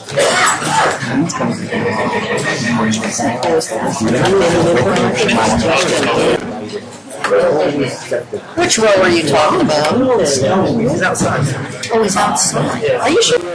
Which row are you talking about? He's outside. Oh, he's outside. Are you sure?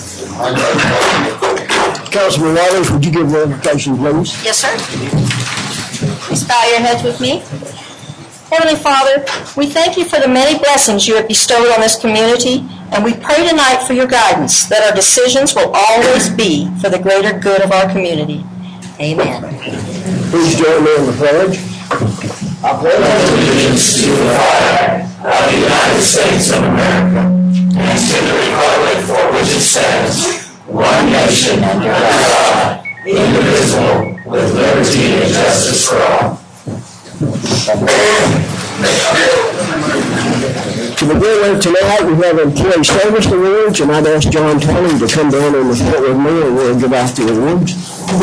Councilman Wallace, would you give the invocation, please? Yes, sir. Please bow your heads with me. Heavenly Father, we thank you for the many blessings you have bestowed on this community, and we pray tonight for your guidance, that our decisions will always be for the greater good of our community. Amen. Please join me in the pledge. I pledge allegiance to the flag of the United States of America and to the republic for which it stands, one nation under God, indivisible, with liberty and justice for all. To begin with tonight, we have Employee Service Awards, and I'd ask John Tolling to come down and report with me, and we'll give out the awards.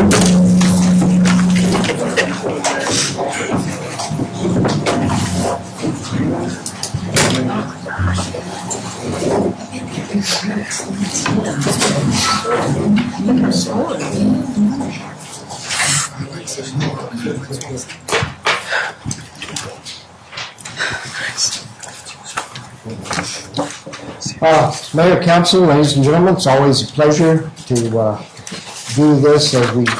Mayor, Council, ladies and gentlemen, it's always a pleasure to do this as we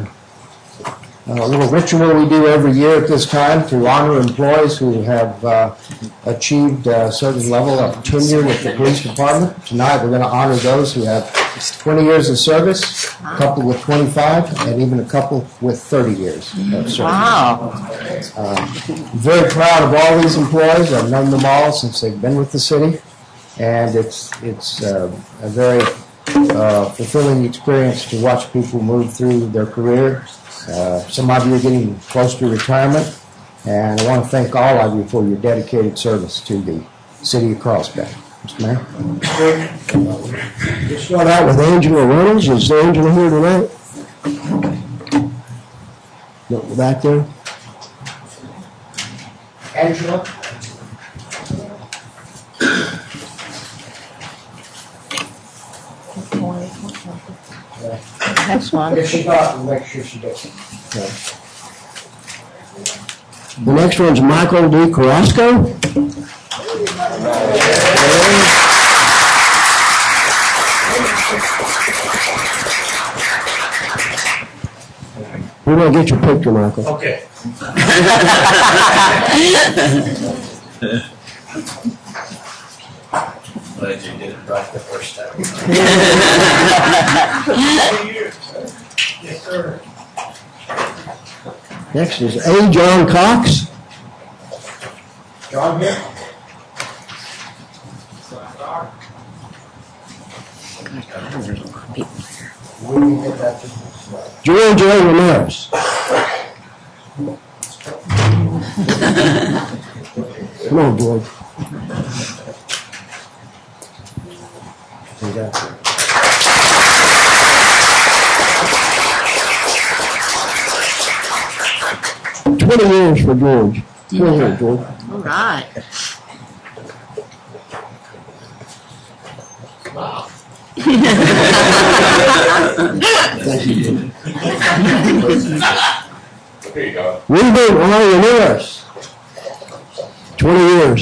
a little ritual we do every year at this time to honor employees who have achieved a certain level of tenure with the police department. Tonight we're going to honor those who have 20 years of service, a couple with 25, and even a couple with 30 years of service. Wow. Very proud of all these employees. I've known them all since they've been with the city, and it's a very fulfilling experience to watch people move through their career. Some of you are getting close to retirement, and I want to thank all of you for your dedicated service to the city of Carlsbad. Mr. Mayor? We'll start out with Angela Reynolds. Is Angela here tonight? No, back there. Angela? Next one. If she got, we'll make sure she does. Okay. The next one's Michael D. Carrasco. We're going to get your picture, Michael. Okay. Glad you did it right the first time. Yes, sir. Next is A. John Cox. John here? We can get that to George A. Ramirez. Come on, George. you. 20 years for George. 20 years, George. All right. Wow. Thank you, George. There you go. Ruben R. Ramirez. 20 years.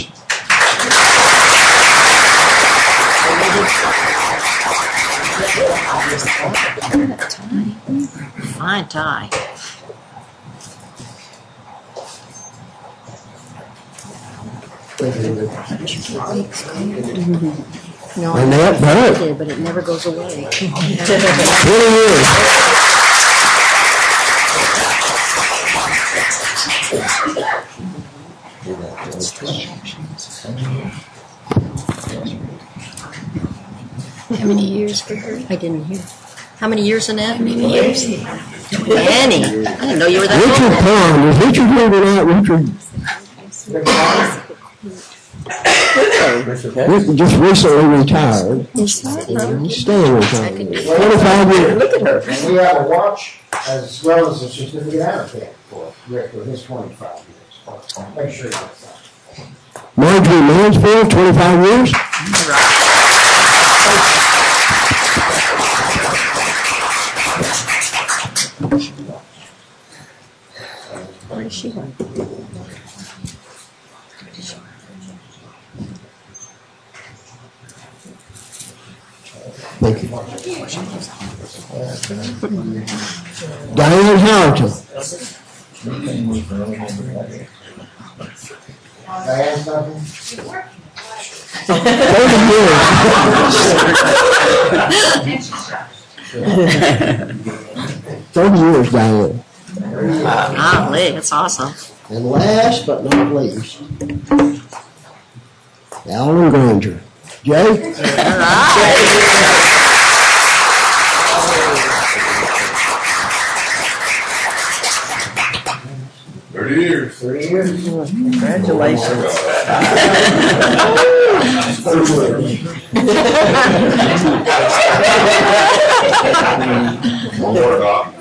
Fine tie. No, And that, did, but it never goes away. 20 years. How many years for her? I didn't hear. How many years, Annette? How many years? 20. I didn't know you were that Richard old. Pond. Is Richard here tonight? Richard just recently retired. He's staying retired. 25 years. Look at her. And we have a watch as well as a certificate and a pen for Rick for his 25 years. Make sure you get that. Marjorie Mansfield, 25 years. she went? Thank you. Diane Harrington. Diane, something? 30 years, Diane. Golly, that's awesome. And last but not least, Alan Granger. Jay? All right. 30 years. 30 years. Congratulations. One more Doc.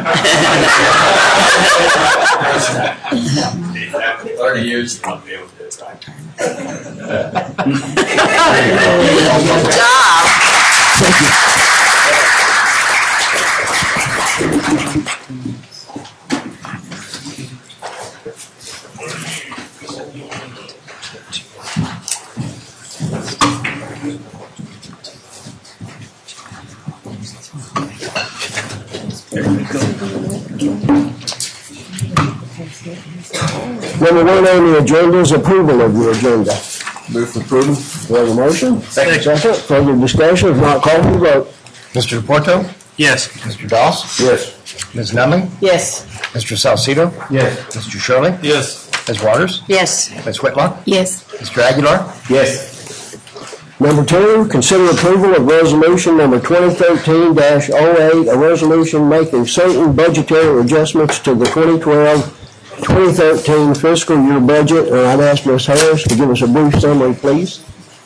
30 years, you won't be able to do it right. Good job. Thank you. Number one on the agenda is approval of the agenda. Move for approval. We have a motion? Second. Further discussion? If not, call for the vote. Mr. DePorto? Yes. Mr. Doss? Yes. Ms. Nunley? Yes. Mr. Salcido? Yes. Mr. Shirley? Yes. Ms. Waters? Yes. Ms. Whitlock? Yes. Mr. Aguilar? Yes. Number two, consider approval of resolution number 2013-08, a resolution making certain budgetary adjustments to the 2012-2013 fiscal year budget. And I'd ask Ms. Harris to give us a brief summary, please.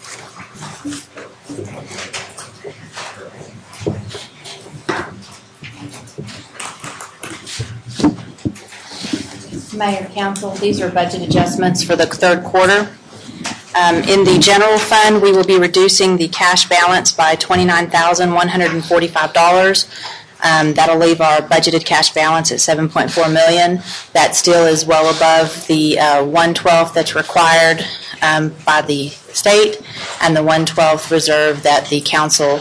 Mayor, Council, these are budget adjustments for the third quarter. In the general fund, we will be reducing the cash balance by $29,145. That'll leave our budgeted cash balance at $7.4 million. That still is well above the 1/12 that's required by the state and the 1/12 reserve that the council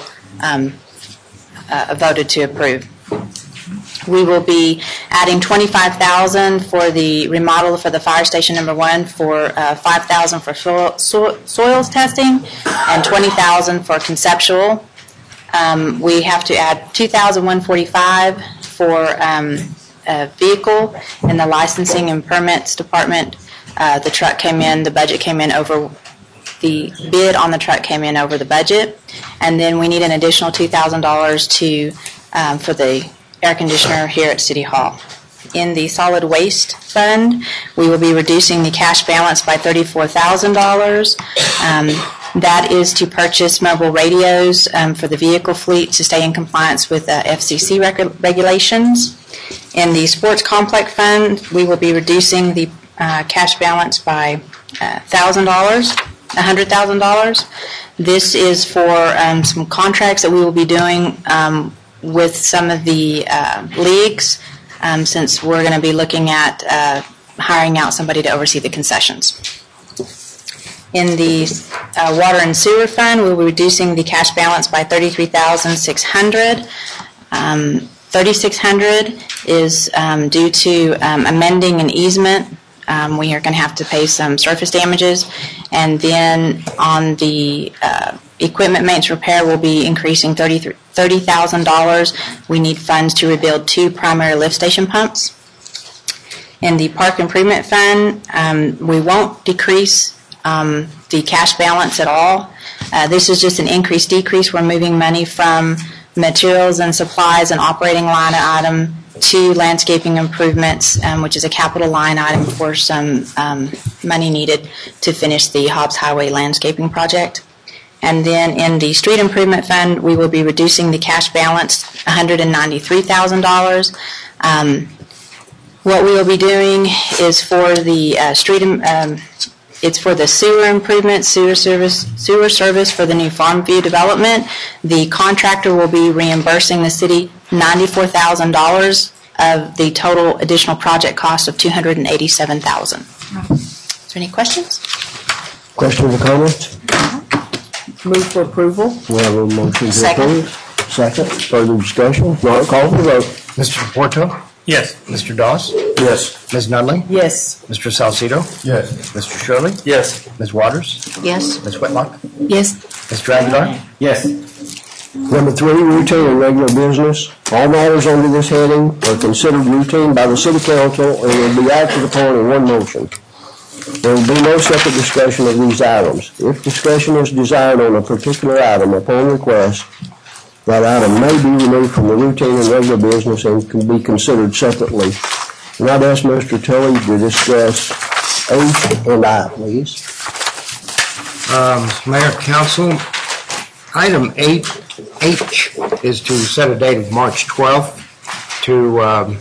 voted to approve. We will be adding $25,000 for the remodel for the fire station number 1, for $5,000 for soils testing, and $20,000 for conceptual. We have to add $2,145 for a vehicle in the licensing and permits department. The truck came in, the budget came in over. The bid on the truck came in over the budget, and then we need an additional $2,000 for the air conditioner here at City Hall. In the solid waste fund, we will be reducing the cash balance by $34,000. That is to purchase mobile radios for the vehicle fleet to stay in compliance with FCC regulations. In the sports complex fund, we will be reducing the cash balance by $100,000. This is for some contracts that we will be doing with some of the leagues, since we're going to be looking at hiring out somebody to oversee the concessions. In the water and sewer fund, we will be reducing the cash balance by $33,600. $3,600 is due to amending an easement. We are going to have to pay some surface damages, and then on the equipment maintenance repair will be increasing $30,000. We need funds to rebuild 2 primary lift station pumps. In the park improvement fund, we won't decrease the cash balance at all. This is just an increase-decrease. We're moving money from materials and supplies and operating line item to landscaping improvements, which is a capital line item for some money needed to finish the Hobbs Highway landscaping project. And then in the street improvement fund, we will be reducing the cash balance $193,000. What we will be doing is for the it's for the sewer improvement, sewer service for the new Farmview development. The contractor will be reimbursing the city $94,000 of the total additional project cost of $287,000. Is there any questions? Questions or comments? Move for approval. We have a motion to Second. approve. Second. Further discussion? If not, call for the vote. Mr. Porto? Yes. Mr. Doss? Yes. Ms. Nunley? Yes. Mr. Salcido? Yes. Mr. Shirley? Yes. Ms. Waters? Yes. Ms. Whitlock? Yes. Mr. Aguilar? Yes. Number 3, routine and regular business. All matters under this heading are considered routine by the City Council and will be acted upon in one motion. There will be no separate discussion of these items. If discussion is desired on a particular item upon request, that item may be removed from the routine and regular business and can be considered separately. And I'd ask Mr. Tilley to discuss H and I, please. Mayor, Council, item 8H is to set a date of March 12th to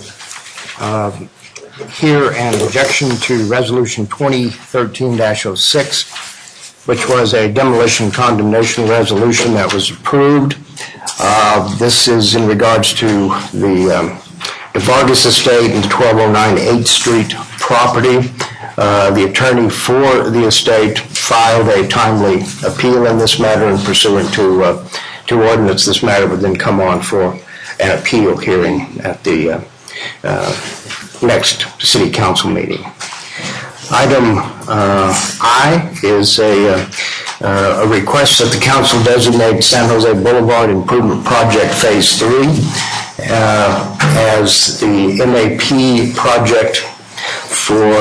hear an objection to Resolution 2013-06, which was a demolition condemnation resolution that was approved. This is in regards to the Vargas Estate and 1209 8th Street property. The attorney for the estate filed a timely appeal in this matter, and pursuant to ordinance, this matter would then come on for an appeal hearing at the next City Council meeting. Item I is a request that the Council designate San Jose Boulevard Improvement Project Phase 3 as the MAP project for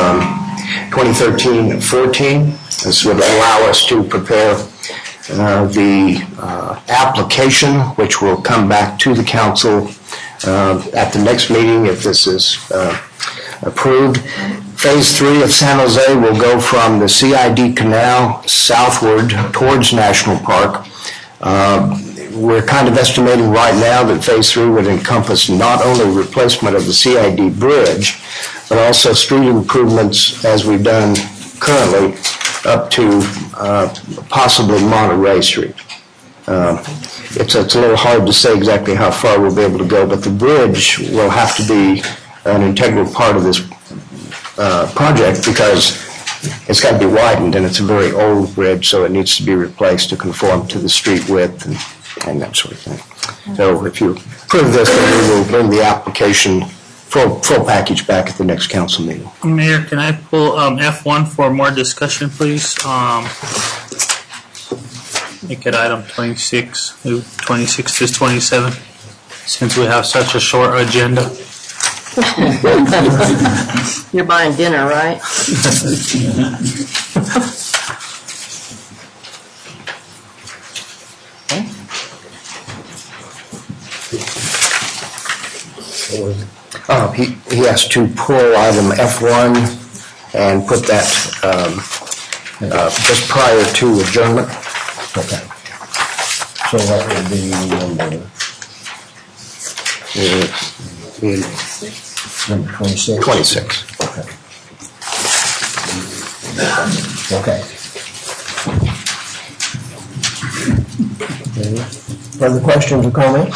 2013-14. This would allow us to prepare the application, which will come back to the Council at the next meeting if this is approved. Phase 3 of San Jose will go from the CID Canal southward towards National Park. We're kind of estimating right now that Phase 3 would encompass not only replacement of the CID bridge, but also street improvements as we've done currently up to possibly Monterey Street. It's a little hard to say exactly how far we'll be able to go, but the bridge will have to be an integral part of this project because it's got to be widened, and it's a very old bridge, so it needs to be replaced to conform to the street width and that sort of thing. So if you approve this, then we will bring the application full package back at the next council meeting. Mayor, can I pull F1 for more discussion, please? Make it item 26, move 26 to 27, since we have such a short agenda. You're buying dinner, right? He has to pull item F1 and put that just prior to adjournment. Okay. So that would be number 26. 26. Okay. Further questions or comments?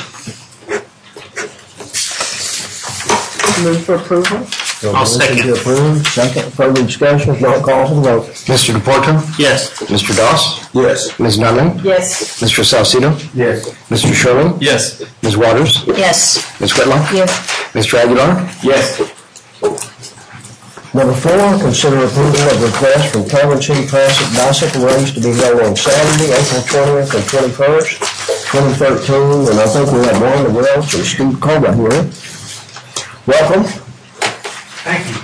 Move for approval. I'll second. To approve. Second. Further discussion. If not, call for the vote. Mr. DePorto? Yes. Mr. Doss? Yes. Ms. Nunley? Yes. Mr. Salcido? Yes. Mr. Shirley? Yes. Ms. Waters? Yes. Ms. Whitlock? Yes. Mr. Aguilar? Yes. Number 4, consider approval of request from Cameron City Classic Bicycle Race to be held on Saturday, April 20th and 21st, 2013. And I think we have Wanda Welch and Steve Cobra here. Welcome. Thank you.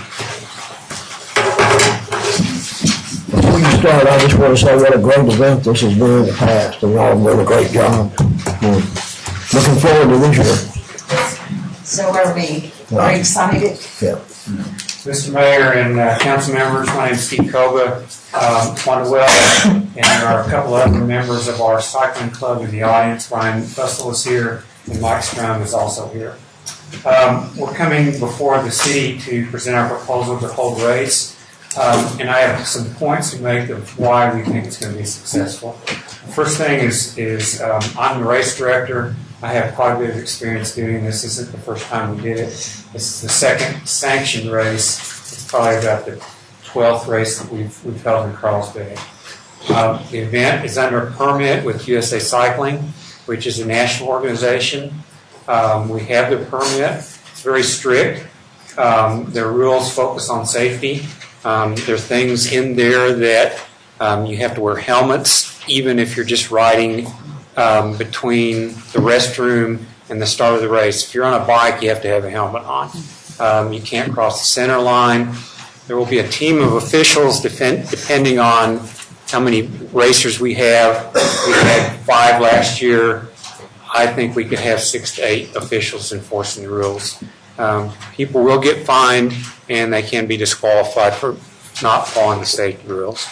Before you start, I just want to say what a great event this has been in the past, and y'all have done a great job. Looking forward to this year. So are we. Very excited. Yeah. Mr. Mayor and council members, my name is Steve Koba, Wanda Welch, and there are a couple other members of our cycling club in the audience. Ryan Fussell is here, and Mike Strum is also here. We're coming before the city to present our proposal to hold a race, and I have some points to make of why we think it's going to be successful. The first thing is I'm the race director. I have quite a bit of experience doing this. This isn't the first time we did it. This is the second sanctioned race. It's probably about the 12th race that we've held in Carlsbad. The event is under a permit with USA Cycling, which is a national organization. We have the permit. It's very strict. Their rules focus on safety. There are things in there that you have to wear helmets, even if you're just riding between the restroom and the start of the race. If you're on a bike, you have to have a helmet on. You can't cross the center line. There will be a team of officials depending on how many racers we have. We had 5 last year. I think we could have 6 to 8 officials enforcing the rules. People will get fined, and they can be disqualified for not following the safety rules.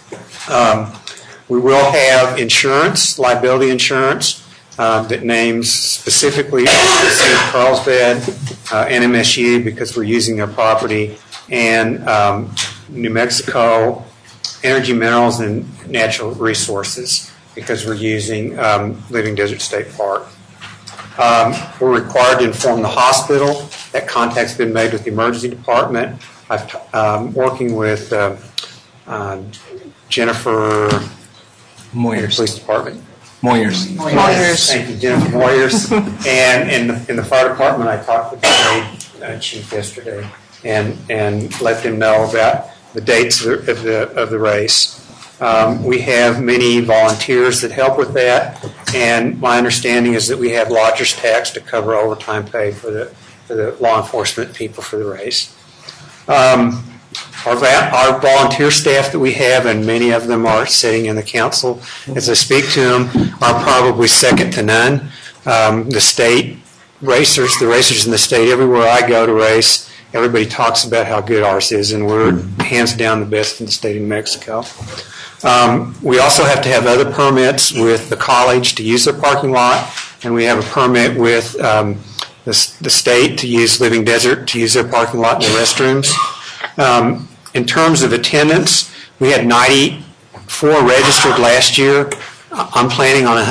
We will have insurance, liability insurance, that names specifically the City of Carlsbad, NMSU, because we're using their property, and New Mexico, Energy, Minerals, and Natural Resources, because we're using Living Desert State Park. We're required to inform the hospital. That contact's been made with the emergency department. I'm working with Jennifer Moyers. Police Department. Moyers. Thank you, Jennifer Moyers. And in the fire department, I talked with the aide chief yesterday and let them know about the dates of the race. We have many volunteers that help with that, and my understanding is that we have lodger's tax to cover overtime pay for the law enforcement people for the race. Our volunteer staff that we have, and many of them are sitting in the council as I speak to them, are probably second to none. The state racers, the racers in the state, everywhere I go to race, everybody talks about how good ours is, and we're hands down the best in the state of New Mexico. We also have to have other permits with the college to use their parking lot, and we have a permit with the state to use Living Desert to use their parking lot and their restrooms. In terms of attendance, we had 94 registered last year. I'm planning on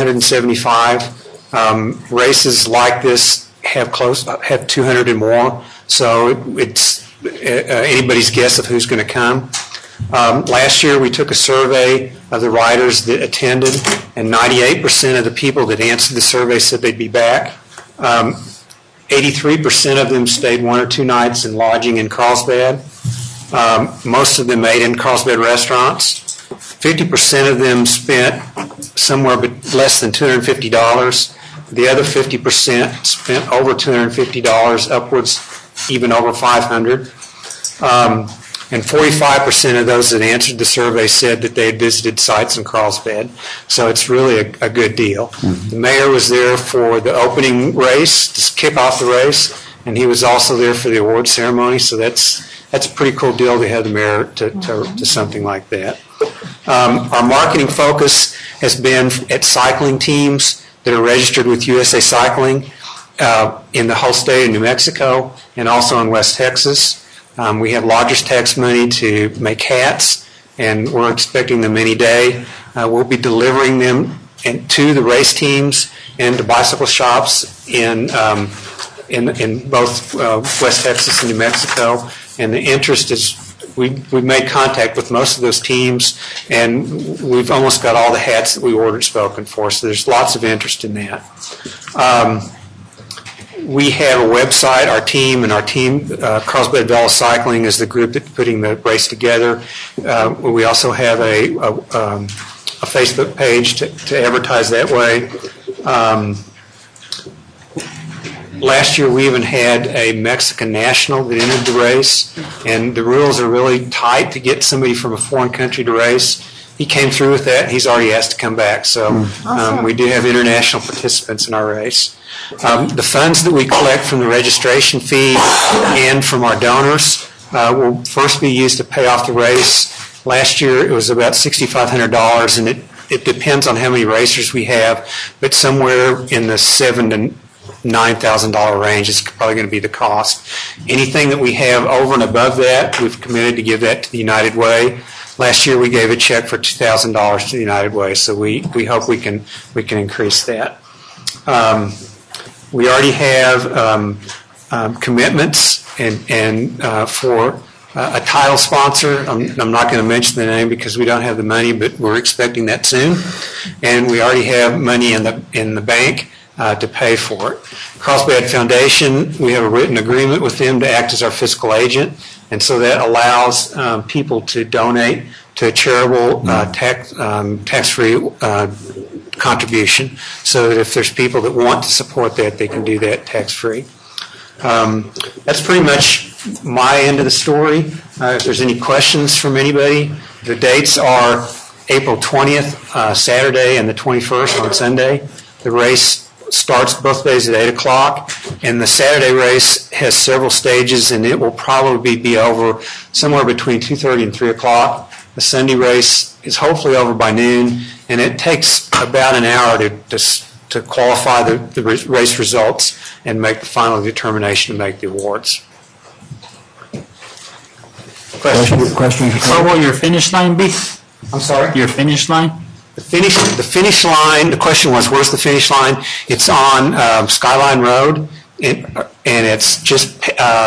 175. Races like this have 200 and more, so it's anybody's guess of who's going to come. Last year we took a survey of the riders that attended, and 98% of the people that answered the survey said they'd be back. 83% of them stayed 1 or 2 nights in lodging in Carlsbad. Most of them ate in Carlsbad restaurants. 50% of them spent somewhere less than $250. The other 50% spent over $250, upwards even over $500. And 45% of those that answered the survey said that they had visited sites in Carlsbad. So it's really a good deal. The mayor was there for the opening race, to kick off the race, and he was also there for the award ceremony. So that's a pretty cool deal to have the mayor to something like that. Our marketing focus has been at cycling teams that are registered with USA Cycling in the whole state of New Mexico and also in West Texas. We have lodger's tax money to make hats, and we're expecting them any day. We'll be delivering them to the race teams and to bicycle shops in both West Texas and New Mexico. And the interest is, we've made contact with most of those teams, and we've almost got all the hats that we ordered spoken for. So there's lots of interest in that. We have a website, our team, Carlsbad Velo Cycling is the group that's putting the race together. We also have a Facebook page to advertise that way. Last year we even had a Mexican national that entered the race, and the rules are really tight to get somebody from a foreign country to race. He came through with that, and he's already asked to come back. So we do have international participants in our race. The funds that we collect from the registration fee and from our donors will first be used to pay off the race. Last year it was about $6,500, and it depends on how many racers we have, but somewhere in the $7,000 to $9,000 range is probably going to be the cost. Anything that we have over and above that, we've committed to give that to the United Way. Last year we gave a check for $2,000 to the United Way, so we hope we can increase that. We already have commitments and for a title sponsor. I'm not going to mention the name because we don't have the money, but we're expecting that soon. And we already have money in the bank to pay for it. Carlsbad Foundation, we have a written agreement with them to act as our fiscal agent, and so that allows people to donate to a charitable tax-free contribution, so that if there's people that want to support that, they can do that tax-free. That's pretty much my end of the story. If there's any questions from anybody, the dates are April 20th, Saturday, and the 21st on Sunday. The race starts both days at 8 o'clock, and the Saturday race has several stages, and it will probably be over somewhere between 2:30 and 3 o'clock. The Sunday race is hopefully over by noon, and it takes about an hour to qualify the race results and make the final determination to make the awards. Questions? What will your finish line be? I'm sorry? Your finish line? The finish line, the question was, where's the finish line? It's on Skyline Road, and it's just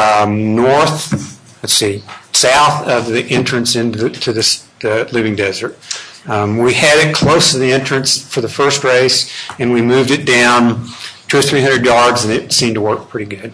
south of the entrance into the Living Desert. We had it close to the entrance for the first race, and we moved it down 200 or 300 yards, and it seemed to work pretty good.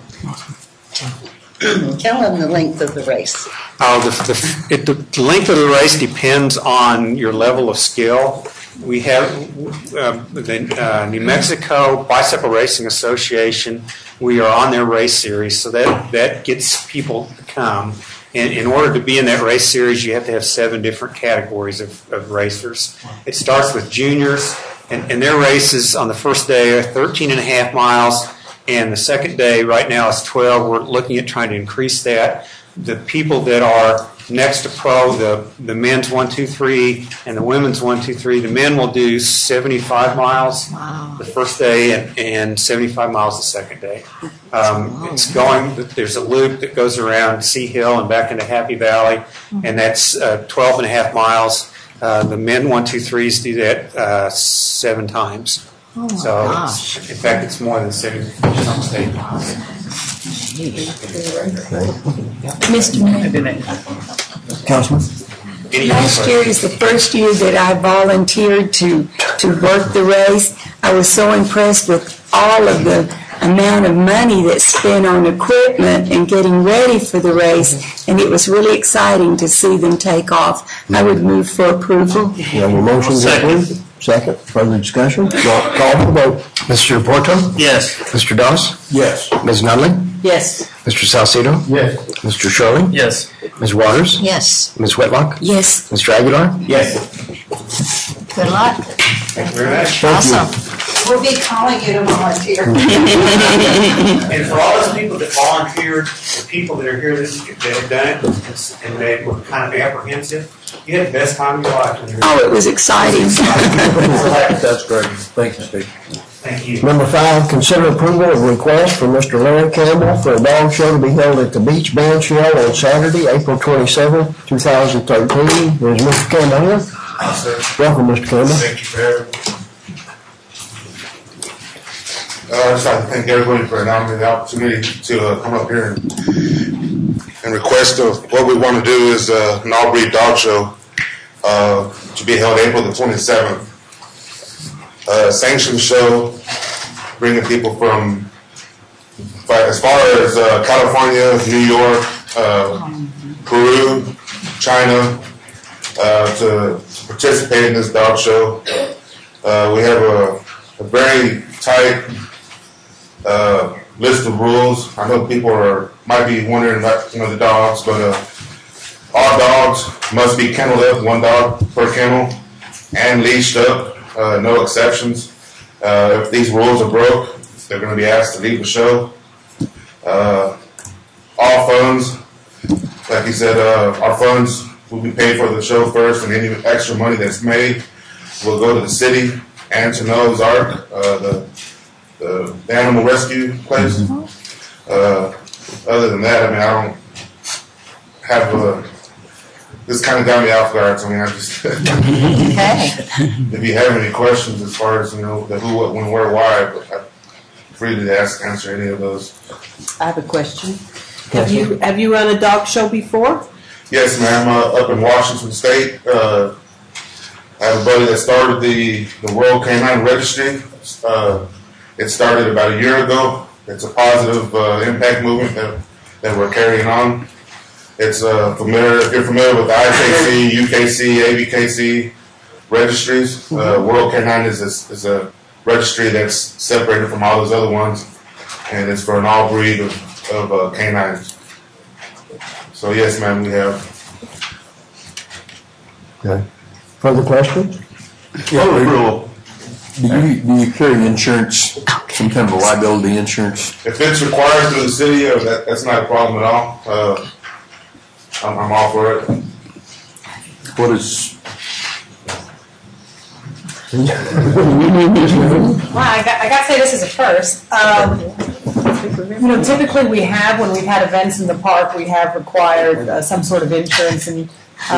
Tell them the length of the race. The length of the race depends on your level of skill. We have the New Mexico Bicycle Racing Association. We are on their race series, so that gets people to come. And in order to be in that race series, you have to have 7 different categories of racers. It starts with juniors, and their races on the first day are 13.5 miles, and the second day right now is 12. We're looking at trying to increase that. The people that are next to pro, the men's 1, 2, 3, and the women's 1, 2, 3, the men will do 75 miles the first day and 75 miles the second day. There's a loop that goes around Sea Hill and back into Happy Valley, and that's 12.5 miles. The men 1, 2, 3s do that 7 times. In fact, it's more than 7 miles. Mr. Mayor, Councilman? last year is the first year that I volunteered to work the race. I was so impressed with all of the amount of money that's spent on equipment and getting ready for the race, and it was really exciting to see them take off. I would move for approval. You have a motion to approve? Second. Further discussion? Call for the vote. Mr. Porto? Yes. Mr. Doss? Yes. Ms. Nunley? Yes. Mr. Salcedo? Yes. Mr. Shirley? Yes. Ms. Waters? Yes. Ms. Whitlock? Yes. Mr. Aguilar? Yes. Good luck. Thank you very much. Awesome. We'll be calling you to volunteer. And for all those people that volunteered, the people that are here that have done it, and they were kind of apprehensive, you had the best time of your life when you were Oh, it was exciting. That's great. Thank you, Steve. Thank you. Number 5, consider approval of request from Mr. Larry Campbell for a dog show to be held at the Beach Band Shell on Saturday, April 27, 2013. Is Mr. Campbell here? Yes, sir. Welcome, Mr. Campbell. Thank you for having me. I'd just like to thank everybody for allowing me the opportunity to come up here and request of what we want to do is an all-breed dog show to be held April the 27th. Sanctioned show, bringing people from as far as California, New York, Peru, China, to participate in this dog show. We have a very tight list of rules. I know people might be wondering about the dogs, but all dogs must be kenneled up, 1 dog per kennel, and leashed up. No exceptions. If these rules are broke, they're going to be asked to leave the show. All funds, like he said, our funds will be paid for the show first, and any extra money that's made will go to the city and to Noah's Ark, the animal rescue place. Other than that, I don't have this kind of got me off guard. So I mean, I just Okay. if you have any questions as far as the who, what, when, where, why, I'm free to answer any of those. I have a question. Have you run a dog show before? Yes, ma'am. Up in Washington State, I have a buddy that started the World Canine Registry. It started about a year ago. It's a positive impact movement that we're carrying on. It's familiar if you're familiar with the IKC, UKC, ABKC registries. World Canine is a registry that's separated from all those other ones, and it's for an all breed of canines. So yes, ma'am, we have. Okay. Further questions? Do you carry insurance, some kind of a liability insurance? If it's required through the city, that's not a problem at all. I'm all for it. What is? Well, I got to say this is a first. Typically we have, when we've had events in the park, we have required some sort of insurance, and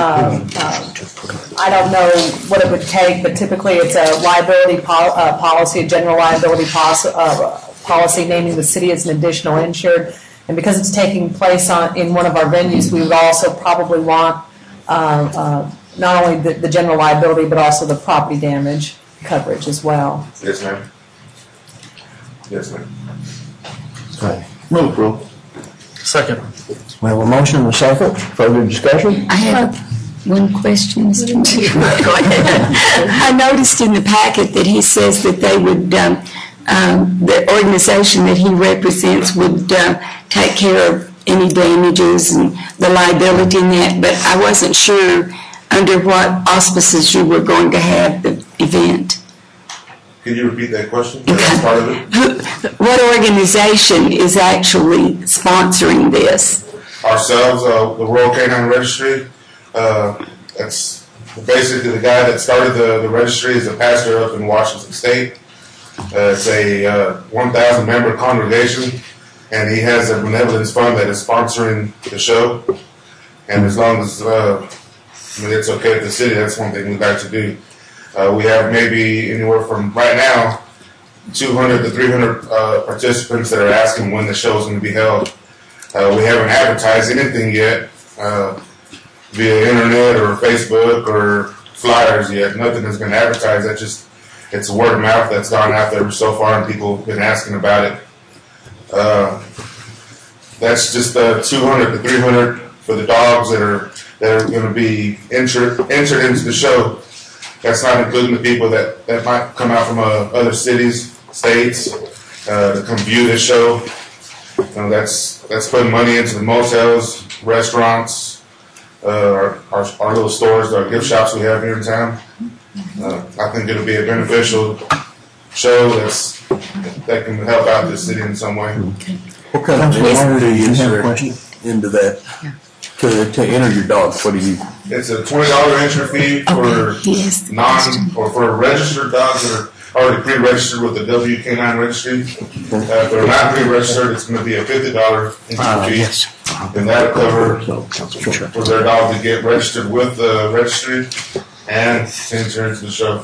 I don't know what it would take, but typically it's a liability policy, a general liability policy naming the city as an additional insured. And because it's taking place in one of our venues, we would also probably want not only the general liability, but also the property damage coverage as well. Yes, ma'am. Yes, ma'am. Okay. Move approval. Second. We have a motion and a second. Further discussion? I have one question, Mr. Chair. Go ahead. I noticed in the packet that he says that they would, the organization that he represents would take care of any damages and the liability in that, but I wasn't sure under what auspices you were going to have the event. Can you repeat that question? That's part of it. What organization is actually sponsoring this? Ourselves, the World Canine Registry. That's basically the guy that started the registry is a pastor up in Washington State. It's a 1,000 member congregation, and he has a benevolence fund that is sponsoring the show. And as long as it's okay with the city, that's one thing we'd like to do. We have maybe anywhere from right now 200 to 300 participants that are asking when the show is going to be held. We haven't advertised anything yet via internet or Facebook or flyers yet. Nothing has been advertised. It's word of mouth that's gone out there so far, and people have been asking about it. That's just 200 to 300 for the dogs that are going to be entered into the show. That's not including the people that might come out from other cities, states, to come view this show. That's putting money into the motels, restaurants, our little stores, our gift shops we have here in town. I think it'll be a beneficial show that can help out the city in some way. What kind of fee is there into that to enter your dog? What do you? It's a $20 entry fee for or for registered dogs that are already pre-registered with the WK9 registry. If they're not pre-registered, it's going to be a $50 entry fee. Yes. And that'll cover for their dog to get registered with the registry and enter into the show.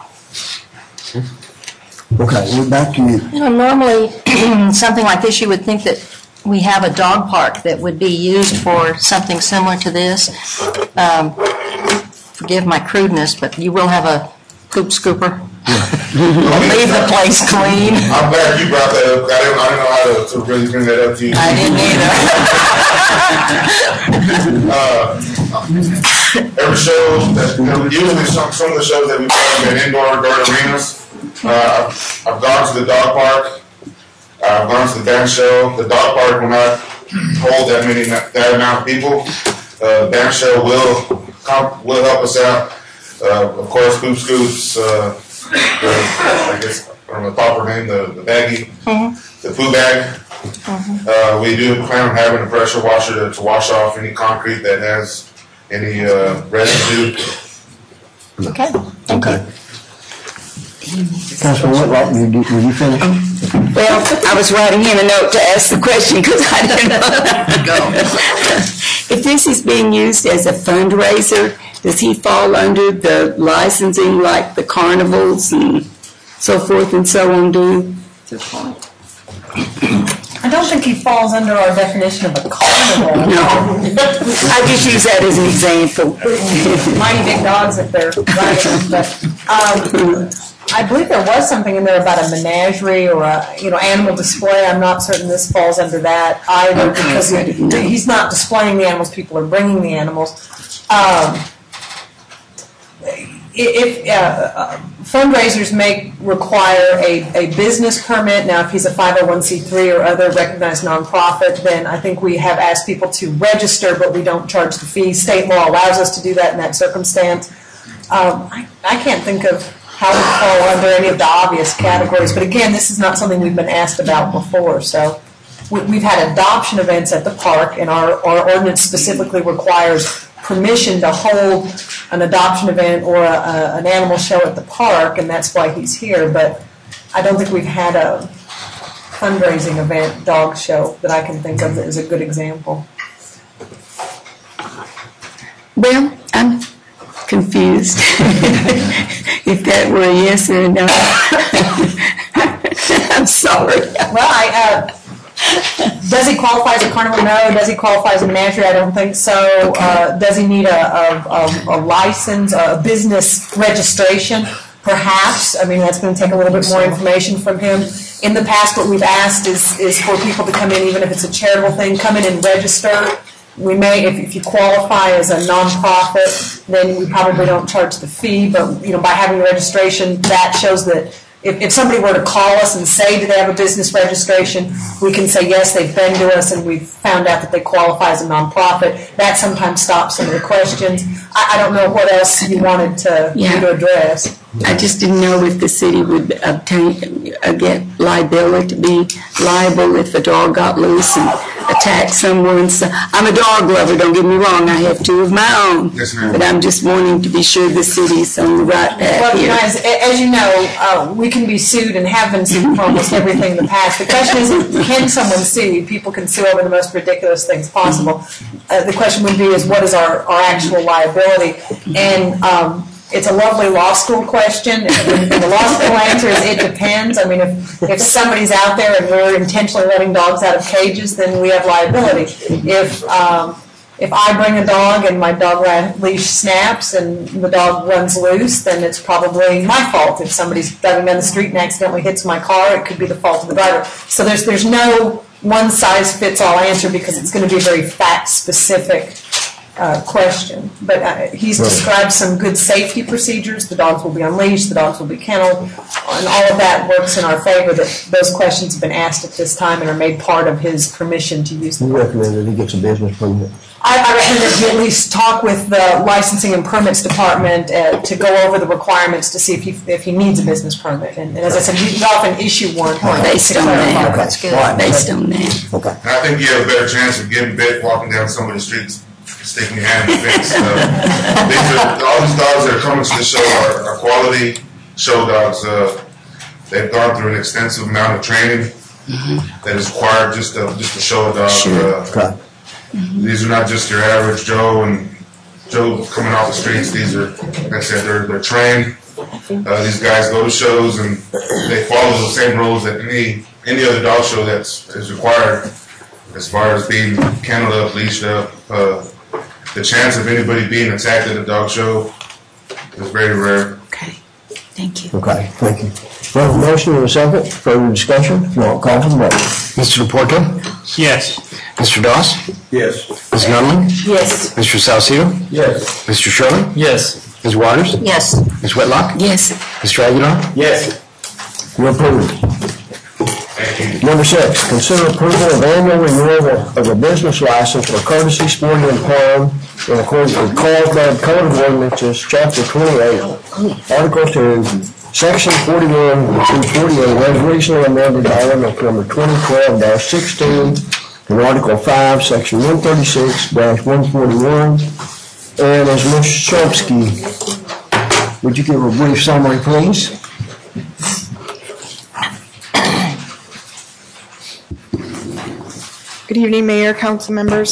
Okay, we're back to you. Normally, something like this, you would think that we have a dog park that would be used for something similar to this. Forgive my crudeness, but you will have a poop scooper. Leave the place clean. I'm glad you brought that up. I didn't know how to really bring that up to you. I didn't either. Every show, usually some of the shows that we've done in indoor arenas. I've gone to the dog park. I've gone to the band show. The dog park will not hold that amount of people. The band show will help us out. Of course, Poop Scoops, I guess I don't know the proper name, the baggie, the food bag. We do plan on having a pressure washer to wash off any concrete that has any residue. Okay. Thank you. Councilman Whitlock, were you finished? Well, I was writing him a note to ask the question because I didn't know. If this is being used as a fundraiser, does he fall under the licensing like the carnivals and so forth and so on do? I don't think he falls under our definition of a carnival. No. I just use that as an example. Mighty big dogs if they're riding. But I believe there was something in there about a menagerie or a animal display. I'm not certain this falls under that either because he's not displaying the animals. People are bringing the animals. Fundraisers may require a business permit. Now, if he's a 501c3 or other recognized nonprofit, then I think we have asked people to register, but we don't charge the fee. State law allows us to do that in that circumstance. I can't think of how we fall under any of the obvious categories, but again, this is not something we've been asked about before. So we've had adoption events at the park, and our ordinance specifically requires permission to hold an adoption event or an animal show at the park, and that's why he's here. But I don't think we've had a fundraising event, dog show, that I can think of that is a good example. Well, I'm confused if that were a yes or a no. I'm sorry. Well, does he qualify as a carnival? No. Does he qualify as a menagerie? I don't think so. Does he need a license, a business registration? Perhaps. I mean, that's going to take a little bit more information from him. In the past, what we've asked is for people to come in, even if it's a charitable thing, come in and register. We may, if you qualify as a nonprofit, then we probably don't charge the fee. But by having the registration, that shows that if somebody were to call us and say, do they have a business registration, we can say, yes, they've been to us and we've found out that they qualify as a nonprofit. That sometimes stops some of the questions. I don't know what else you wanted to address. I just didn't know if the city would get liability, to be liable if a dog got loose and attacked someone. So I'm a dog lover, don't get me wrong, I have two of my own. Yes, ma'am. But I'm just wanting to be sure the city's on the right path Well, here. as you know, we can be sued and have been sued for almost everything in the past. The question is, can someone sue you? People can sue over the most ridiculous things possible. The question would be, what is our actual liability? And it's a lovely law school question. And the law school answer is it depends. I mean, if somebody's out there and we're intentionally letting dogs out of cages, then we have liability. If I bring a dog and my dog leash snaps and the dog runs loose, then it's probably my fault. If somebody's driving down the street and accidentally hits my car, it could be the fault of the driver. So there's no one-size-fits-all answer because it's going to be a very fact-specific question. But he's described some good safety procedures. The dogs will be unleashed, the dogs will be kenneled, and all of that works in our favor. That those questions have been asked at this time and are made part of his permission to use them. You recommend that he gets a business permit? I recommend that he at least talk with the licensing and permits department to go over the requirements to see if he needs a business permit. And as I said, we often issue one. Based on that. That's good. Based on that. Okay. And I think you have a better chance of getting bit walking down some of the streets, sticking your hand in the face. All these dogs that are coming to the show are quality show dogs. They've gone through an extensive amount of training that is required just to show a dog. Okay. These are not just your average Joe coming off the streets. These are, like I said, they're trained. These guys go to shows and they follow the same rules that any other dog show is required, as far as being kenneled up, leashed up. The chance of anybody being attacked at a dog show is very rare. Okay. Thank you. Okay, thank you. Well, motion and a second. Further discussion? No, call for the vote. Mr. Laporta? Yes. Mr. Doss? Yes. Ms. Nunley? Yes. Mr. Salcedo? Yes. Mr. Sherman? Yes. Ms. Waters? Yes. Ms. Whitlock? Yes. Mr. Aguilar? Yes. You're approved. Number 6, consider approval of annual renewal of a business license for Courtesy Sporting and Pawn in accordance with Code of Ordinances, Chapter 28, Article 2, Section 41 through 48, as recently amended by Ordinance Number 2012-16, and Article 5, Section 136-141. And as Ms. Shopsky, would you give a brief summary, please? Good evening, Mayor, council members.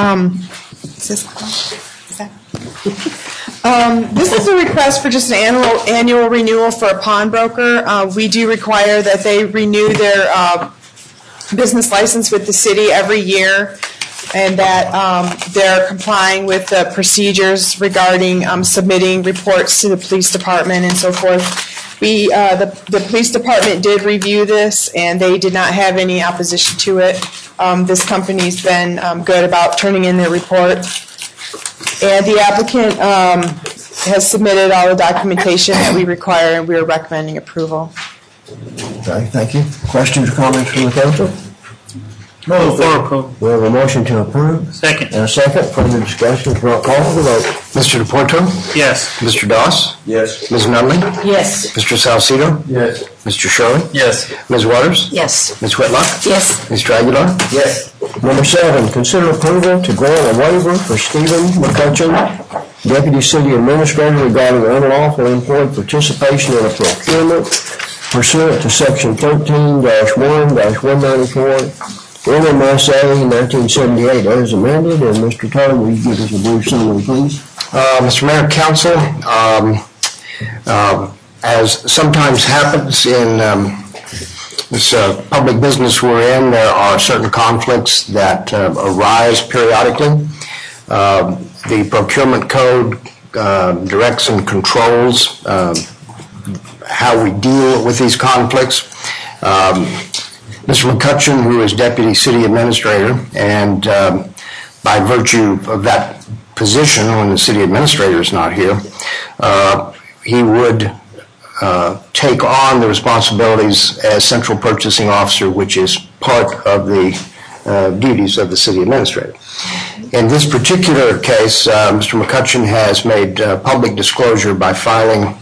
This is a request for just an annual renewal for a pawnbroker. We do require that they renew their business license with the city every year, and that they're complying with the procedures regarding submitting reports to the police department and so forth. The police department did review this, and they did not have any opposition to it. This company's been good about turning in their report. And the applicant has submitted all the documentation that we require, and we are recommending approval. Okay, thank you. Questions or comments from the council? Move for approval. We have a motion to approve. Second. And a second. Further discussion. If not, call for the vote. Mr. DePorto? Yes. Mr. Doss? Yes. Ms. Nunley? Yes. Mr. Salcido? Yes. Mr. Shirley? Yes. Ms. Waters? Yes. Ms. Whitlock? Yes. Mr. Aguilar? Yes. Number 7, consider approval to grant a waiver for Stephen McCutcheon, Deputy City Administrator, regarding unlawful employee participation in a procurement pursuant to Section 13-1-194 NMSA 1978 as amended. And Mr. Todd, will you give us a brief summary, please? Mr. Mayor, Council, as sometimes happens in this public business we're in, there are certain conflicts that arise periodically. The procurement code directs and controls how we deal with these conflicts. Mr. McCutcheon, who is Deputy City Administrator, and by virtue of that position, when the City Administrator is not here, he would take on the responsibilities as Central Purchasing Officer, which is part of the duties of the City Administrator. In this particular case, Mr. McCutcheon has made public disclosure by filing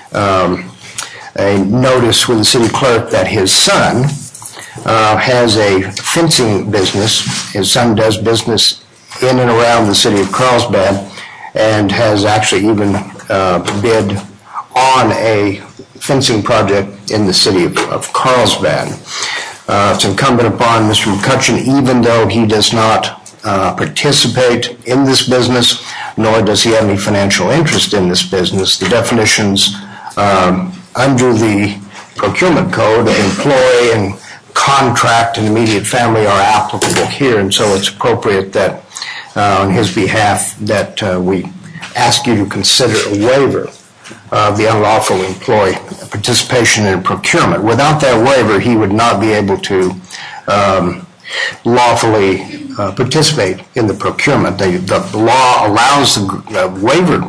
a notice with the City Clerk that his son has a fencing business. His son does business in and around the city of Carlsbad and has actually even bid on a fencing project in the city of Carlsbad. It's incumbent upon Mr. McCutcheon, even though he does not participate in this business, nor does he have any financial interest in this business. The definitions under the procurement code of employee and contract and immediate family are applicable here, and so it's appropriate that on his behalf that we ask you to consider a waiver of the unlawful employee participation in procurement. Without that waiver, he would not be able to lawfully participate in the procurement. The law allows the waiver,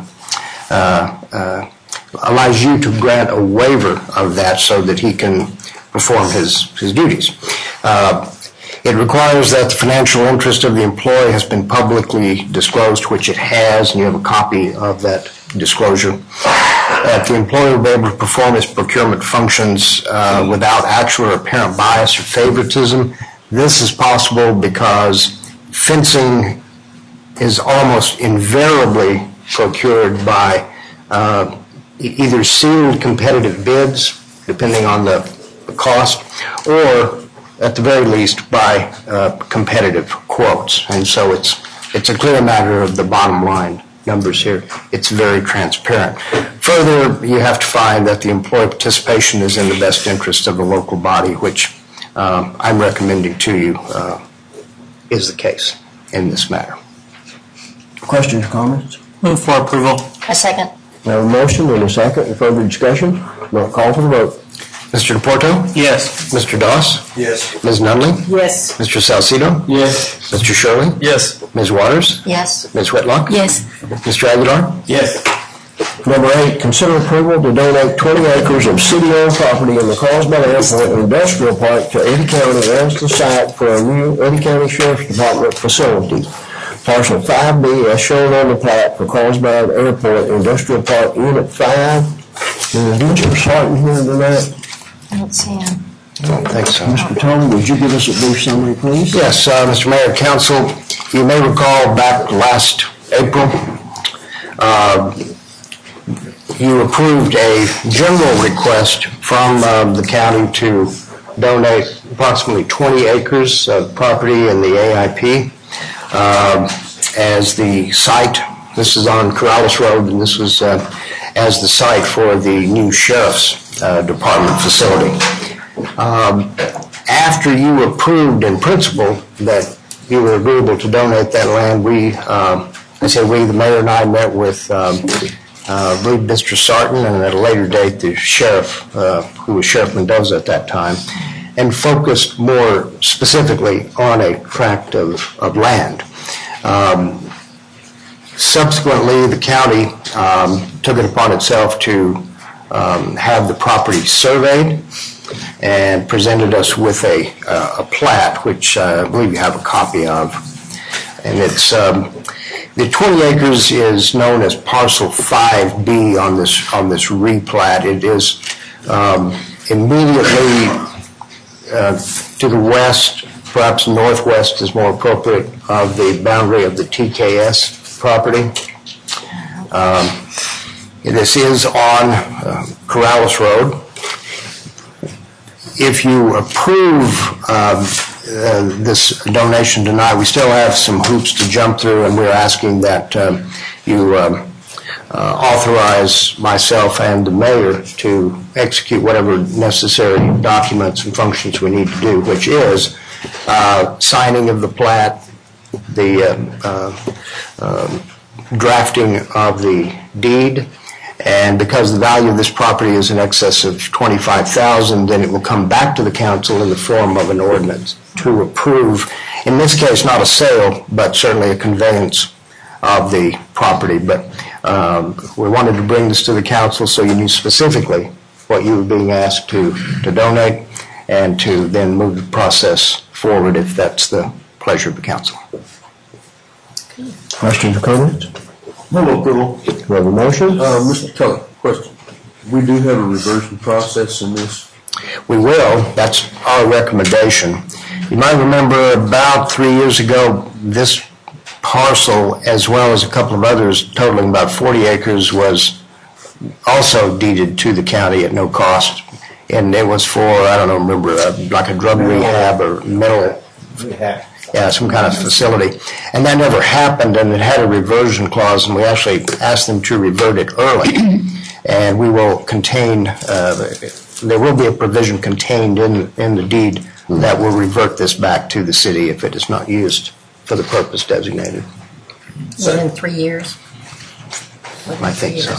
allows you to grant a waiver of that so that he can perform his duties. It requires that the financial interest of the employee has been publicly disclosed, which it has, and you have a copy of that disclosure. That the employee will be able to perform his procurement functions without actual or apparent bias or favoritism. This is possible because fencing is almost invariably procured by either sealed competitive bids, depending on the cost, or at the very least by competitive quotes. And so it's a clear matter of the bottom line numbers here. It's very transparent. Further, you have to find that the employee participation is in the best interest of the local body, which I'm recommending to you is the case in this matter. Questions or comments? Move for approval. A second. We have a motion and a second. Further discussion? Not call for the vote. Mr. DePorto? Yes. Mr. Doss? Yes. Ms. Nunley? Yes. Mr. Salcido? Yes. Mr. Shirley? Yes. Ms. Waters? Yes. Ms. Whitlock? Yes. Mr. Aguilar? Yes. Number 8, consider approval to donate 20 acres of city-owned property in the Carlsbad Airport Industrial Park to Eddy County as the site for a new Eddy County Sheriff's Department facility. Parcel 5B as shown on the plat for Carlsbad Airport Industrial Park Unit 5. Is Mr. Sarton here tonight? I don't see him. I don't think so. Mr. Tony, would you give us a brief summary, please? Yes, Mr. Mayor, Council, you may recall back last April, you approved a general request from the county to donate approximately 20 acres of property in the AIP as the site. This is on Corrales Road, and this was as the site for the new Sheriff's Department facility. After you approved in principle that you were agreeable to donate that land, the mayor and I met with I believe Mr. Sarton, and at a later date the sheriff, who was Sheriff Mendoza at that time, and focused more specifically on a tract of land. Subsequently, the county took it upon itself to have the property surveyed and presented us with a plat, which I believe you have a copy of. And it's the 20 acres is known as Parcel 5B on this replat. It is immediately to the west, perhaps northwest is more appropriate, of the boundary of the TKS property. This is on Corrales Road. If you approve this donation tonight, we still have some hoops to jump through, and we're asking that you authorize myself and the mayor to execute whatever necessary documents and functions we need to do, which is signing of the plat, the drafting of the deed, and because the value of this property is in excess of $25,000, then it will come back to the council in the form of an ordinance to approve, in this case, not a sale, but certainly a conveyance of the property. But we wanted to bring this to the council so you knew specifically what you were being asked to donate, and to then move the process forward if that's the pleasure of the council. Questions or comments? No approval. We have a motion? Mr. Kelly, question. We do have a reversion process in this? We will. That's our recommendation. You might remember about 3 years ago, this parcel, as well as a couple of others totaling about 40 acres, was also deeded to the county at no cost. And it was for, I don't know, remember, like a drug rehab or mental rehab. Yeah, some kind of facility. And that never happened, and it had a reversion clause, and we actually asked them to revert it early. And we will contain, there will be a provision contained in the deed that will revert this back to the city if it is not used for the purpose designated. Within 3 years? I think so.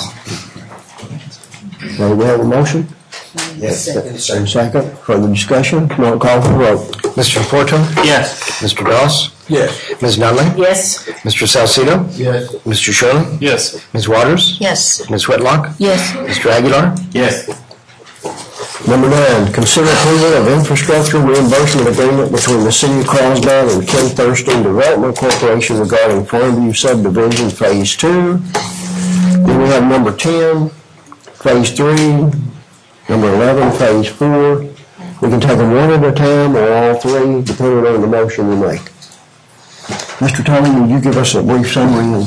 Do we have a motion? Yes. And second, further discussion? Not call for the vote. Mr. Porto? Yes. Mr. Doss? Yes. Ms. Nunley? Yes. Mr. Salcido? Yes. Mr. Shirley? Yes. Ms. Waters? Yes. Ms. Whitlock? Yes. Mr. Aguilar? Yes. Number 9, consider approval of infrastructure reimbursement agreement between the City of Carlsbad and Ken Thurston Development Corporation regarding Farmview Subdivision Phase 2. Then we have number 10, Phase 3, number 11, Phase 4. We can take them one at a time or all three, depending on the motion we make. Mr. Tony, will you give us a brief summary?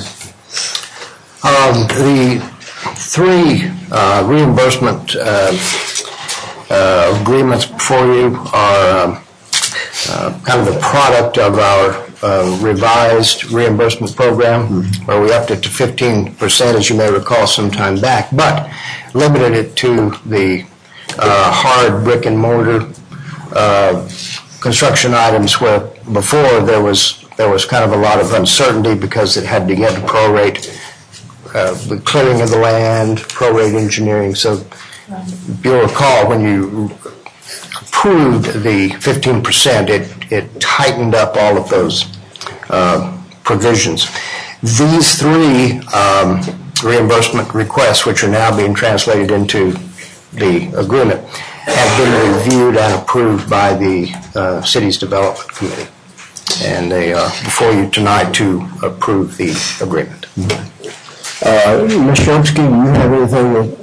The three reimbursement agreements before you are kind of the product of our revised reimbursement program, where we upped it to 15%, as you may recall, some time back, but limited it to the hard brick and mortar construction items, where before there was kind of a lot of uncertainty because it had to get to prorate the clearing of the land, prorate engineering. So if you'll recall, when you approved the 15%, it tightened up all of those provisions. These three reimbursement requests, which are now being translated into the agreement, have been reviewed and approved by the city's development committee. And they are before you tonight to approve the agreement. Ms. Shumsky, do you have anything that...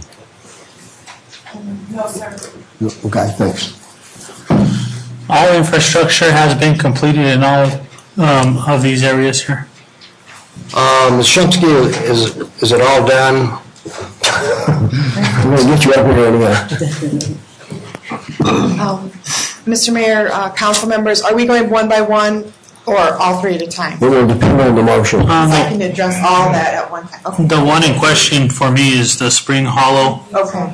No, sir. Okay, thanks. All infrastructure has been completed in all of these areas here. Ms. Shumsky, is it all done? I'm going to get you up here anyway. Mr. Mayor, council members, are we going one by one or all three at a time? It will depend on the motion. I can address all that at one time. Okay. The one in question for me is the Spring Hollow. Okay.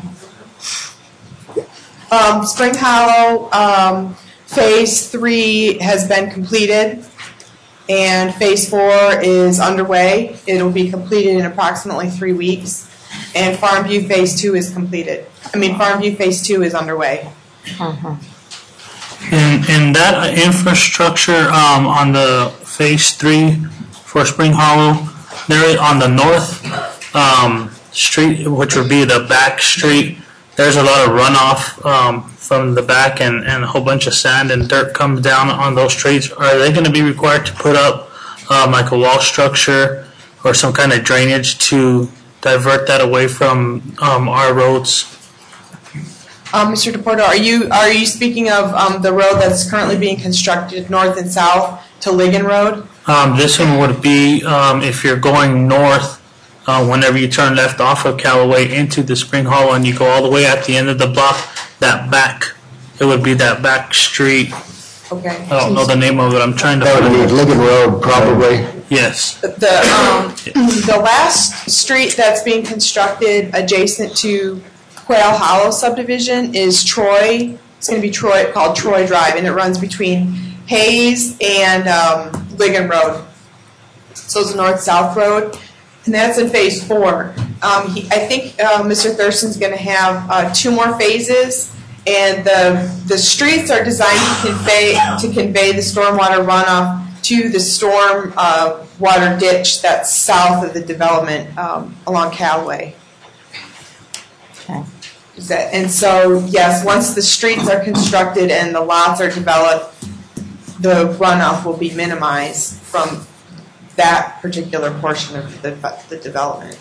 Spring Hollow, Phase 3 has been completed, and Phase 4 is underway. It'll be completed in approximately 3 weeks, and Farmview Phase 2 is completed. Farmview Phase 2 is underway. In that infrastructure on the Phase 3 for Spring Hollow, there on the north street, which would be the back street, there's a lot of runoff from the back, and a whole bunch of sand and dirt comes down on those streets. Are they going to be required to put up like a wall structure or some kind of drainage to divert that away from our roads? Mr. DePorto, are you speaking of the road that's currently being constructed north and south to Ligon Road? This one would be if you're going north, whenever you turn left off of Callaway into the Spring Hollow and you go all the way at the end of the block, it would be that back street. Okay. I don't know the name of it. I'm trying to That would find be Ligon Road, probably. Yes. The last street that's being constructed adjacent to Quail Hollow subdivision is Troy. It's going to be called Troy Drive, and it runs between Hayes and Ligon Road. So it's a north-south road, and that's in Phase 4. I think Mr. Thurston's going to have 2 more phases, and the streets are designed to convey the stormwater runoff to the storm water ditch that's south of the development along Callaway. Okay. And so, yes, once the streets are constructed and the lots are developed, the runoff will be minimized from that particular portion of the development.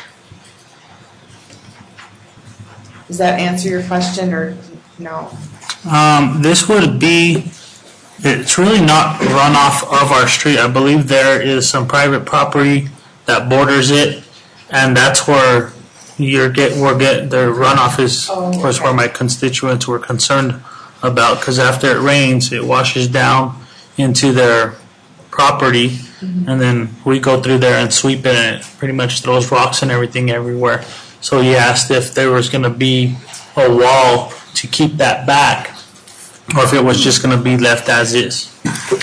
Does that answer your question, or no? This would be, it's really not runoff of our street. I believe there is some private property that borders it, and that's where the runoff is, was where my constituents were concerned about, because after it rains, it washes down into their property, and then we go through there and sweep it, and it pretty much throws rocks and everything everywhere. So he asked if there was going to be a wall to keep that back, or if it was just going to be left as is.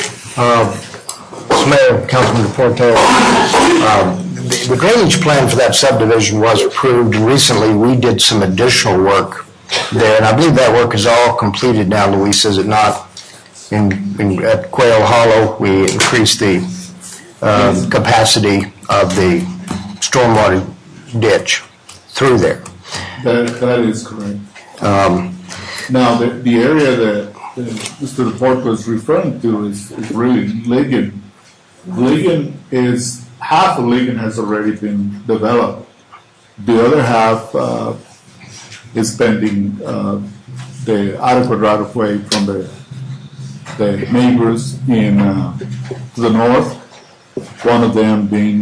Mr. Mayor, Councilman DePorto, the drainage plan for that subdivision was approved, and recently we did some additional work there, and I believe that work is all completed now, Luis, is it not? At Quail Hollow, we increased the capacity of the stormwater ditch through there. That is correct. Now, the area that Mr. DePorto is referring to is really Ligon. Ligon is, half of Ligon has already been developed. The other half is pending the adequate right-of-way from the neighbors in to the north, one of them being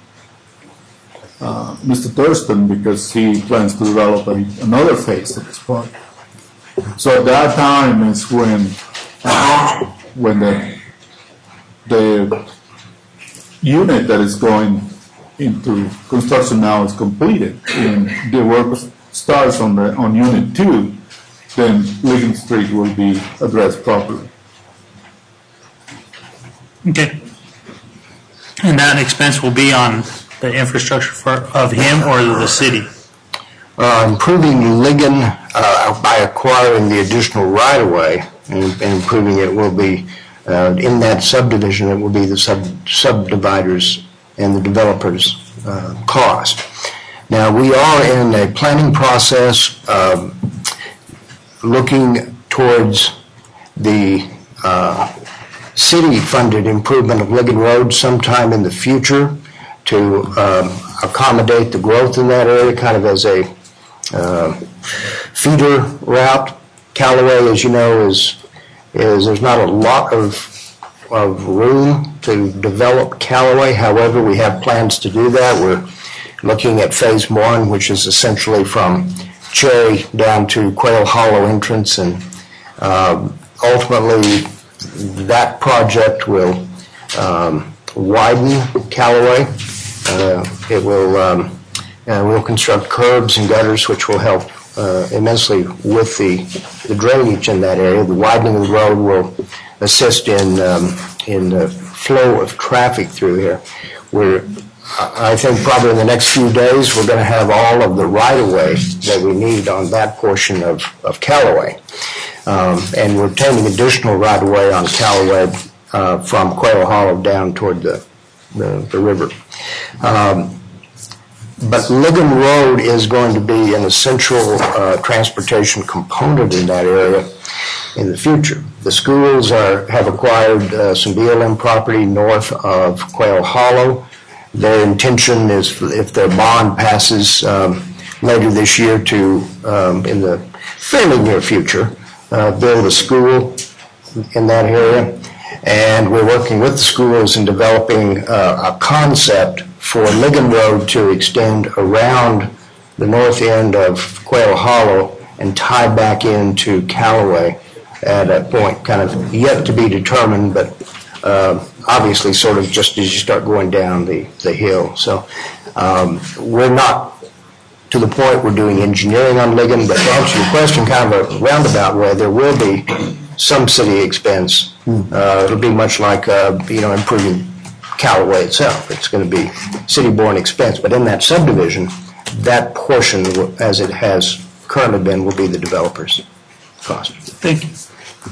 Mr. Thurston, because he plans to develop another phase of this project. So at that time is when the unit that is going into construction now is completed and the work starts on Unit 2, then Ligon Street will be addressed properly. Okay. And that expense will be on the infrastructure of him or the city? Improving Ligon by acquiring the additional right-of-way and improving it will be, in that subdivision, it will be the subdividers and the developers' cost. Now, we are in a planning process looking towards the city-funded improvement of Ligon Road sometime in the future to accommodate the growth in that area, kind of as a feeder route. Callaway, as you know, is there's not a lot of room to develop Callaway. However, we have plans to do that. We're looking at Phase 1, which is essentially from Cherry down to Quail Hollow entrance, and ultimately, that project will widen Callaway. It will we'll construct curbs and gutters, which will help immensely with the drainage in that area. The widening of the road will assist in the flow of traffic through here. I think probably in the next few days we're going to have all of the right-of-way that we need on that portion of Callaway. And we're obtaining additional right-of-way on Callaway from Quail Hollow down toward the river. But Ligon Road is going to be an essential transportation component in that area in the future. The schools have acquired some BLM property north of Quail Hollow. Their intention is, if their bond passes later this year, to, in the fairly near future, build a school in that area. And we're working with the schools in developing a concept for Ligon Road to extend around the north end of Quail Hollow and tie back into Callaway at a point kind of yet to be determined, but obviously sort of just as you start going down the hill. So we're not to the point we're doing engineering on Ligon, but to answer your question kind of a roundabout way, there will be some city expense. It'll be much like improving Callaway itself. It's going to be city-borne expense, but in that subdivision, that portion, as it has currently been, will be the developer's cost. Thank you.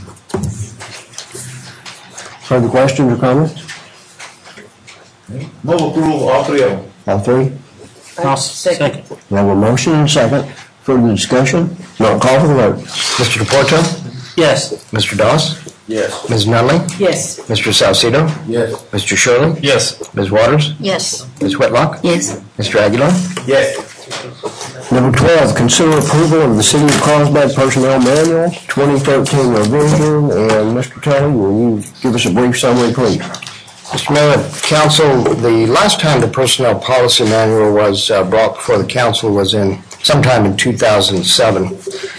Further questions or comments? Move approval, all three of them. All three? Second. We have a motion and a second. Further discussion? Not call for the vote. Mr. DePorto? Yes. Mr. Doss? Yes. Ms. Nunley? Yes. Mr. Salcido? Yes. Mr. Shirley? Yes. Ms. Waters? Yes. Ms. Whitlock? Yes. Mr. Aguilar? Yes. Number 12, consider approval of the City of Carlsbad Personnel Manual, 2013 revision. And Mr. Tully, will you give us a brief summary, please? Mr. Mayor, Council, the last time the Personnel Policy Manual was brought before the Council was in sometime in 2007.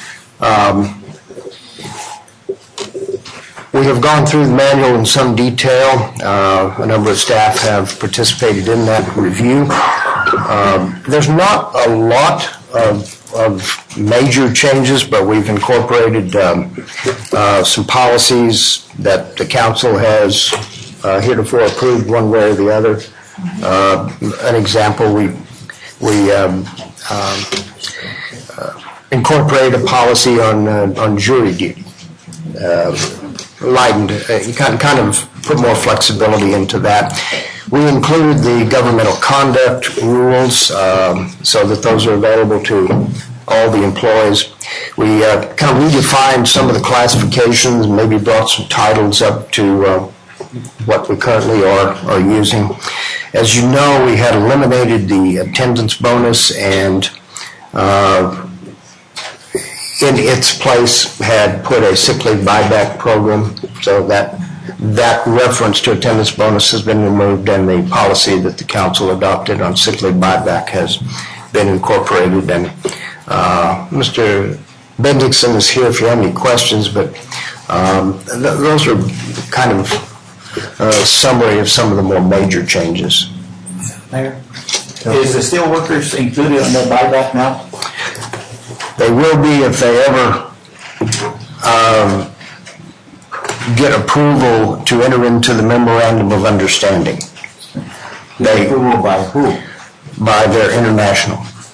We have gone through the manual in some detail. A number of staff have participated in that review. There's not a lot of major changes, but we've incorporated some policies that the Council has heretofore approved one way or the other. An example, we incorporated a policy on jury duty. Lightened, kind of put more flexibility into that. We included the governmental conduct rules so that those are available to all the employees. We kind of redefined some of the classifications, maybe brought some titles up to what we currently are using. As you know, we had eliminated the attendance bonus and in its place had put a sick leave buyback program, so that reference to attendance bonus has been removed, and the policy that the Council adopted on sick leave buyback has been incorporated. And Mr. Bendixson is here if you have any questions, but those are kind of a summary of some of the more major changes. Mayor, is the steelworkers included on that buyback now? They will be if they ever get approval to enter into the memorandum of understanding. Approval by who? By their international.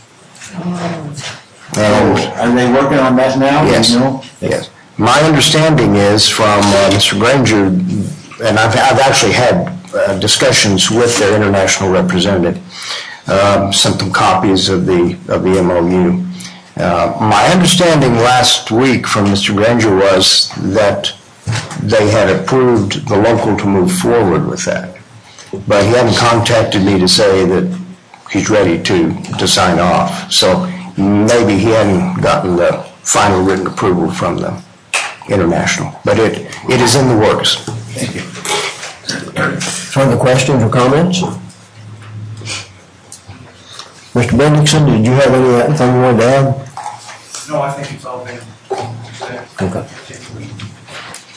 And are they working on that now? Yes. You know? Yes. My understanding is from Mr. Granger, and I've actually had discussions with their international representative. Sent them copies of the MOU. My understanding last week from Mr. Granger was that they had approved the local to move forward with that. But he hadn't contacted me to say that he's ready to sign off. So maybe he hadn't gotten the final written approval from the international. But it is in the works. Thank you. Further questions or comments? Mr. Bendixson, did you have anything you wanted to add? No, I think it's all been said. Okay.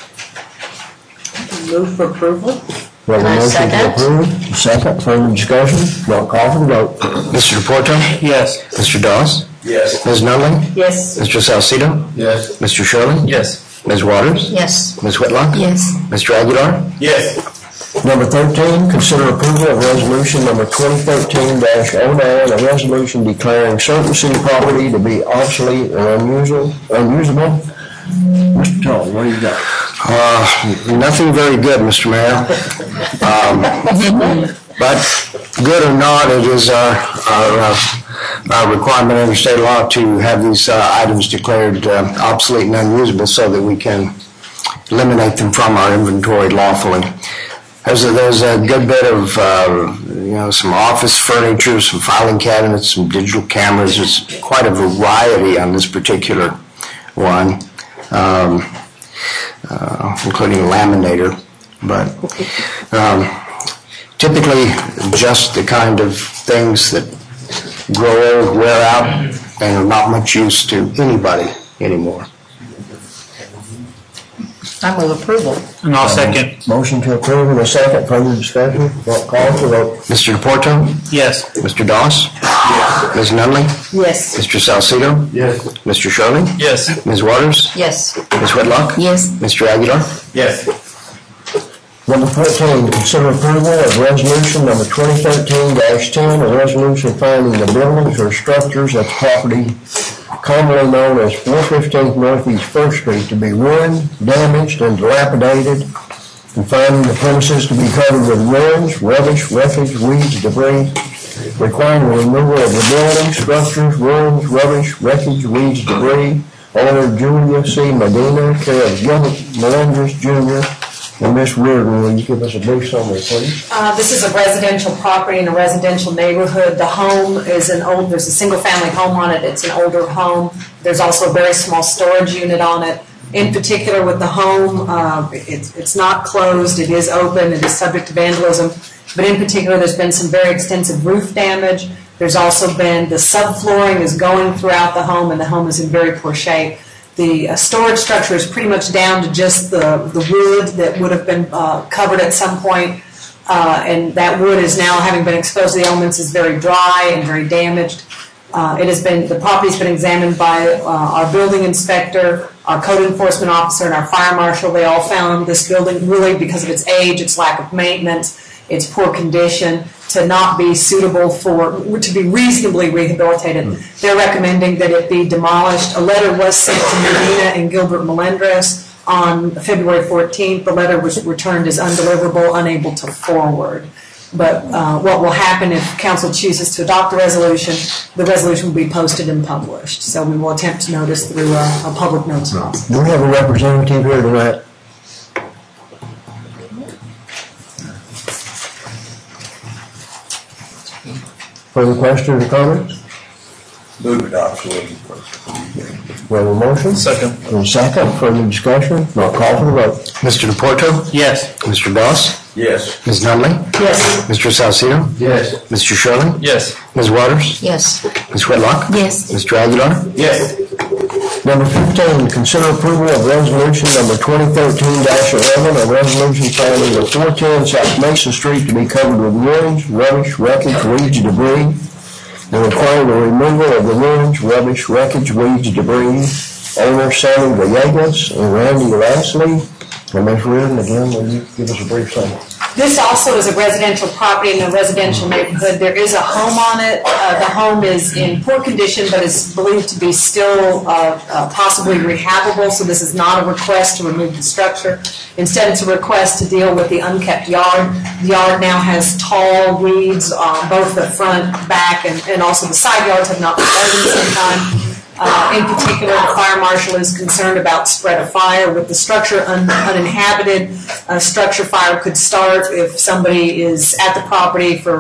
Move for approval. We have a motion to approve. Second, further discussion? Not call for the vote. Mr. DePorto? Yes. Mr. Dawes? Yes. Ms. Nunley? Yes. Mr. Salcido? Yes. Mr. Shirley? Yes. Ms. Waters? Yes. Ms. Whitlock? Yes. Mr. Aguilar? Yes. Number 13, consider approval of resolution number 2013-09, a resolution declaring certain city property to be obsolete and unusable. Mr. Tully, what do you got? Nothing very good, Mr. Mayor. But good or not, it is our requirement under state law to have these items declared obsolete and unusable so that we can eliminate them from our inventory lawfully. There's a good bit of, some office furniture, some filing cabinets, some digital cameras. There's quite a variety on this particular one, including a laminator. But typically just the kind of things that grow old, wear out, and are not much use to anybody anymore. I move approval. And I'll second. Motion to approve and a second, further discussion? Not call for the vote. Mr. DePorto? Yes. Mr. Dawes? Yes. Ms. Nunley? Yes. Mr. Salcido? Yes. Mr. Shirley? Yes. Ms. Waters? Yes. Ms. Whitlock? Yes. Mr. Aguilar? Yes. Number 14, consider approval of resolution number 2013-10, a resolution finding the buildings or structures at the property commonly known as 415 Northeast 1st Street to be ruined, damaged, and dilapidated, and finding the premises to be covered with ruins, rubbish, wreckage, weeds, debris, requiring the removal of the buildings, structures, ruins, rubbish, wreckage, weeds, debris. Owner Julia C. Medina, care of Gilbert Melendez Jr., and Ms. Reardon, will you give us a brief summary, please? This is a residential property in a residential neighborhood. The home is there's a single-family home on it. It's an older home. There's also a very small storage unit on it. In particular, with the home, it's not closed. It is open. It is subject to vandalism. But in particular, there's been some very extensive roof damage. There's also been the subflooring is going throughout the home, and the home is in very poor shape. The storage structure is pretty much down to just the wood that would have been covered at some point, and that wood is now, having been exposed to the elements, is very dry and very damaged. The property's been examined by our building inspector, our code enforcement officer, and our fire marshal. They all found this building, really because of its age, its lack of maintenance, its poor condition, to not be suitable to be reasonably rehabilitated. They're recommending that it be demolished. A letter was sent to Medina and Gilbert Melendez on February 14th. The letter was returned as undeliverable, unable to forward. But what will happen if council chooses to adopt the resolution will be posted and published. So we will attempt to notice through a public notice process. Do we have a representative here tonight? Further questions or comments? Move adoption. We have a motion? Second. And a second, further discussion? Not call for the vote. Mr. DePorto? Yes. Mr. Dawes? Yes. Ms. Nunley? Yes. Mr. Salcido? Yes. Mr. Shirley? Yes. Ms. Waters? Yes. Ms. Whitlock? Yes. Mr. Aguilar? Yes. Number 15, consider approval of resolution number 2013-11, a resolution finding the 410 South Mason Street to be covered with ruins, rubbish, wreckage, weeds, debris, and requiring the removal of the ruins, rubbish, wreckage, weeds, debris. Owner Sammy Villegas and Randy Lashley. And Ms. Reardon, again, will you give us a brief summary? This also is a residential property in a residential neighborhood. There is a home on it. The home is in poor condition, but is believed to be still possibly rehabable, so this is not a request to remove the structure. Instead, it's a request to deal with the unkept yard. The yard now has tall weeds on both the front, back, and also the side yards have not been mowed in some time. In particular, the fire marshal is concerned about spread of fire. With the structure uninhabited, a structure fire could start if somebody is at the property as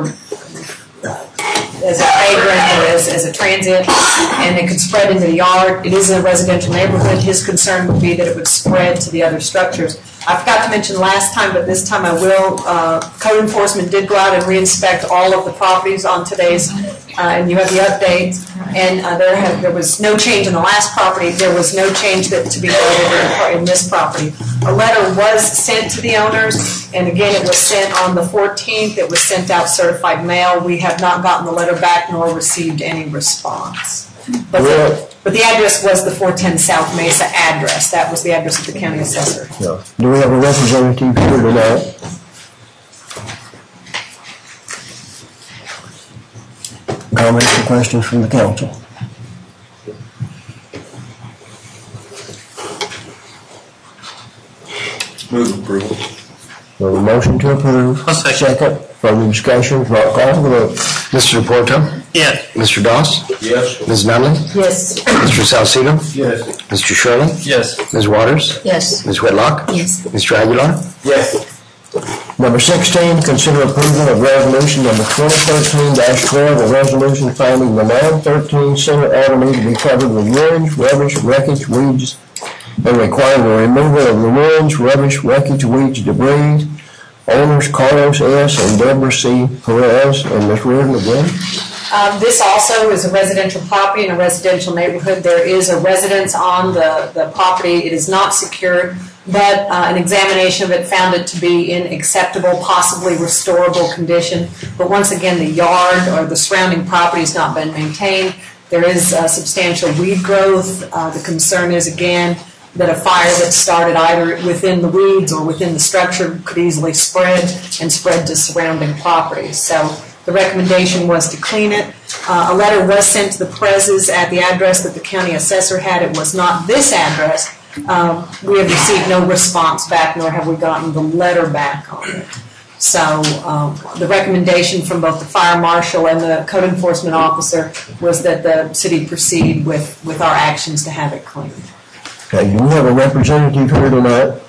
a vagrant or as a transient, and it could spread into the yard. It is in a residential neighborhood. His concern would be that it would spread to the other structures. I forgot to mention last time, but this time I will. Code enforcement did go out and re-inspect all of the properties on today's and you have the update. And there was no change in the last property. There was no change that to be noted in this property. A letter was sent to the owners, and again, it was sent on the 14th. It was sent out certified mail. We have not gotten the letter back nor received any response. But the address was the 410 South Mesa address. That was the address of the county assessor. Yeah. Do we have a representative here tonight? Comments or questions from the council? Move approval. We have a motion to approve. Second. Further discussion, roll call for the vote. Mr. Porto? Yes. Mr. Doss? Yes. Ms. Nunley? Yes. Mr. Salcido? Yes. Mr. Shirley? Yes. Ms. Waters? Yes. Ms. Whitlock? Yes. Mr. Aguilar? Yes. Number 16, consider approval of resolution number 2013-12, a resolution finding the 913 Center Avenue to be covered with ruins, rubbish, wreckage, weeds, and requiring the removal of the ruins, rubbish, wreckage, weeds, debris. Owners Carlos S. and Deborah C. Perez, and Ms. Reardon again. This also is a residential property in a residential neighborhood. There is a residence on the property. It is not secured, but an examination of it found it to be in acceptable, possibly restorable condition. But once again, the yard or the surrounding property has not been maintained. There is substantial weed growth. The concern is, again, that a fire that started either within the weeds or within the structure could easily spread to surrounding properties. So the recommendation was to clean it. A letter was sent to the Prezes at the address that the county assessor had. It was not this address. We have received no response back, nor have we gotten the letter back on it. So the recommendation from both the fire marshal and the code enforcement officer was that the city proceed with our actions to have it cleaned. Okay, do we have a representative here tonight?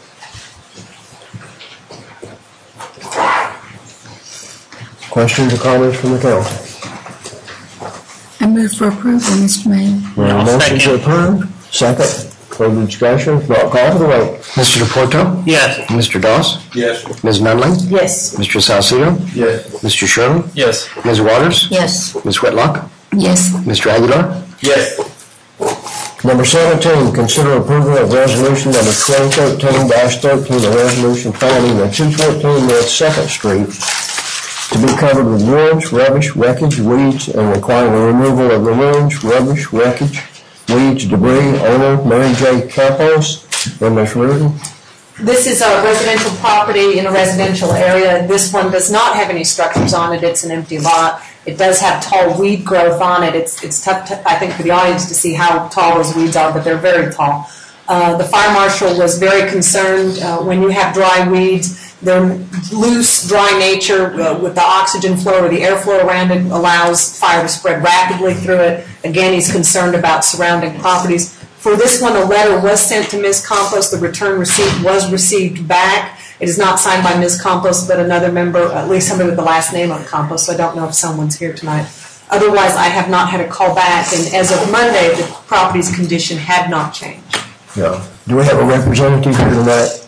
Questions or comments from the council? I move for approval, Mr. Mayor. We have a motion to approve. Second. Further discussion. Roll call for the vote. Mr. Porto? Yes. Mr. Doss? Yes. Ms. Nunley? Yes. Mr. Salcido? Yes. Mr. Shirley? Yes. Ms. Waters? Yes. Ms. Whitlock? Yes. Mr. Aguilar? Yes. Number 17, consider approval of resolution number 2013-13, a resolution finding the 214 North 2nd Street to be covered with ruins, rubbish, wreckage, weeds, and requiring the removal of the ruins, rubbish, wreckage, weeds, debris. Owner Mary J. Campos and Ms. Reardon. This is a residential property in a residential area. This one does not have any structures on it. It's an empty lot. It does have tall weed growth on it. It's tough, I think, for the audience to see how tall those weeds are, but they're very tall. The fire marshal was very concerned when you have dry weeds. Their loose, dry nature with the oxygen flow or the airflow around it allows fire to spread rapidly through it. Again, he's concerned about surrounding properties. For this one, a letter was sent to Ms. Campos. The return receipt was received back. It is not signed by Ms. Campos, but another member, at least somebody with the last name on Campos, so I don't know if someone's here tonight. Otherwise, I have not had a call back, and as of Monday, the property's condition had not changed. Yeah. Do we have a representative here tonight?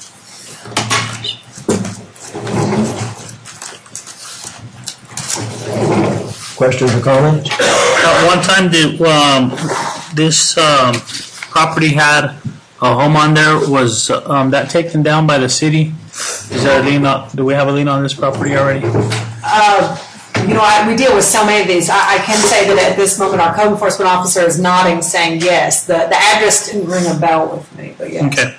Questions or comments? At one time, this property had a home on there. Was that taken down by the city? Is there a lien on? Do we have a lien on this property already? We deal with so many of these. I can say that at this moment, our code enforcement officer is nodding, saying yes. The address didn't ring a bell with me, but yes. Okay.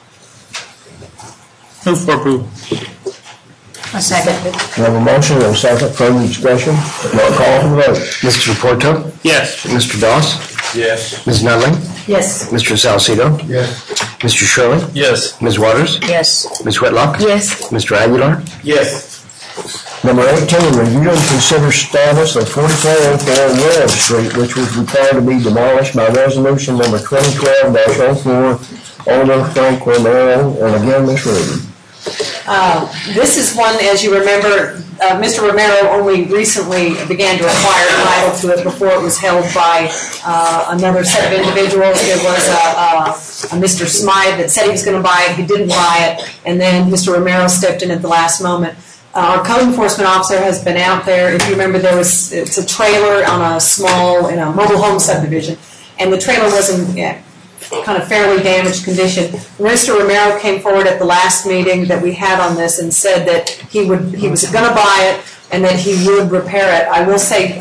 Move for approval. A second. We have a motion and a second. Further discussion. Roll call for the vote. Mr. Porto? Yes. Mr. Doss? Yes. Ms. Nunley? Yes. Mr. Salcido? Yes. Mr. Shirley? Yes. Ms. Waters? Yes. Ms. Whitlock? Yes. Mr. Aguilar? Yes. Number 18, review and consider status of 4404 William Street, which was required to be demolished by resolution number 2012-04, owner Frank Romero, and again, Ms. Reardon. This is one, as you remember, Mr. Romero only recently began to acquire title to it. Before it was held by another set of individuals. It was a Mr. Smythe that said he was going to buy it. He didn't buy it. And then Mr. Romero stepped in at the last moment. Our code enforcement officer has been out there. If you remember, it's a trailer on in a mobile home subdivision, and the trailer was in kind of fairly damaged condition. Mr. Romero came forward at the last meeting that we had on this and said that he was going to buy it and that he would repair it. I will say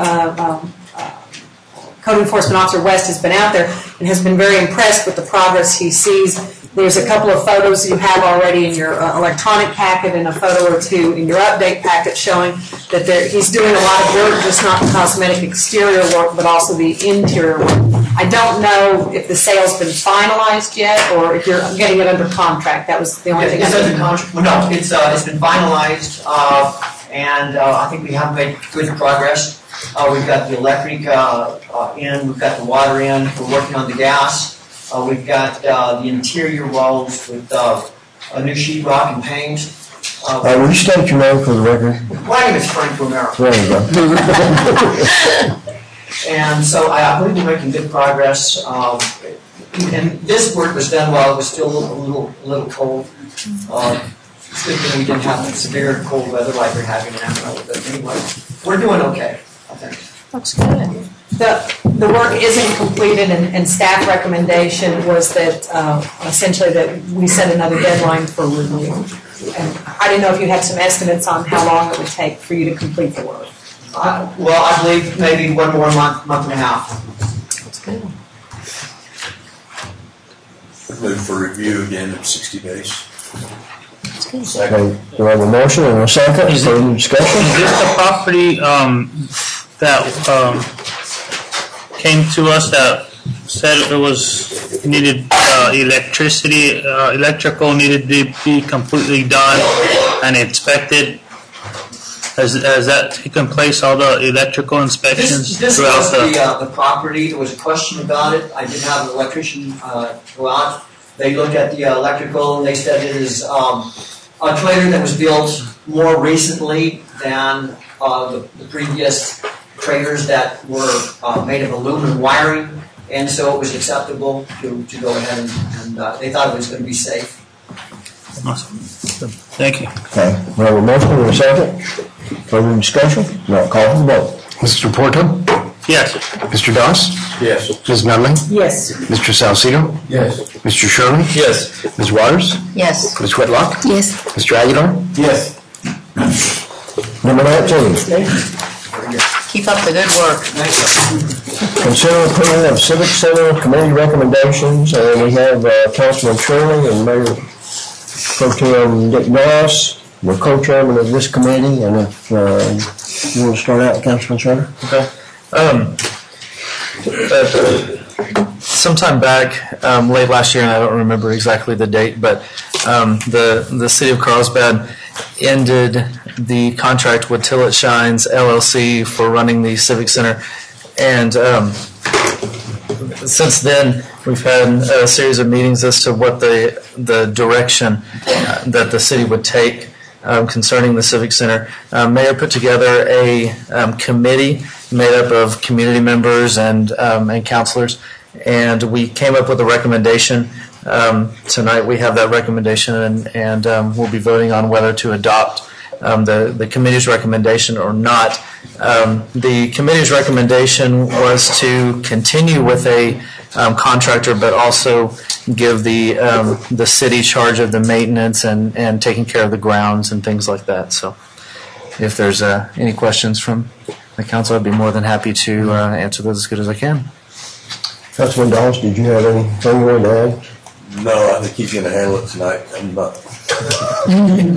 Code Enforcement Officer West has been out there and has been very impressed with the progress he sees. There's a couple of photos you have already in your electronic packet and a photo or two in your update packet showing that he's doing a lot of work, just not the cosmetic exterior work, but also the interior work. I don't know if the sale's been finalized yet or if you're getting it under contract. That was the only thing. It's under contract. Well, no, it's been finalized, and I think we have made good progress. We've got the electric in, we've got the water in, we're working on the gas. We've got the interior walls with a new sheetrock and paint. Will you state your name for the record? My name is Frank Romero. There you go. And so I believe we're making good progress. And this work was done while it was still a little cold. It's good that we didn't have severe cold weather like we're having now. But anyway, we're doing okay, I think. Looks good. The work isn't completed, and staff recommendation was that essentially that we set another deadline for review. And I didn't know if you had some estimates on how long it would take for you to complete the work. Well, I believe maybe one more month and a half. That's good. Move for review again in 60 days. That's good. Second. Do I have a motion and a second? Is Further discussion? Is this the property that came to us that said it was needed electrical needed to be completely done and inspected? Has that taken place, all the electrical inspections This throughout was the property. There was a question about it. I did have an electrician go out. They looked at the electrical and they said it is a trailer that was built more recently than the previous trailers that were made of aluminum wiring, and so it was acceptable to go ahead and they thought it was going to be safe. Awesome. Thank you. Okay. We have a motion and a second. Further discussion? Not call for the vote. Mr. Porto? Yes. Mr. Doss? Yes. Ms. Nunley? Yes. Mr. Salcido? Yes. Mr. Sherman? Yes. Ms. Waters? Yes. Ms. Whitlock? Yes. Mr. Aguilar? Yes. Number 19. Keep up the good work. Consider approval of Civic Center committee recommendations, and we have Councilman Shirley and Mayor Pro Tem Dick Doss. We're co-chairman of this committee, and if you want to start out, Councilman Shirley. Okay. Sometime back, late last year, and I don't remember exactly the date, but the city of Carlsbad ended the contract with Till It Shines LLC for running the Civic Center, and since then we've had a series of meetings as to what the direction that the city would take concerning the Civic Center. Mayor put together a committee made up of community members and councilors, and we came up with a recommendation. Tonight we have that recommendation, and we'll be voting on whether to adopt the committee's recommendation or not. The committee's recommendation was to continue with a contractor, but also give the city charge of the maintenance and taking care of the grounds and things like that. So if there's any questions from the council, I'd be more than happy to answer those as good as I can. Councilman Doss, did you have anything you wanted to add? No, I think he's going to handle it tonight. I'm not. And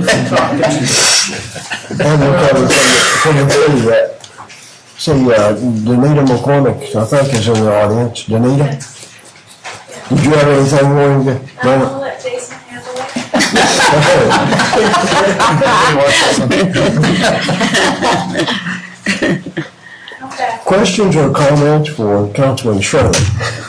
we'll cover from the city that. See, Danita McCormick, I think, is in the audience. Danita, did you have anything you wanted to? I'm going to let Jason handle it. Questions or comments for Councilman Shirley?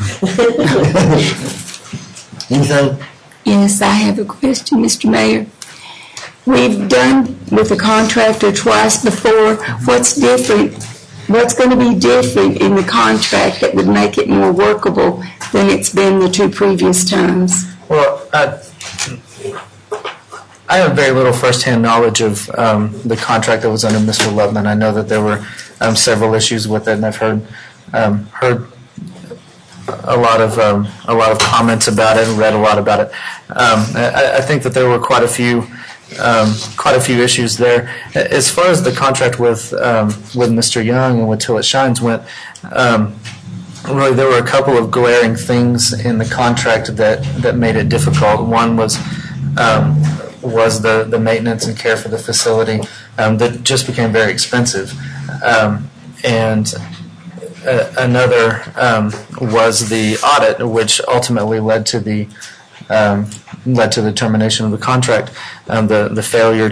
Anything? Yes, I have a question, Mr. Mayor. We've done with a contractor twice before. What's different? What's going to be different in the contract that would make it more workable than it's been the two previous times? Well, I have very little firsthand knowledge of the contract that was under Mr. Lubman. I know that there were several issues with it, and I've heard a lot of comments about it and read a lot about it. I think that there were quite a few issues there. As far as the contract with Mr. Young and with Till It Shines went, really there were a couple of glaring things in the contract that made it difficult. One was the maintenance and care for the facility that just became very expensive, and another was the audit, which ultimately led to the termination of the contract, the failure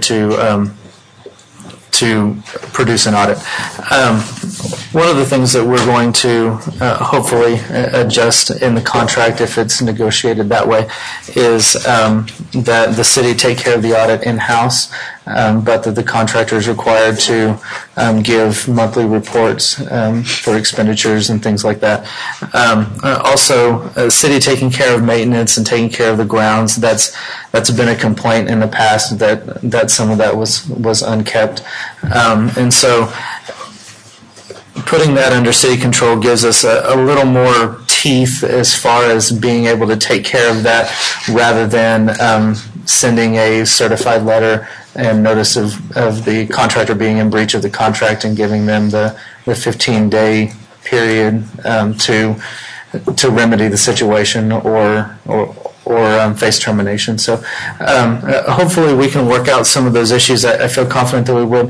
to produce an audit. One of the things that we're going to hopefully adjust in the contract, if it's negotiated that way, is that the city take care of the audit in-house, but that the contractor is required to give monthly reports for expenditures and things like that. Also, city taking care of maintenance and taking care of the grounds, that's been a complaint in the past that some of that was unkept. And so putting that under city control gives us a little more teeth as far as being able to take care of that, rather than sending a certified letter and notice of the contractor being in breach of the contract and giving them the 15-day period to remedy the situation or face termination. So hopefully we can work out some of those issues. I feel confident that we would.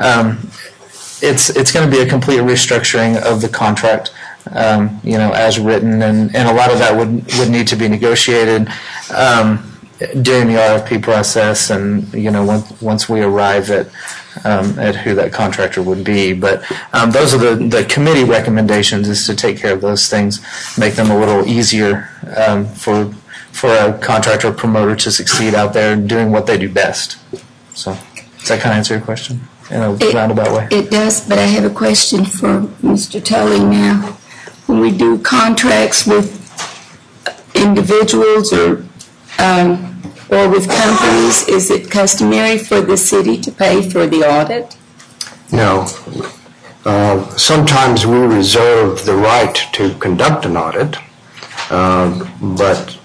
It's going to be a complete restructuring of the contract, as written, and a lot of that would need to be negotiated during the RFP process, and once we arrive at who that contractor would be. But those are the committee recommendations, is to take care of those things, make them a little easier for a contractor or promoter to succeed out there doing what they do best. So does that kind of answer your question in a roundabout way? It does, but I have a question for Mr. Tully now. When we do contracts with individuals or with companies, is it customary for the city to pay for the audit? No. Sometimes we reserve the right to conduct an audit, but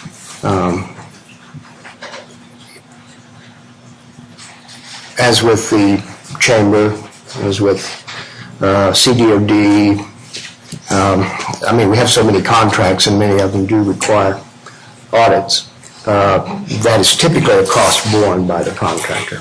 as with the chamber, as with CDOD, we have so many contracts and many of them do require audits. That is typically a cost borne by the contractor.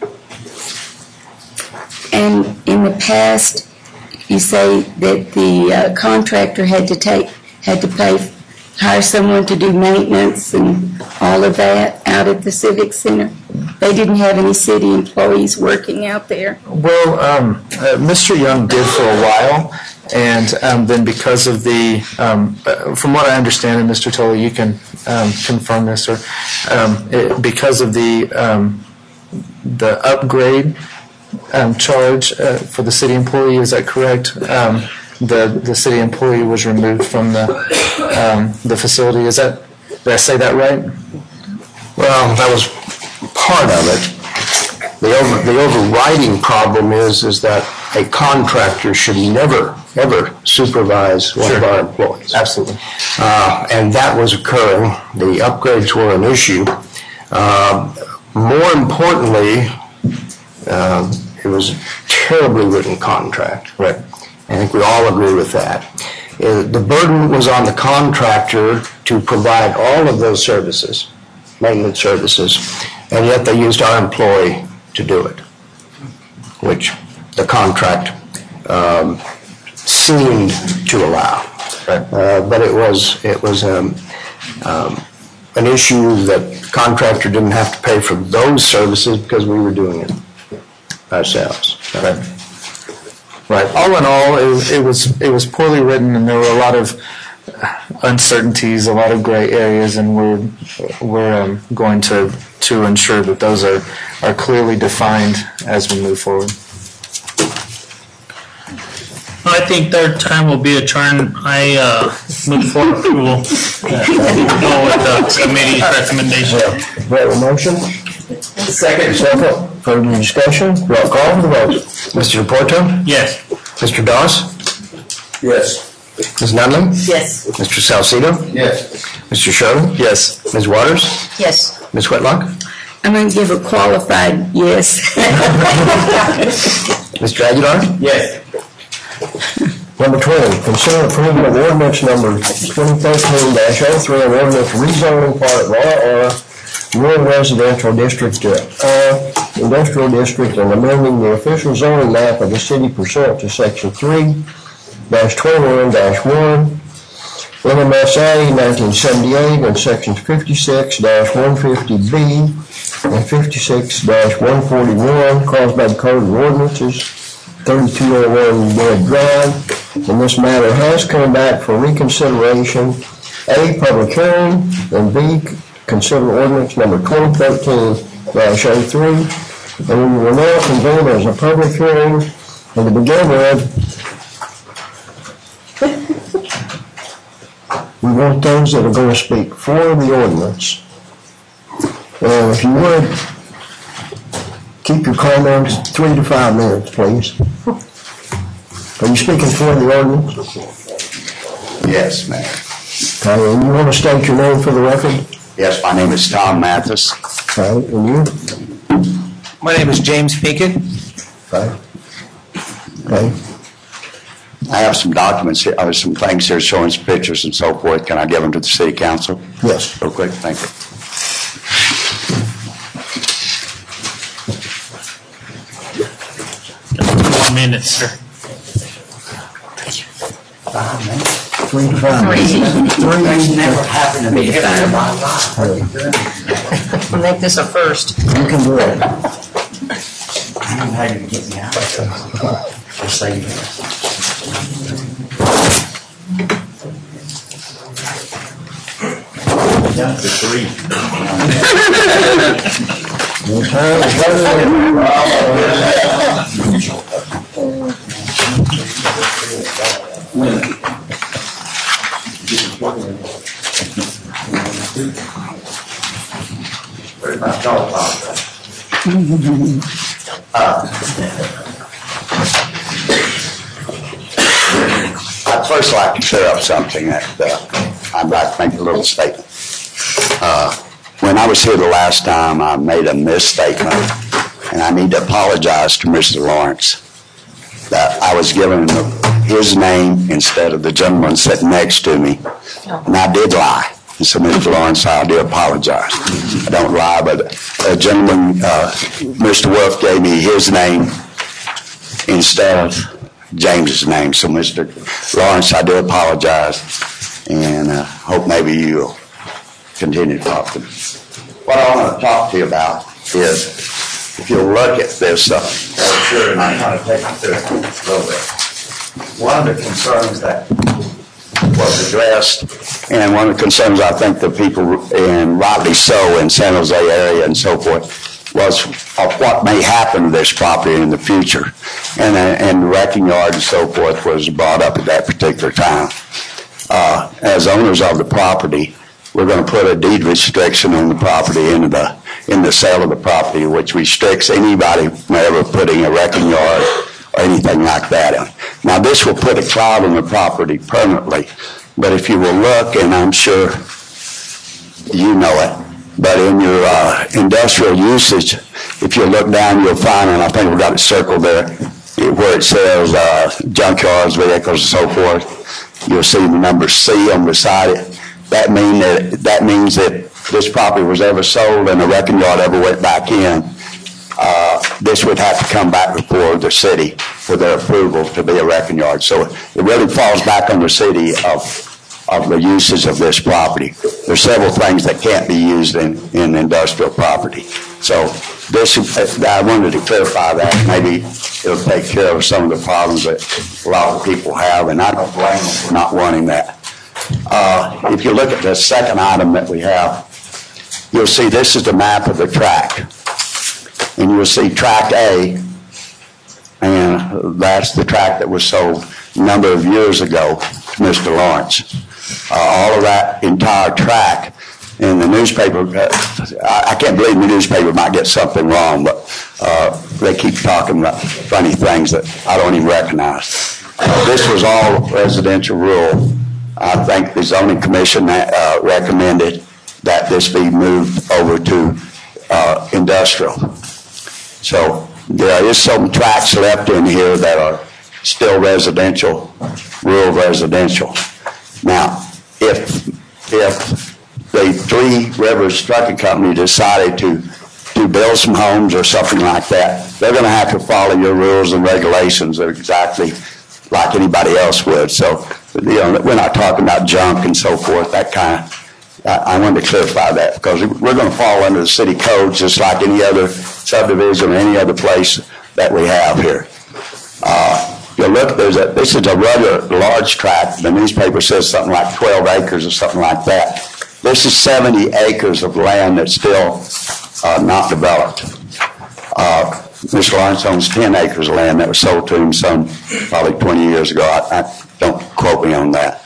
And in the past, you say that the contractor had to hire someone to do maintenance and all of that out at the Civic Center. They didn't have any city employees working out there. Well, Mr. Young did for a while, and then because of the, from what I understand, and Mr. Tully, you can confirm this, or because of the upgrade charge for the city employee, is that correct? The city employee was removed from the facility. Did I say that right? Well, that was part of it. The overriding problem is that a contractor should never, ever supervise one of our employees. Absolutely. And that was occurring. The upgrades were an issue. More importantly, it was a terribly written contract. Right. I think we all agree with that. The burden was on the contractor to provide all of those services, maintenance services, and yet they used our employee to do it, which the contract seemed to allow. Right. But it was an issue that the contractor didn't have to pay for those services because we were doing it ourselves. Right. Right. All in all, it was poorly written, and there were a lot of uncertainties, a lot of gray areas, and we're going to ensure that those are clearly defined as we move forward. I think their time will be adjourned. I look forward to go with the committee's recommendation. Do I have a motion? Second. Further discussion? Roll call for the vote. Mr. Porto? Yes. Mr. Dawes? Yes. Ms. Nunley? Yes. Mr. Salcedo? Yes. Mr. Sherman? Yes. Ms. Waters? Yes. Ms. Whitlock? I'm going to give a qualified yes. Mr. Aguilar? Yes. Number 20, consider approval of ordinance number 2013-03, an ordinance rezoning part of RR Rural Residential District to Industrial District and amending the official zoning map of the city pursuant to Section 3-21-1, NMSA 1978, and Sections 56-150B and 56-141 caused by the Code of Ordinances 3201 Dead Drive, and this matter has come back for reconsideration. A, public hearing, and B, consider ordinance number 2013-03, and we will now convene as a public hearing. And to begin with, we want those that are going to speak for the ordinance. And if you would, keep your comments 3 to 5 minutes, please. Are you speaking for the ordinance? Yes, Mayor. Okay, and you want to state your name for the record? Yes, my name is Tom Mathis. Okay, and you? My name is James Pekin. Okay. Okay. I have some documents here, some things here showing some pictures and so forth. Can I give them to the city council? Yes. Real quick, thank you. Just 1 minute, sir. 5 minutes? 3 to 5 minutes. That's never happened to me ever in my life. We'll make this a first. You can do it. I don't know how to get me out of here. Just say yes. Down to 3. Your time is I'd first like to clear up something that I'd like to make a little statement. When I was here the last time, I made a misstatement, and I need to apologize to Mr. Lawrence that I was giving his name instead of the gentleman sitting next to me, and I did lie. And so, Mr. Lawrence, I do apologize. I don't lie, but a gentleman, Mr. Wolf, gave me his name instead of James's name. So, Mr. Lawrence, I do apologize, and hope maybe you'll continue to talk to me. What I want to talk to you about is, if you'll look at this brochure, and I'm going to take you through it a little bit. One of the concerns that was addressed, and one of the concerns I think the people, and rightly so, in San Jose area and so forth, was of what may happen to this property in the future. And the wrecking yard and so forth was brought up at that particular time. As owners of the property, we're going to put a deed restriction on the property in the sale of the property, which restricts anybody from ever putting a wrecking yard or anything like that in. Now, this will put a cloud on the property permanently, but if you will look, and I'm sure you know it, but in your industrial usage, if you look down, you'll find, and I think we've got it circled there, where it says junkyards, vehicles, and so forth. You'll see the number C on beside it. That means that this property was ever sold and a wrecking yard ever went back in, this would have to come back before the city for their approval to be a wrecking yard. So it really falls back on the city of the uses of this property. There's several things that can't be used in industrial property. So this, I wanted to clarify that. Maybe it'll take care of some of the problems that a lot of people have, and I don't blame them for not wanting that. If you look at the second item that we have, you'll see this is the map of the track. And you'll see track A, and that's the track that was sold a number of years ago to Mr. Lawrence. All of that entire track in the newspaper, I can't believe the newspaper might get something wrong, but they keep talking about funny things that I don't even recognize. This was all residential rural. I think the zoning commission recommended that this be moved over to industrial. So there is some tracts left in here that are still residential, rural residential. Now, if the Three Rivers Trucking Company decided to build some homes or something like that, they're going to have to follow your rules and regulations exactly like anybody else would. So, we're not talking about junk and so forth, that kind of. I wanted to clarify that because we're going to fall under the city codes just like any other subdivision or any other place that we have here. You look, this is a rather large tract. The newspaper says something like 12 acres or something like that. This is 70 acres of land that's still not developed. Mr. Lawrence owns 10 acres of land that was sold to him some probably 20 years ago. I don't quote me on that.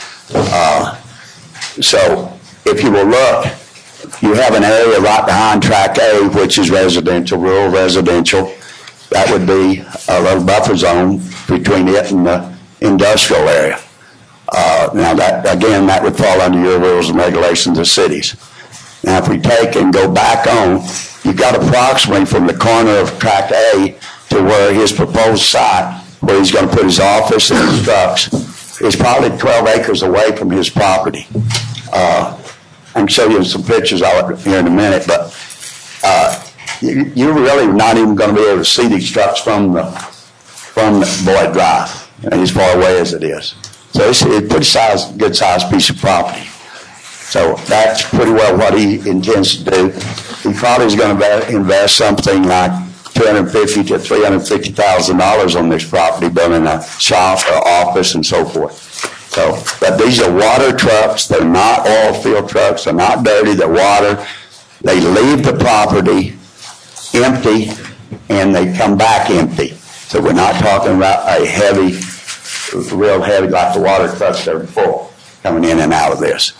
So if you will look, you have an area right behind Tract A, which is residential, rural residential. That would be a little buffer zone between it and the industrial area. Now, that would fall under your rules and regulations of cities. Now, if we take and go back on, you've got approximately from the corner of Tract A to where his proposed site, where he's going to put his office and his trucks, is probably 12 acres away from his property. I can show you some pictures of it here in a minute, but you're really not even going to be able to see these trucks from Boyd Drive, as far away as it is. So it's a pretty good sized piece of property. So that's pretty well what he intends to do. He probably is going to invest something like $250,000 to $350,000 on this property, building a shop or office and so forth. So, but these are water trucks. They're not oil field trucks. They're not dirty. They're water. They leave the property empty and they come back empty. So we're not talking about a heavy, real heavy like the water trucks that are full coming in and out of this.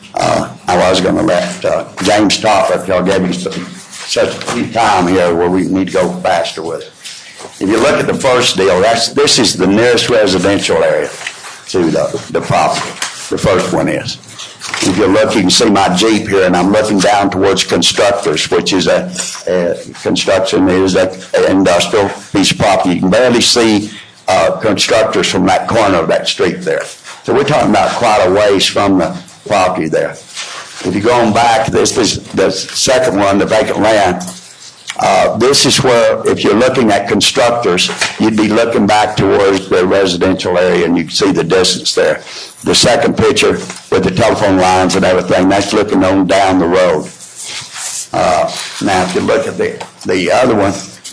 I was going to let James talk, but y'all gave me such a few time here where we need to go faster with it. If you look at the first deal, this is the nearest residential area to the property. The first one is. If you look, you can see my Jeep here, and I'm looking down towards Constructors, which is construction is an industrial piece of property. You can barely see Constructors from that corner of that street there. So we're talking about quite a ways from the property there. If you go on back, this is the second one, the vacant land. This is where, if you're looking at Constructors, you'd be looking back towards the residential area, and you can see the distance there. The second picture with the telephone lines and everything, that's looking on down the road. Now, if you look at the other one,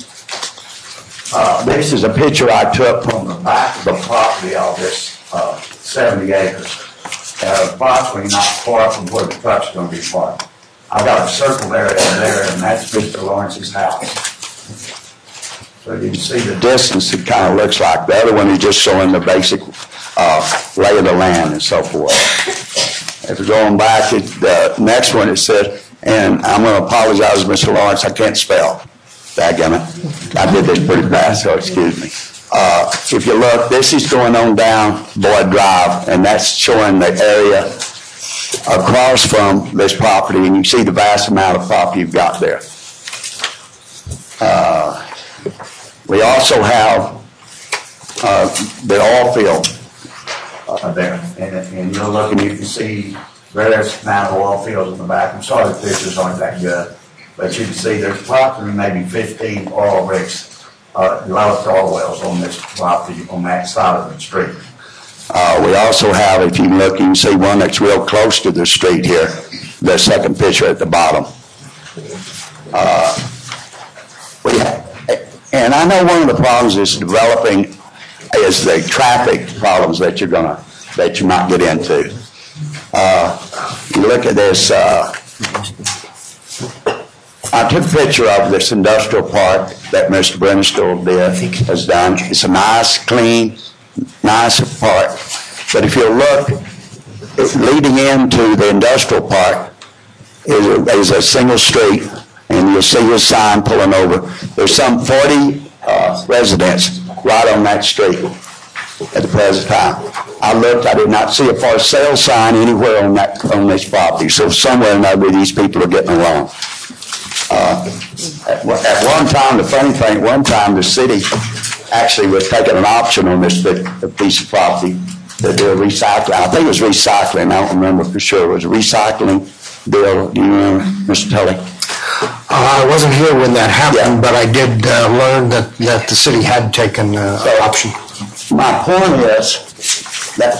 this is a picture I took from the back of the property of this 70 acres. Approximately not far from where the truck's going to be parked. I've got a circle area there, and that's Mr. Lawrence's house. So you can see the distance it kind of looks like. The other one is just showing the basic lay of the land and so forth. If you're going back, the next one it said, and I'm going to apologize, Mr. Lawrence, I can't spell. Dadgummit. I did this pretty fast, so excuse me. If you look, this is going on down Boyd Drive, and that's showing the area across from this property, and you see the vast amount of property you've got there. We also have the oil field there, and you're looking, you can see various amount of oil fields in the back. I'm sorry the pictures aren't that good, but you can see there's approximately maybe 15 oil rigs, developed oil wells on this property on that side of the street. We also have, if you look, you can see one that's real close to the street here, the second picture at the bottom. And I know one of the problems is developing is the traffic problems that you might get into. You look at this, I took a picture of this industrial park that Mr. Brennerstall has done. It's a nice, clean, nice park. But if you look, leading into the industrial park, is a single street, and you'll see his sign pulling over. There's some 40 residents right on that street at the present time. I looked, I did not see a for sale sign anywhere on this property, so somewhere or another these people are getting along. At one time, the funny thing, one time the city actually was taking an option on this piece of property to do a recycling. I think it was recycling, I don't remember for sure. It was a recycling deal. Do you remember, Mr. Tully? I wasn't here when that happened, but I did learn that the city had taken an option. My point is that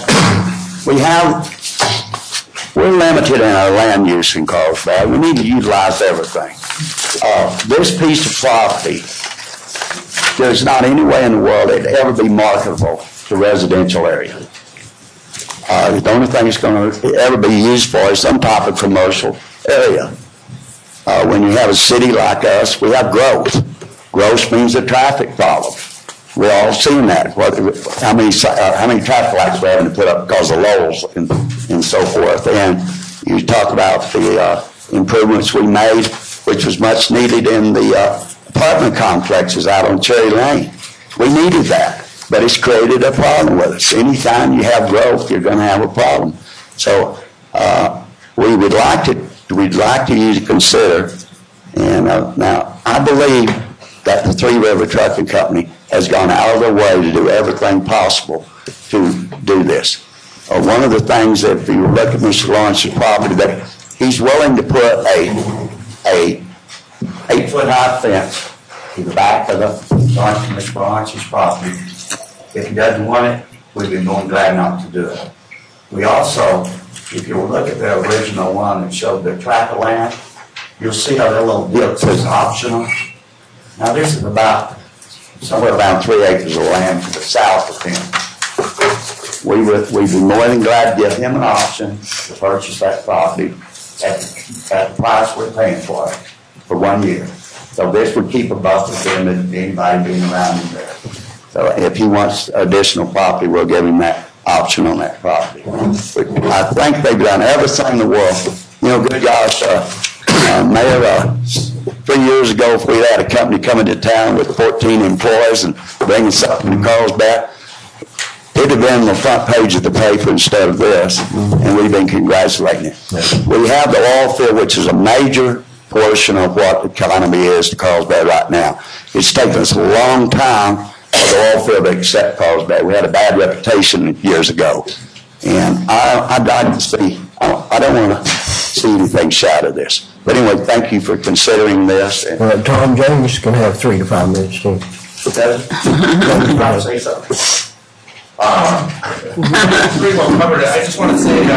we're limited in our land use in Carlsbad. We need to utilize everything. This piece of property, there's not any way in the world it'd ever be marketable to residential area. The only thing it's going to ever be used for is some type of commercial area. When you have a city like us, we have growth. Growth means a traffic problem. We're all seeing that. How many traffic lights we're having to put up because of Lowell's and so forth. And you talk about the improvements we made, which was much needed in the apartment complexes out on Cherry Lane. We needed that, but it's created a problem with us. Anytime you have growth, you're going to have a problem. So we'd like you to consider, and now I believe that the Three River Trucking Company has gone out of their way to do everything possible to do this. One of the things, if you look at Mr. Lawrence's property, that he's willing to put a 8-foot-high fence to the back of Mr. Lawrence's property. If he doesn't want it, we've been more than glad not to do it. We also, if you look at the original one that showed the tract of land, you'll see how that little deal says optional. Now this is about somewhere around 3 acres of land to the south of him. We'd be more than glad to give him an option to purchase that property at the price we're paying for it for 1 year. So this would keep a buffer from anybody being around him there. So if he wants additional property, we'll give him that option on that property. I think they've done everything in the world. You know, good gosh, Mayor, 3 years ago, if we had a company coming to town with 14 employees and bringing something to Carlsbad, it'd have been on the front page of the paper instead of this, and we've been congratulating it. We have the oil field, which is a major portion of what the economy is to Carlsbad right now. It's taken us a long time for the oil field to accept Carlsbad. We had a bad reputation years ago, and I'd like to see, I don't want to see anything shy of this. But anyway, thank you for considering this. Tom James can have 3 to 5 minutes too. Say something. Pretty well covered it. I just want to say,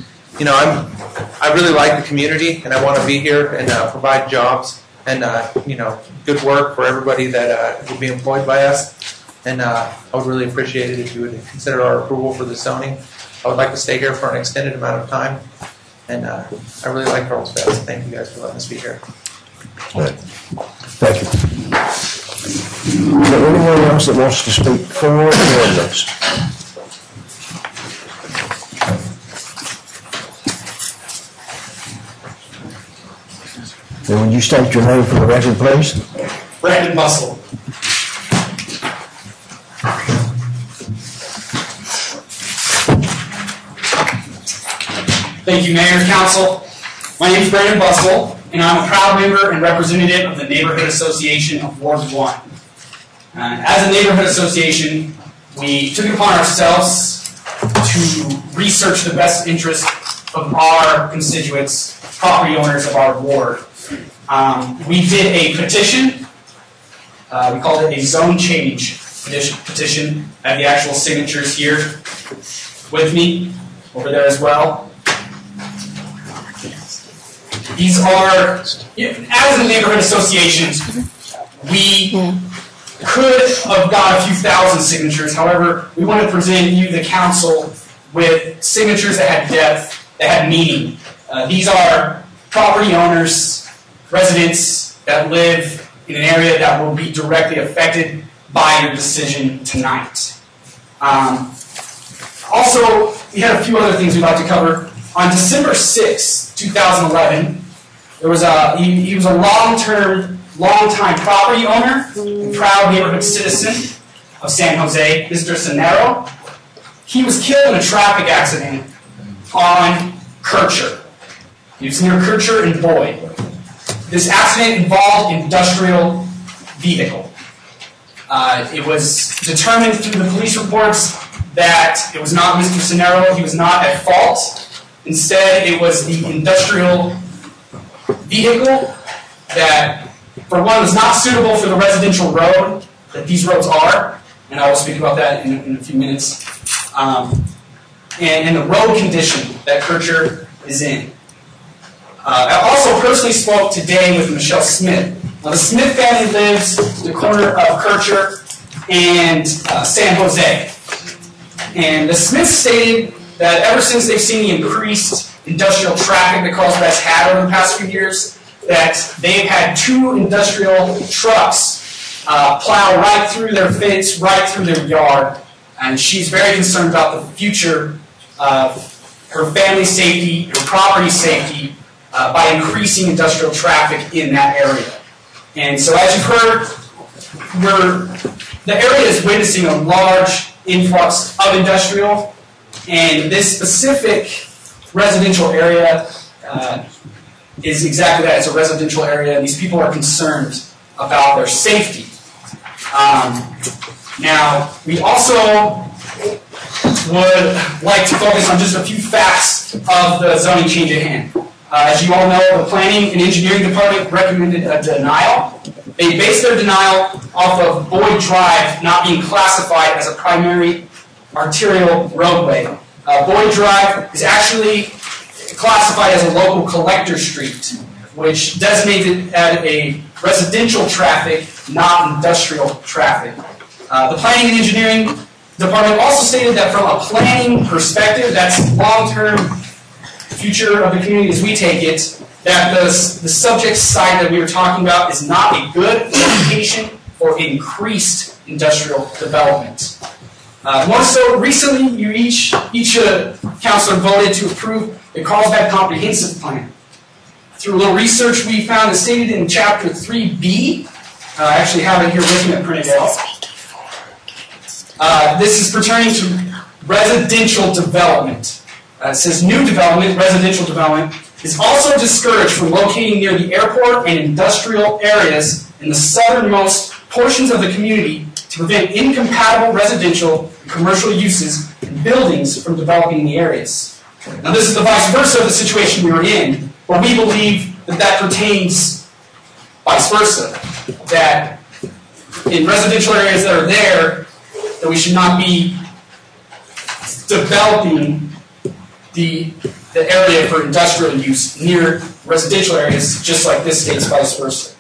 I really like the community, and I want to be here and provide jobs and good work for everybody that will be employed by us. And I would really appreciate it if you would consider our approval for the zoning. I would like to stay here for an extended amount of time, and I really like Carlsbad. So thank you guys for letting us be here. Thank you. Is there anyone else that wants to speak for or against? Then would you state your name for the record, please? Brandon Muscle. Thank you, Mayor and Council. My name is Brandon Bustle, and I'm a proud member and representative of the Neighborhood Association of Ward 1. As a neighborhood association, we took it upon ourselves to research the best interest of our constituents, property owners of our ward. We did a petition. We called it a zone change petition. I have the actual signatures here with me over there as well. These are, as a neighborhood association, we could have got a few thousand signatures. However, we want to present you, the council, with signatures that had depth, that had meaning. These are property owners, residents that live in an area that will be directly affected by your decision tonight. Also, we had a few other things we'd like to cover. On December 6, 2011, He was a long-time property owner, and proud neighborhood citizen of San Jose, Mr. Cenero. He was killed in a traffic accident on Kircher. He was near Kircher and Boyd. This accident involved an industrial vehicle. It was determined through the police reports that it was not Mr. Cenero. He was not at fault. Instead, it was the industrial vehicle that, for one, was not suitable for the residential road that these roads are, and I will speak about that in a few minutes, and the road condition that Kircher is in. I also personally spoke today with Michelle Smith. Now, the Smith family lives in the corner of Kircher and San Jose. And the Smiths stated that ever since they've seen the increased industrial traffic that Carlsbad's had over the past few years, that they've had 2 industrial trucks plow right through their fence, right through their yard. And she's very concerned about the future of her family's safety, her property safety, by increasing industrial traffic in that area. And so as you've heard, the area is witnessing a large influx of industrial, and this specific residential area is exactly that. It's a residential area, and these people are concerned about their safety. Now, we also would like to focus on just a few facts of the zoning change at hand. As you all know, the Planning and Engineering Department recommended a denial. They based their denial off of Boyd Drive not being classified as a primary arterial roadway. Boyd Drive is actually classified as a local collector street, which designates it as a residential traffic, not industrial traffic. The Planning and Engineering Department also stated that from a planning perspective, that's long-term future of the community as we take it, that the subject site that we were talking about is not a good location for increased industrial development. More so, recently, each councilor voted to approve the Carlsbad Comprehensive Plan. Through a little research, we found it stated in Chapter 3B. I actually have it here with me, I printed it out. This is pertaining to residential development. It says new development, residential development, is also discouraged from locating near the airport and industrial areas in the southernmost portions of the community to prevent incompatible residential and commercial uses and buildings from developing in the areas. Now, this is the vice versa of the situation we were in, but we believe that that pertains vice versa, that in residential areas that are there, that we should not be developing the area for industrial use near residential areas, just like this states vice versa.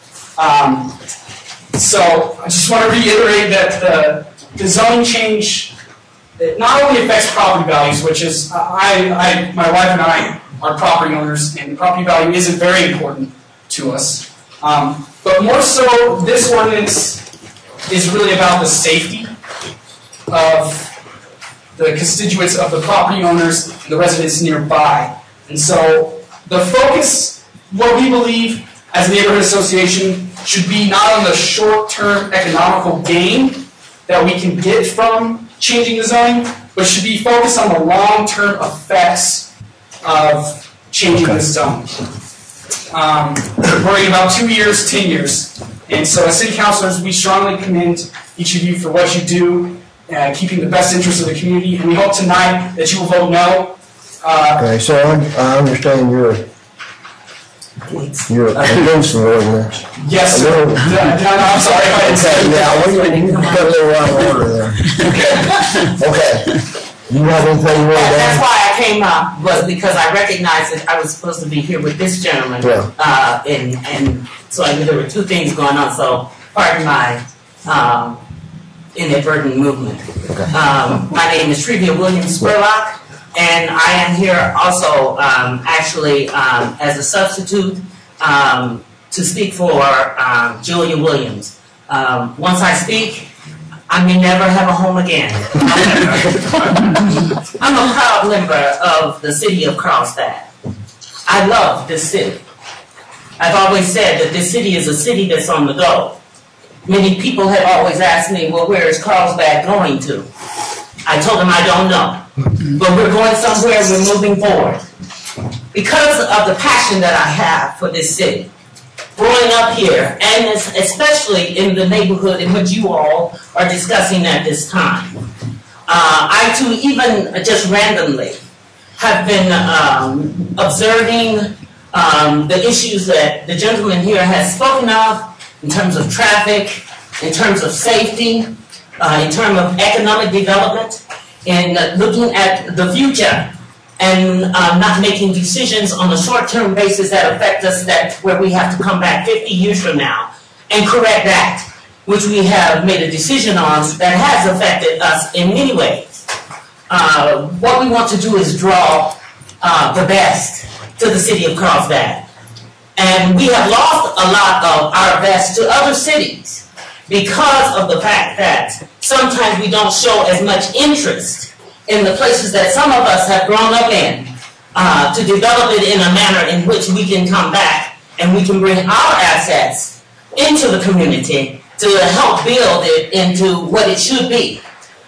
So I just want to reiterate that the zoning change, it not only affects property values, which is, my wife and I are property owners, and property value isn't very important to us. But more so, this ordinance is really about the safety of the constituents of the property owners and the residents nearby. And so the focus, what we believe as a neighborhood association, should be not on the short-term economical gain that we can get from changing the zoning, but should be focused on the long-term effects of changing the zone. We're in about 2 years, 10 years. And so as city councilors, we strongly commend each of you for what you do, keeping the best interests of the community, and we hope tonight that you will vote no. Okay, so I understand you're against the ordinance. Yes, sir. No, I'm sorry if I didn't say that. Yeah, you got a little wrong order there. Okay. You have anything you want to add? That's why I came up, was because I recognized that I was supposed to be here with this gentleman. Yeah. And so I knew there were 2 things going on, so pardon my inadvertent movement. Okay. My name is Trevia Williams Spurlock, and I am here also actually as a substitute to speak for Julia Williams. Once I speak, I may never have a home again. I'm a proud member of the city of Carlsbad. I love this city. I've always said that this city is a city that's on the go. Many people have always asked me, well, where is Carlsbad going to? I told them I don't know. But we're going somewhere, we're moving forward. Because of the passion that I have for this city, growing up here, and especially in the neighborhood in which you all are discussing at this time, I too, even just randomly, have been observing the issues that the gentleman here has spoken of in terms of traffic, in terms of safety, in terms of economic development, and looking at the future and not making decisions on a short-term basis that affect us, that where we have to come back 50 years from now and correct that, which we have made a decision on that has affected us in many ways. What we want to do is draw the best to the city of Carlsbad. And we have lost a lot of our best to other cities because of the fact that sometimes we don't show as much interest in the places that some of us have grown up in to develop it in a manner in which we can come back and we can bring our assets into the community to help build it into what it should be.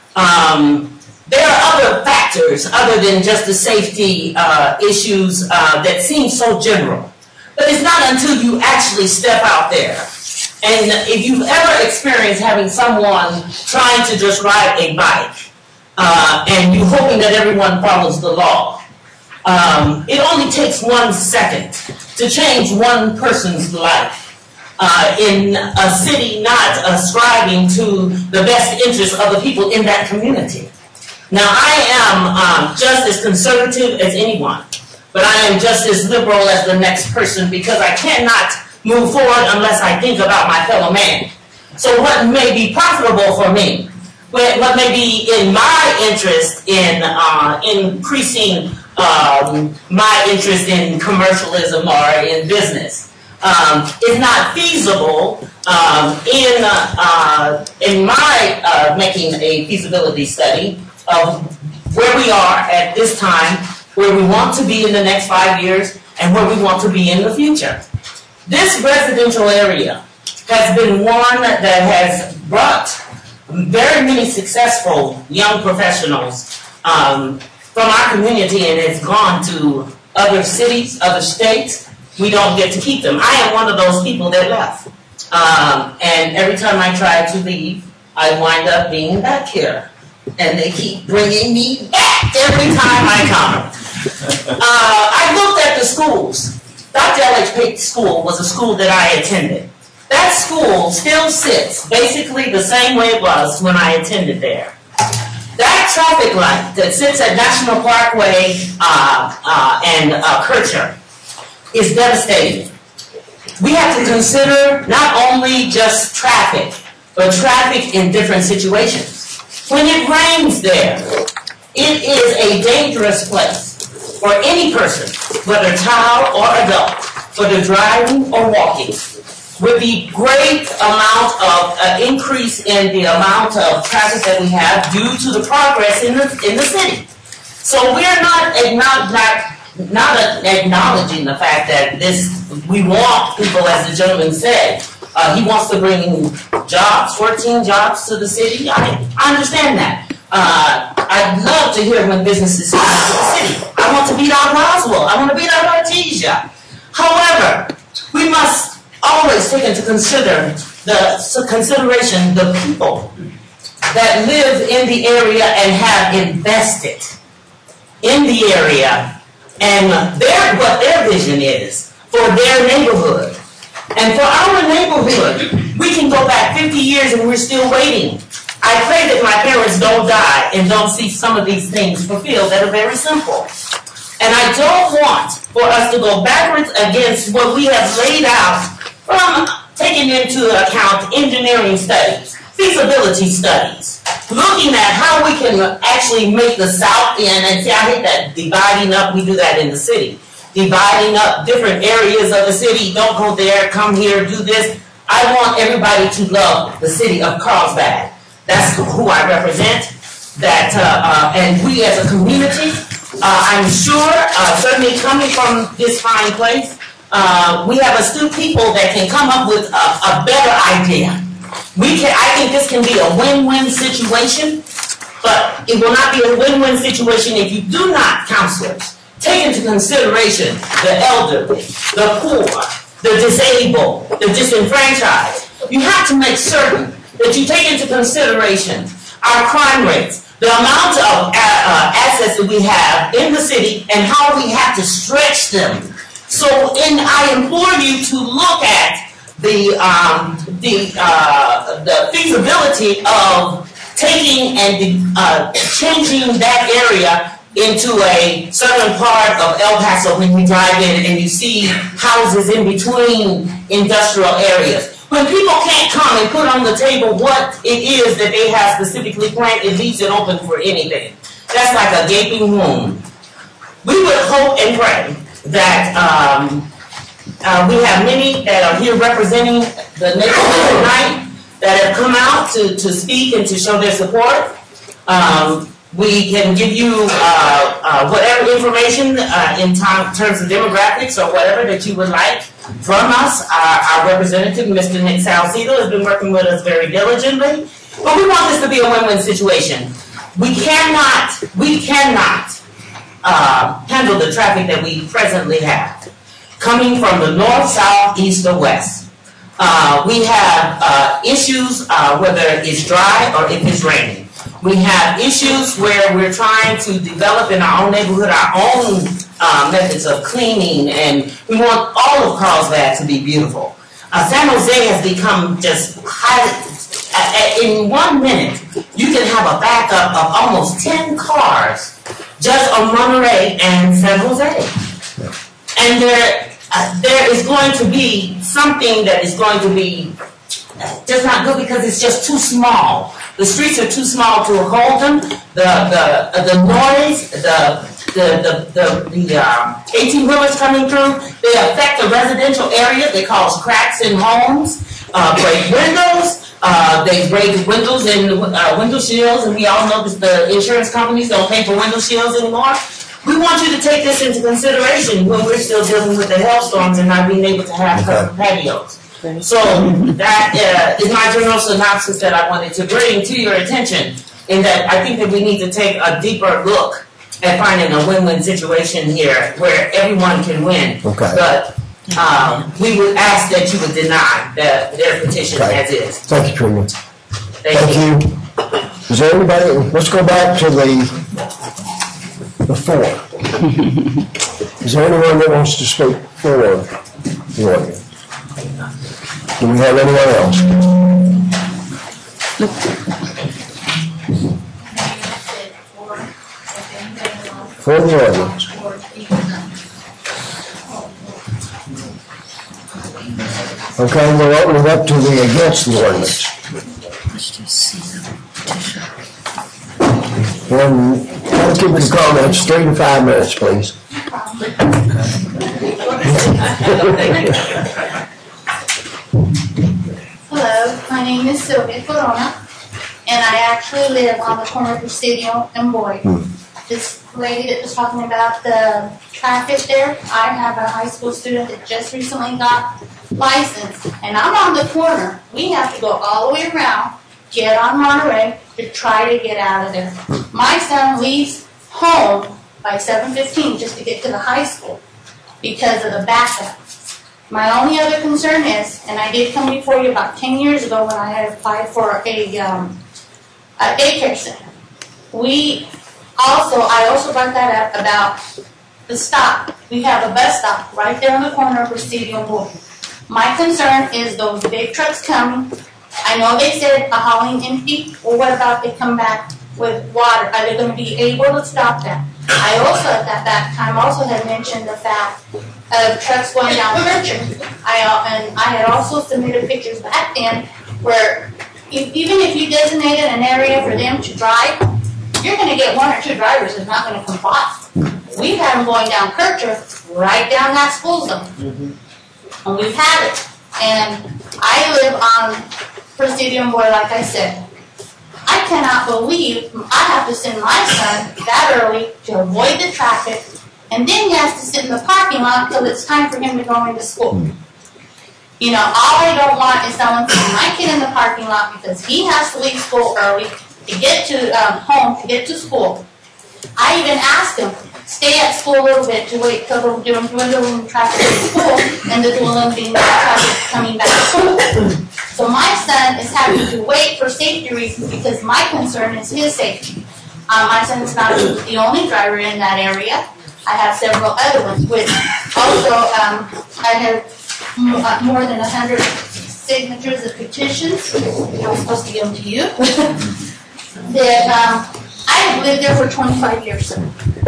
There are other factors other than just the safety issues that seem so general. But it's not until you actually step out there. And if you've ever experienced having someone trying to just ride a bike and you hoping that everyone follows the law, it only takes 1 second to change one person's life in a city not ascribing to the best interests of the people in that community. Now, I am just as conservative as anyone, but I am just as liberal as the next person because I cannot move forward unless I think about my fellow man. So what may be profitable for me, what may be in my interest in increasing my interest in commercialism or in business, is not feasible in my making a feasibility study of where we are at this time, where we want to be in the next 5 years, and where we want to be in the future. This residential area has been one that has brought very many successful young professionals from our community and has gone to other cities, other states. We don't get to keep them. I am one of those people that left. And every time I try to leave, I wind up being back here. And they keep bringing me back every time I come. I looked at the schools. Dr. L.H. Pate School was a school that I attended. That school still sits basically the same way it was when I attended there. That traffic light that sits at National Parkway and Kircher is devastating. We have to consider not only just traffic, but traffic in different situations. When it rains there, it is a dangerous place for any person, whether child or adult, whether driving or walking. With the great amount of increase in the amount of traffic that we have due to the progress in the city. So we're not acknowledging the fact that we want people, as the gentleman said, he wants to bring jobs, 14 jobs to the city. I understand that. I'd love to hear when businesses come to the city. I want to beat out Roswell. I want to beat out Artesia. However, we must always take into consideration the people that live in the area and have invested in the area and what their vision is for their neighborhood. And for our neighborhood, we can go back 50 years and we're still waiting. I pray that my parents don't die and don't see some of these things fulfilled that are very simple. And I don't want for us to go backwards against what we have laid out from taking into account engineering studies, feasibility studies, looking at how we can actually make the South End, and see, I hate that dividing up, we do that in the city. Dividing up different areas of the city, don't go there, come here, do this. I want everybody to love the city of Carlsbad. That's who I represent. And we as a community, I'm sure, certainly coming from this fine place, we have astute people that can come up with a better idea. I think this can be a win-win situation, but it will not be a win-win situation if you do not, counselors, take into consideration the elderly, the poor, the disabled, the disenfranchised. You have to make certain that you take into consideration our crime rates, the amount of assets that we have in the city, and how we have to stretch them. So, I implore you to look at the feasibility of taking and changing that area into a certain part of El Paso when you drive in and you see houses in between industrial areas. When people can't come and put on the table what it is that they have specifically planned, it leaves it open for anything. That's like a gaping wound. We would hope and pray that we have many that are here representing the neighborhood tonight that have come out to speak and to show their support. We can give you whatever information in terms of demographics or whatever that you would like from us. Our representative, Mr. Nick Salcido, has been working with us very diligently. But we want this to be a win-win situation. We cannot handle the traffic that we presently have, coming from the north, south, east, or west. We have issues whether it's dry or if it's raining. We have issues where we're trying to develop in our own neighborhood our own methods of cleaning, and we want all of Carlsbad to be beautiful. San Jose has become just in 1 minute, you can have a backup of almost 10 cars just on Monterey and San Jose. And there is going to be something that is going to be just not good because it's just too small. The streets are too small to hold them. The noise, the 18-wheelers coming through, they affect the residential area. They cause cracks in homes, break windows. They break windows and window shields, and we all know that the insurance companies don't pay for window shields anymore. We want you to take this into consideration when we're still dealing with the hailstorms and not being able to have covered patios. So that is my general synopsis that I wanted to bring to your attention, in that I think that we need to take a deeper look at finding a win-win situation here where everyone can win. Okay. But we would ask that you would deny their petition as is. Thank you, Trina. Thank you. Is there anybody, let's go back to the four. Is there anyone that wants to speak for the ordinance? Do we have anyone else? For the ordinance. Okay, we'll open it up to the against the ordinance. And try to keep it to comments 3 to 5 minutes, please. Hello, my name is Sylvia Corona, and I actually live on the corner of Presidio and Boyd. This lady that was talking about the traffic there, I have a high school student that just recently got licensed, and I'm on the corner. We have to go all the way around, get on Monterey to try to get out of there. My son leaves home by 7:15 just to get to the high school because of the backup. My only other concern is, and I did come before you about 10 years ago when I had applied for a daycare center. I also brought that up about the stop. We have a bus stop right there on the corner of Presidio and Boyd. My concern is those big trucks coming. I know they said a hauling empty. Well, what about they come back with water? Are they going to be able to stop that? I also, at that time, also had mentioned the fact of trucks going down Kircher. And I had also submitted pictures back then where even if you designated an area for them to drive, you're going to get 1 or 2 drivers that's not going to comply. We've had them going down Kircher, right down that school zone. And we've had it. And I live on Presidio and Boyd, like I said. I cannot believe I have to send my son that early to avoid the traffic and then he has to sit in the parking lot until it's time for him to go into school. You know, all I don't want is someone putting my kid in the parking lot because he has to leave school early to get to home, to get to school. I even asked him, stay at school a little bit to wait till the dwindling traffic at school and the dwindling traffic coming back to school. So my son is having to wait for safety reasons because my concern is his safety. My son is not the only driver in that area. I have several other ones, which also I have more than 100 signatures of petitions. I was supposed to give them to you. That I have lived there for 25 years. So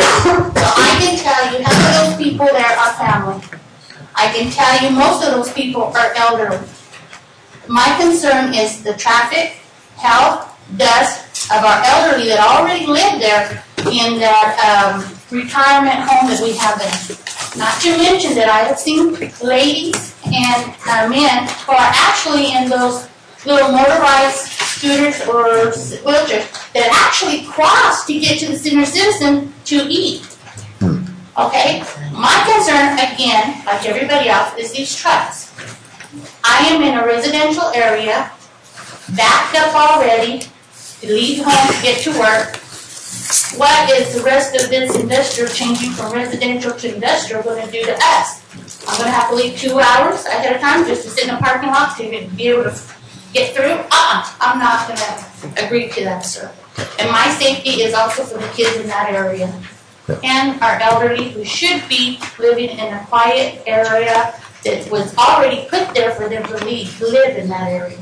I can tell you, half of those people there are family. I can tell you most of those people are elderly. My concern is the traffic, health, dust of our elderly that already live there in that retirement home that we have there. Not to mention that I have seen ladies and men who are actually in those little motorized scooters or wheelchairs that actually cross to get to the senior citizen to eat. Okay? My concern, again, like everybody else, is these trucks. I am in a residential area, backed up already, to leave home to get to work. What is the rest of this industrial changing from residential to industrial going to do to us? I'm going to have to leave 2 hours ahead of time just to sit in a parking lot to be able to get through? I'm not going to agree to that, sir. And my safety is also for the kids in that area. And our elderly who should be living in a quiet area that was already put there for them to live in that area.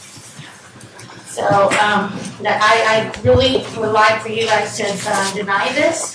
So that I really would like for you guys to deny this.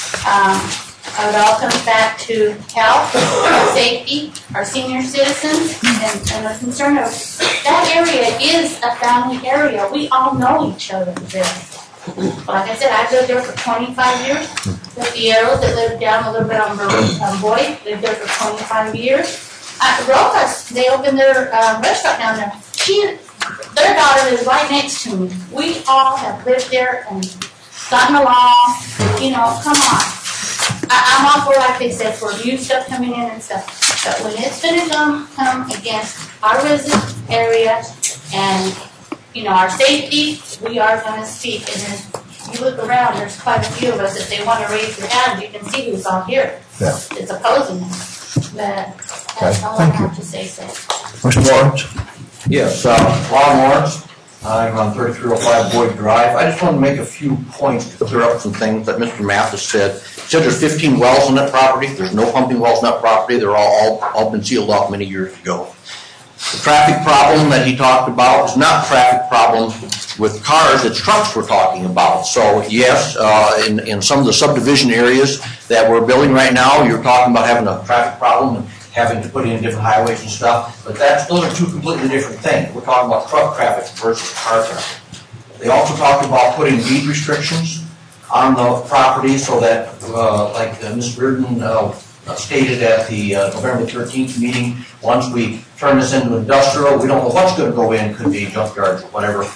It all comes back to health, safety, our senior citizens, and the concern of that area is a family area. We all know each other there. Like I said, I've lived there for 25 years. The Fierros that lived down a little bit on Boyd lived there for 25 years. Rojas, they opened their restaurant down there. Their daughter is right next to me. We all have lived there and gotten along. You know, come on. I'm all for, like they said, for new stuff coming in and stuff. But when it's going to come against our resident area and, you know, our safety, we are going to speak. And then you look around, there's quite a few of us. If they want to raise their hand, you can see who's all here. Yeah. It's opposing it. But that's all I have to say, sir. Mr. Lawrence? Yes, Ron Lawrence. I'm on 3305 Boyd Drive. I just want to make a few points to clear up some things that Mr. Mathis said. He said there's 15 wells on that property. There's no pumping wells on that property. They're all been sealed off many years ago. The traffic problem that he talked about is not traffic problem with cars, it's trucks we're talking about. So yes, in some of the subdivision areas that we're building right now, you're talking about having a traffic problem and having to put in different highways and stuff, but those are two completely different things. We're talking about truck traffic versus car traffic. They also talked about putting deed restrictions on the property so that, like Ms. Reardon stated at the November 13th meeting, once we turn this into industrial, we don't know what's going to go in, could be junkyards or whatever.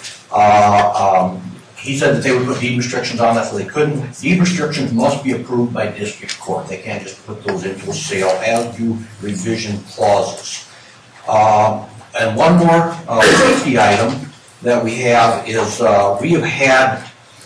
He said that they would put deed restrictions on that, so they couldn't. Deed restrictions must be approved by district court. They can't just put those into a sale, as do revision clauses. And one more safety item that we have is we have had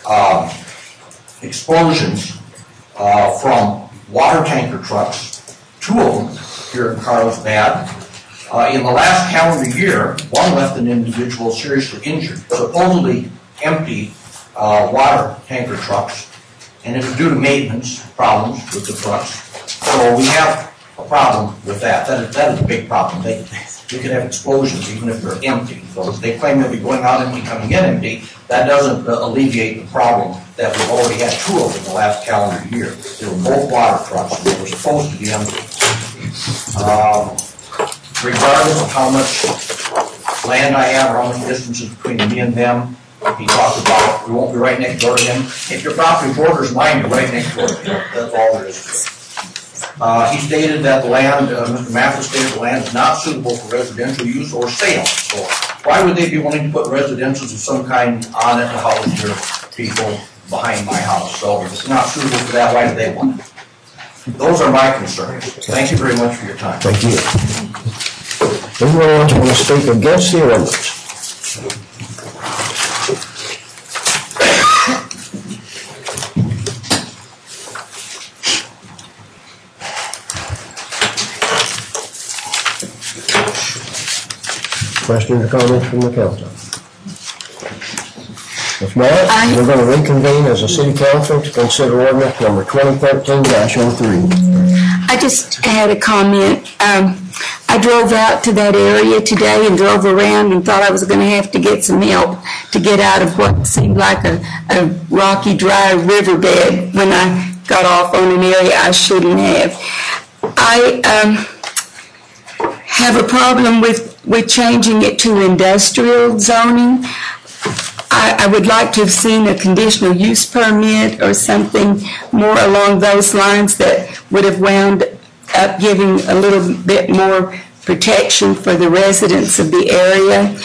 explosions from water tanker trucks, 2 of them here in Carlsbad. In the last calendar year, one left an individual seriously injured, supposedly empty water tanker trucks, and it was due to maintenance problems with the trucks. So we have a problem with that. That is a big problem. They could have explosions even if they're empty. So if they claim they'll be going out empty, coming in empty, that doesn't alleviate the problem that we've already had 2 of in the last calendar year. They were both water trucks, and they were supposed to be empty. Regardless of how much land I have or how much distance is between me and them, he talked about we won't be right next door to him. If your property borders mine, you're right next door to him. That's all there is to it. He stated that the land, Mr. Mathis stated the land is not suitable for residential use or sale. So why would they be willing to put residences of some kind on it to house your people behind my house? So if it's not suitable for that, why do they want it? Those are my concerns. Thank you very much for your time. Thank you. Anyone else want to speak against the ordinance? Questions or comments from the council? If not, we're going to reconvene as a city council to consider ordinance number 2013-03. I just had a comment. I drove out to that area today and drove around and thought I was going to have to get some help to get out of what seemed like a rocky, dry riverbed when I got off on an area I shouldn't have. I have a problem with changing it to industrial zoning. I would like to have seen a conditional use permit or something more along those lines that would have wound up giving a little bit more protection for the residents of the area.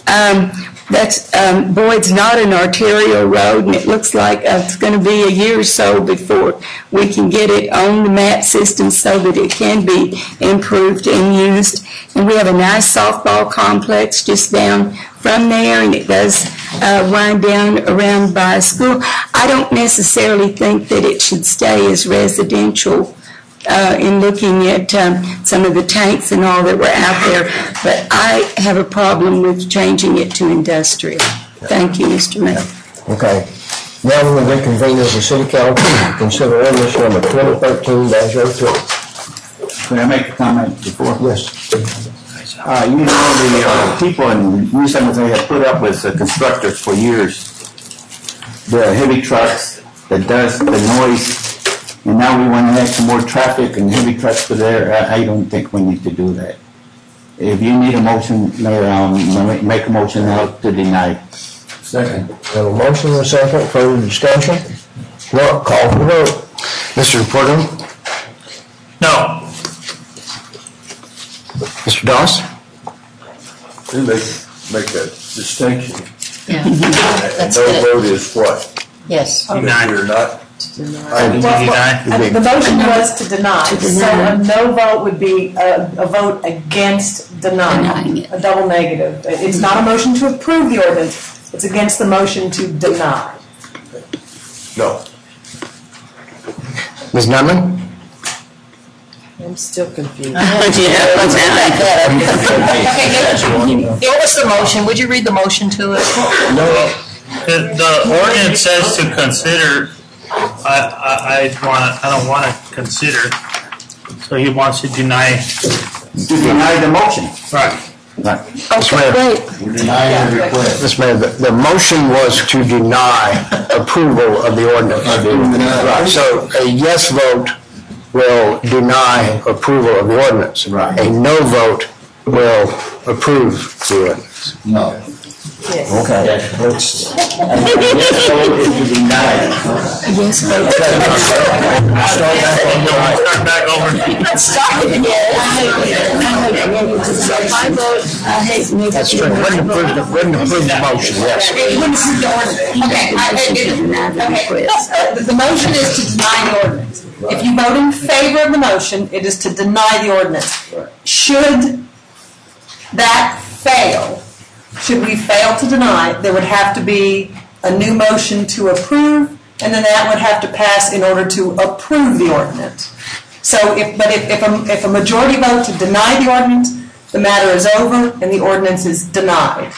Boyd's not an arterial road, and it looks like it's going to be a year or so before we can get it on the map system so that it can be improved and used. And we have a nice softball complex just down from there, and it does wind down around by a school. I don't necessarily think that it should stay as residential in looking at some of the tanks and all that were out there, but I have a problem with changing it to industrial. Thank you, Mr. Mayor. Okay. Now we will reconvene as a city council to consider ordinance number 2013-03. Can I make a comment before? Yes. You know, the people in New Cemetery have put up with constructors for years. The heavy trucks, the dust, the noise, and now we want to have some more traffic and heavy trucks for there. I don't think we need to do that. If you need a motion, Mayor, make a motion now to deny. Second. We have a motion and a second. Further discussion? Clerk, call for the vote. Mr. Porto? No. Mr. Doss? Make a distinction. Yeah. That's No good. vote is what? Yes. Deny. You're not. The motion was to deny. So a no vote would be a vote against denying it. A double negative. It's not a motion to approve the ordinance. It's against the motion to deny. No. Ms. Nunley? I'm still confused. What was the motion? Would you read the motion to us? No. The ordinance says to consider. I don't want to consider. So he wants to deny. To deny the motion. Right. Mr. Mayor, Mr. Mayor, the motion was to deny approval of the ordinance. Right. So a yes vote will deny approval of the ordinance. Right. A no vote will approve the ordinance. No. Yes. Okay. Yes vote is to deny. Yes, vote. Start back over. Start it again. That's true. Wouldn't approve the motion, yes. The motion is to deny the ordinance. If you vote in favor of the motion, it is to deny the ordinance. Should that fail, should we fail to deny, there would have to be a new motion to approve, and then that would have to pass in order to approve the ordinance. So if a majority vote to deny the ordinance, the matter is over and the ordinance is denied.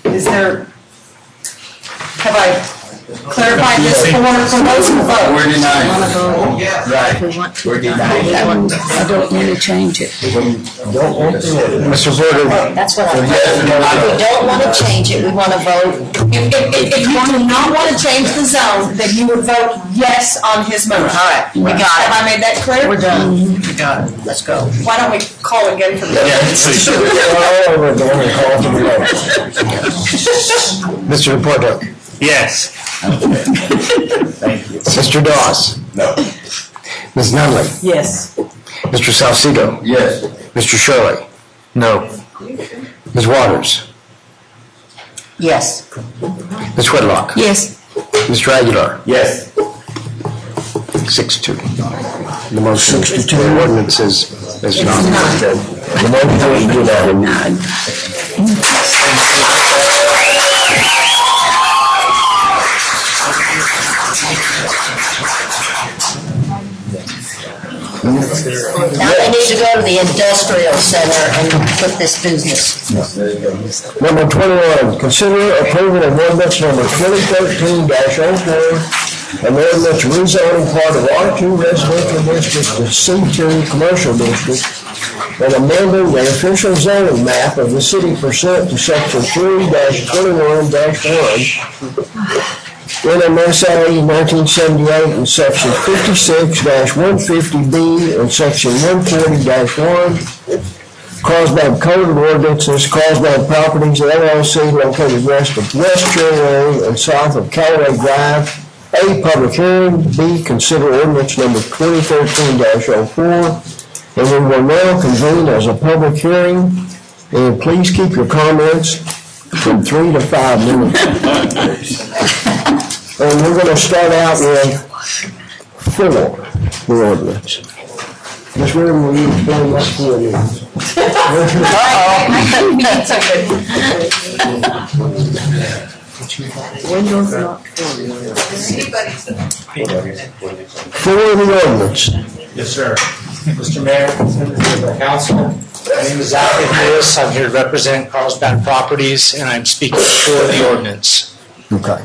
Have I clarified this for those who vote? We're denying. Right. We're denying. I don't want to change it. Mr. Porter? That's what I We don't want to change it. We want to vote. If you do not want to change the zone, then you would vote yes on his motion. All right. We got it. Have I made that clear? We're done. We got it. Let's go. Why don't we call again for the Mr. Porter? Yes. Thank you. Mr. Doss? No. Ms. Nunley? Yes. Mr. Salcido? Yes. Mr. Shirley? No. Ms. Waters? Yes. Ms. Whitlock? Yes. Mr. Aguilar? Yes. 6-2. The motion to the ordinance is not. The motion is denied. Now they need to go to the industrial center and put this business. Number 21, consider approval of ordinance number 2013-04, an ordinance rezoning part of R2 residential district to C2 commercial district, and amending the official zoning map of the city pursuant to section 3-21-1. NMSA 1978 and section 56-150B and section 140-1, Carlsbad Code of Ordinances, Carlsbad Properties LLC located west of West Cherry Lane and south of Callaway Drive. A, public hearing. B, consider ordinance number 2013-04. And we will now convene as a public hearing. And please keep your comments from 3 to 5 minutes. And we're going to start out with 4, the ordinance. Ms. Williams, will you explain what 4 is? Windows locked. 4 of the ordinance. Yes, sir. Mr. Mayor, members of the council, my name is Zachary Lewis. I'm here to represent Carlsbad Properties, and I'm speaking for the ordinance. Okay.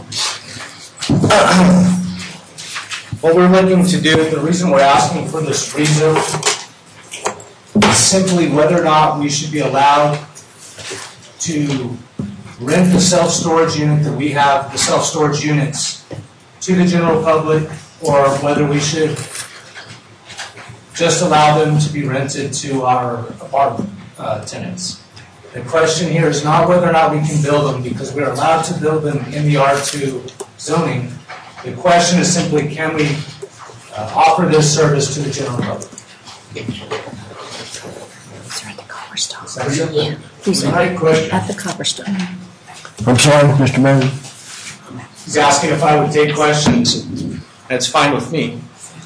What we're looking to do, the reason we're asking for this rezone is simply whether or not we should be allowed to rent the self-storage unit that we have, the self-storage units, to the general public, or whether we should just allow them to be rented to our apartment tenants. The question here is not whether or not we can build them, because we're allowed to build them in the R2 zoning. The question is simply, can we offer this service to the general public? At the Copperstone. I'm sorry, Mr. Mayor. He's asking if I would take questions. That's fine with me.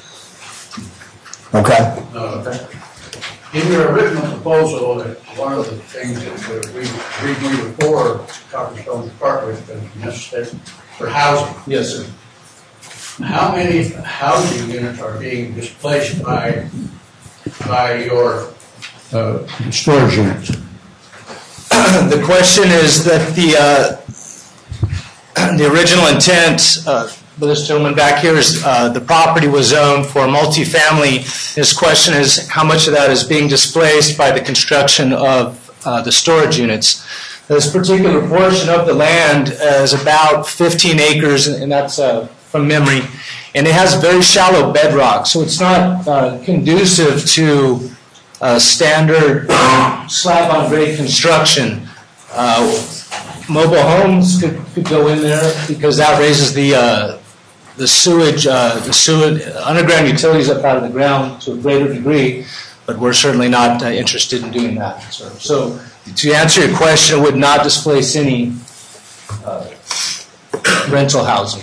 Okay. In your original proposal, one of the things that we agreed before Copperstone Department was necessary for housing. Yes, sir. How many housing units are being displaced by your storage units? The question is that the original intent, this gentleman back here, is the property was zoned for multifamily. His question is how much of that is being displaced by the construction of the storage units. This particular portion of the land is about 15 acres, and that's from memory, and it has very shallow bedrock, so it's not conducive to standard slab-on-grade construction. Mobile homes could go in there because that raises the sewage, underground utilities up out of the ground to a greater degree, but we're certainly not interested in doing that. So to answer your question, it would not displace any rental housing.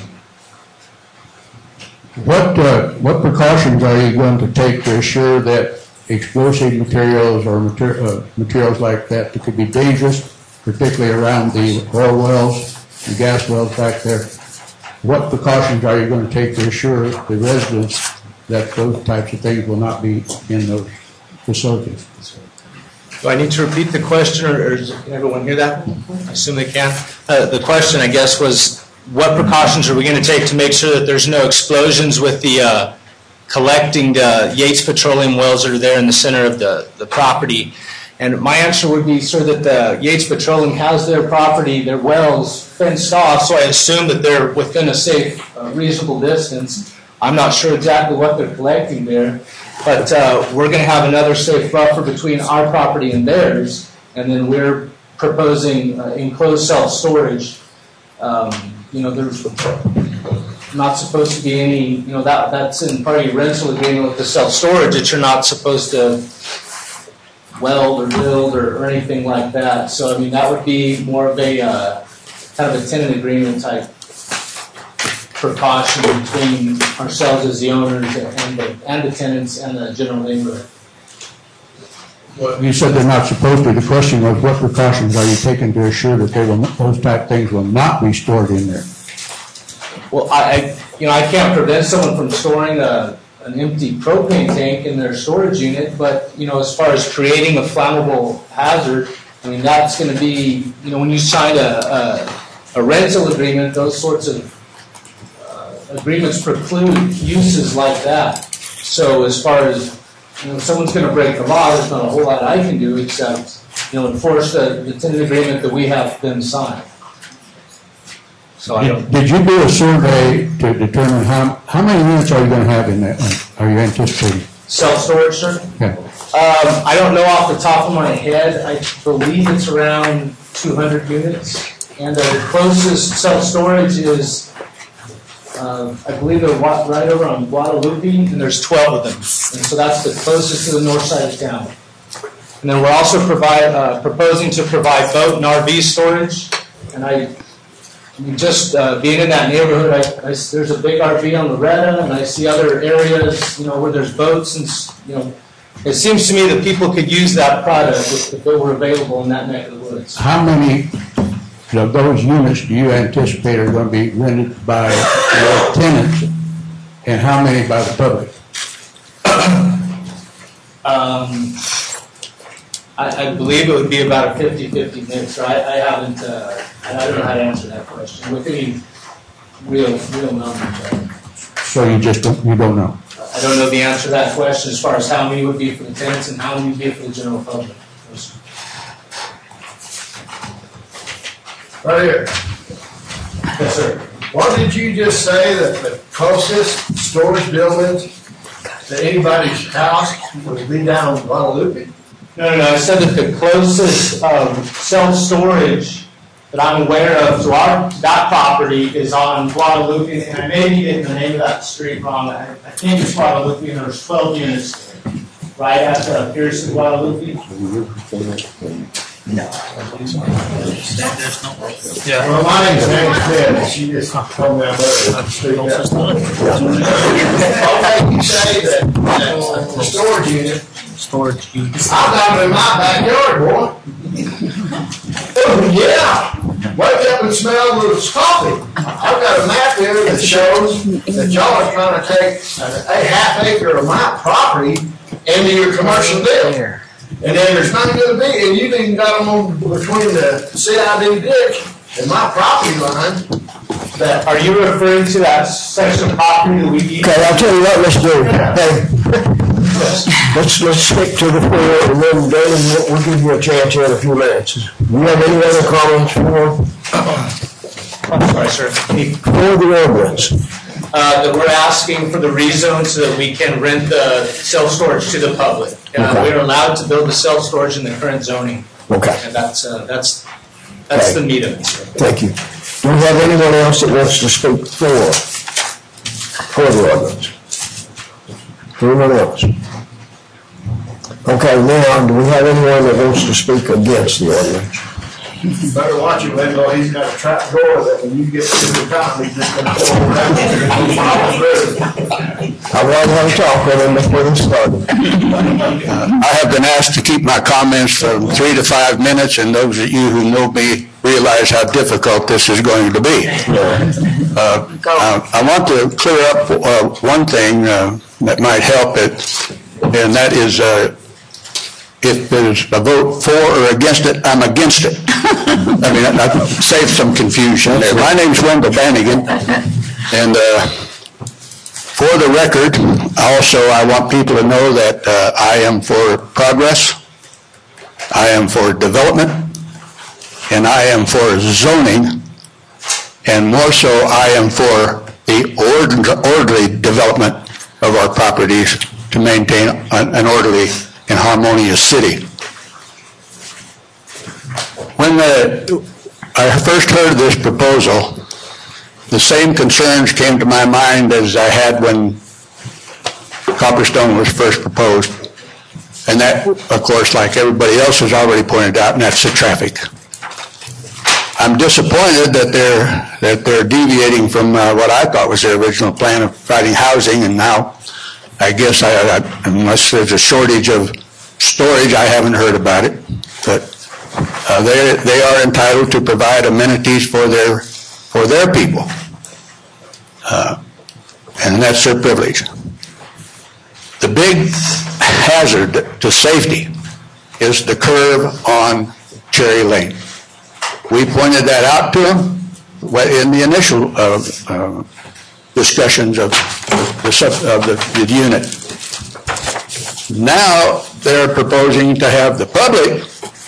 What precautions are you going to take to assure that explosive materials or materials like that could be dangerous, particularly around the oil wells and gas wells back there? What precautions are you going to take to assure the residents that those types of things will not be in those facilities? Do I need to repeat the question, or can everyone hear that? I assume they can. The question, I guess, was what precautions are we going to take to make sure that there's no explosions with the collecting the Yates Petroleum wells that are there in the center of the property? And my answer would be, sir, that the Yates Petroleum has their property, their wells, fenced off, so I assume that they're within a safe, reasonable distance. I'm not sure exactly what they're collecting there, but we're going to have another safe buffer between our property and theirs, and then we're proposing enclosed self-storage. There's not supposed to be any, that's in part of your rental agreement with the self-storage, that you're not supposed to weld or build or anything like that. So, that would be more of a kind of a tenant agreement type precaution between ourselves as the owners and the tenants and the general neighborhood. You said they're not supposed to. The question was, what precautions are you taking to assure that those type things will not be stored in there? Well, I can't prevent someone from storing an empty propane tank in their storage unit, but, as far as creating a flammable hazard, that's going to be, when you sign a rental agreement, those sorts of agreements preclude uses like that. So as far as, if someone's going to break the law, there's not a whole lot I can do except, enforce the tenant agreement that we have them sign. So Did you do a survey to determine how many units are you going to have in that? Are you anticipating? Self-storage, sir? Yeah. I don't know off the top of my head. I believe it's around 200 units. And the closest self-storage is, I believe they're right over on Guadalupe, and there's 12 of them. And so that's the closest to the north side of town. And then we're also proposing to provide boat and RV storage. And just being in that neighborhood, there's a big RV on Loretta, and I see other areas, where there's boats, and it seems to me that people could use that product if it were available in that neck of the woods. How many of those units do you anticipate are going to be rented by your tenants, and how many by the public? I believe it would be about a 50-50 mix. I don't know how to answer that question with any real numbers. So you don't know? I don't know the answer to that question as far as how many would be for the tenants and how many would be for the general public. Right here. Yes, sir. What did you just say that the closest storage buildings to anybody's house would be down in Guadalupe? No. I said that the closest self-storage that I'm aware of to that property is on Guadalupe, and I may be getting the name of that street wrong. I think it's Guadalupe, and there's 12 units right at Pierce and Guadalupe. No. Yeah. Well, my name's Nancy Ted, and she just told me I'm better to speak up. Okay, you say that the storage unit. I've got them in my backyard, boy. Oh, yeah. Wake up and smell the coffee. I've got a map here that shows that y'all are trying to take a half acre of my property into your commercial deal. And then there's nothing going to be, and you've even got them on between the CID ditch and my property line. Are you referring to that section of property that we need? Okay, I'll tell you what, let's do. Hey, let's stick to the floor, and then David, we'll give you a chance here in a few minutes. Do you have any other comments I'm sorry, sir. for the ordinance? That we're asking for the rezone so that we can rent the self-storage to the public. We're allowed to build the self-storage in the current zoning. Okay. And that's the meat of it, sir. Thank you. Do we have anyone else that wants to speak for the ordinance? Anyone else? Okay, now, do we have anyone that wants to speak against the ordinance? You better watch him, Lingo. He's got a trap door that when you get to the top, he's just going to pull it out. I'd rather have a talk with him before we start. I have been asked to keep my comments from 3 to 5 minutes, and those of you who know me realize how difficult this is going to be. I want to clear up one thing that might help it, and that is if there's a vote for or against it, I'm against it. I mean, I saved some confusion there. My name's Wendell Bannigan, and for the record, also I want people to know that I am for progress, I am for development, and I am for zoning, and more so I am for the orderly development of our properties to maintain an orderly and harmonious city. When I first heard this proposal, the same concerns came to my mind as I had when Copperstone was first proposed. And that, of course, like everybody else has already pointed out, and that's the traffic. I'm disappointed that they're deviating from what I thought was their original plan of providing housing, and now I guess unless there's a shortage of storage, I haven't heard about it. But they are entitled to provide amenities for their people, and that's their privilege. The big hazard to safety is the curve on Cherry Lane. We pointed that out to them in the initial discussions of the unit. Now they're proposing to have the public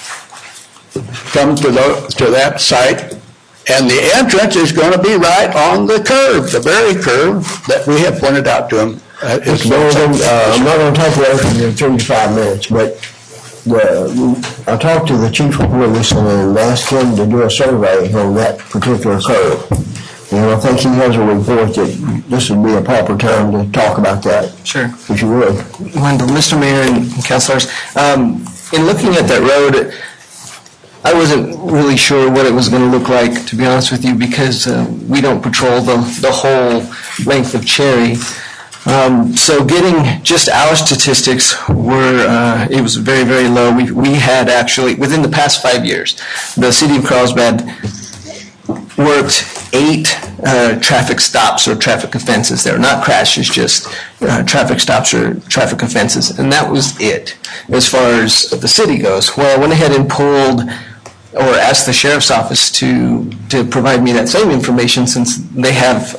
come to that site, and the entrance is going to be right on the curve, the very curve that we have pointed out to them. Mr. Bolden, I'm not going to take away from you in 35 minutes, but I talked to the chief of police and asked him to do a survey on that particular curve. And I think he has a report that this would be a proper time to talk about that. Sure. If you would. Wendell, Mr. Mayor and councilors, in looking at that road, I wasn't really sure what it was going to look like, to be honest with you, because we don't patrol the whole length of Cherry. So getting just our statistics it was very, very low. We had actually, within the past 5 years, the city of Carlsbad worked 8 traffic stops or traffic offenses there. Not crashes, just traffic stops or traffic offenses. And that was it as far as the city goes. Well, I went ahead and pulled or asked the sheriff's office to provide me that same information, since they have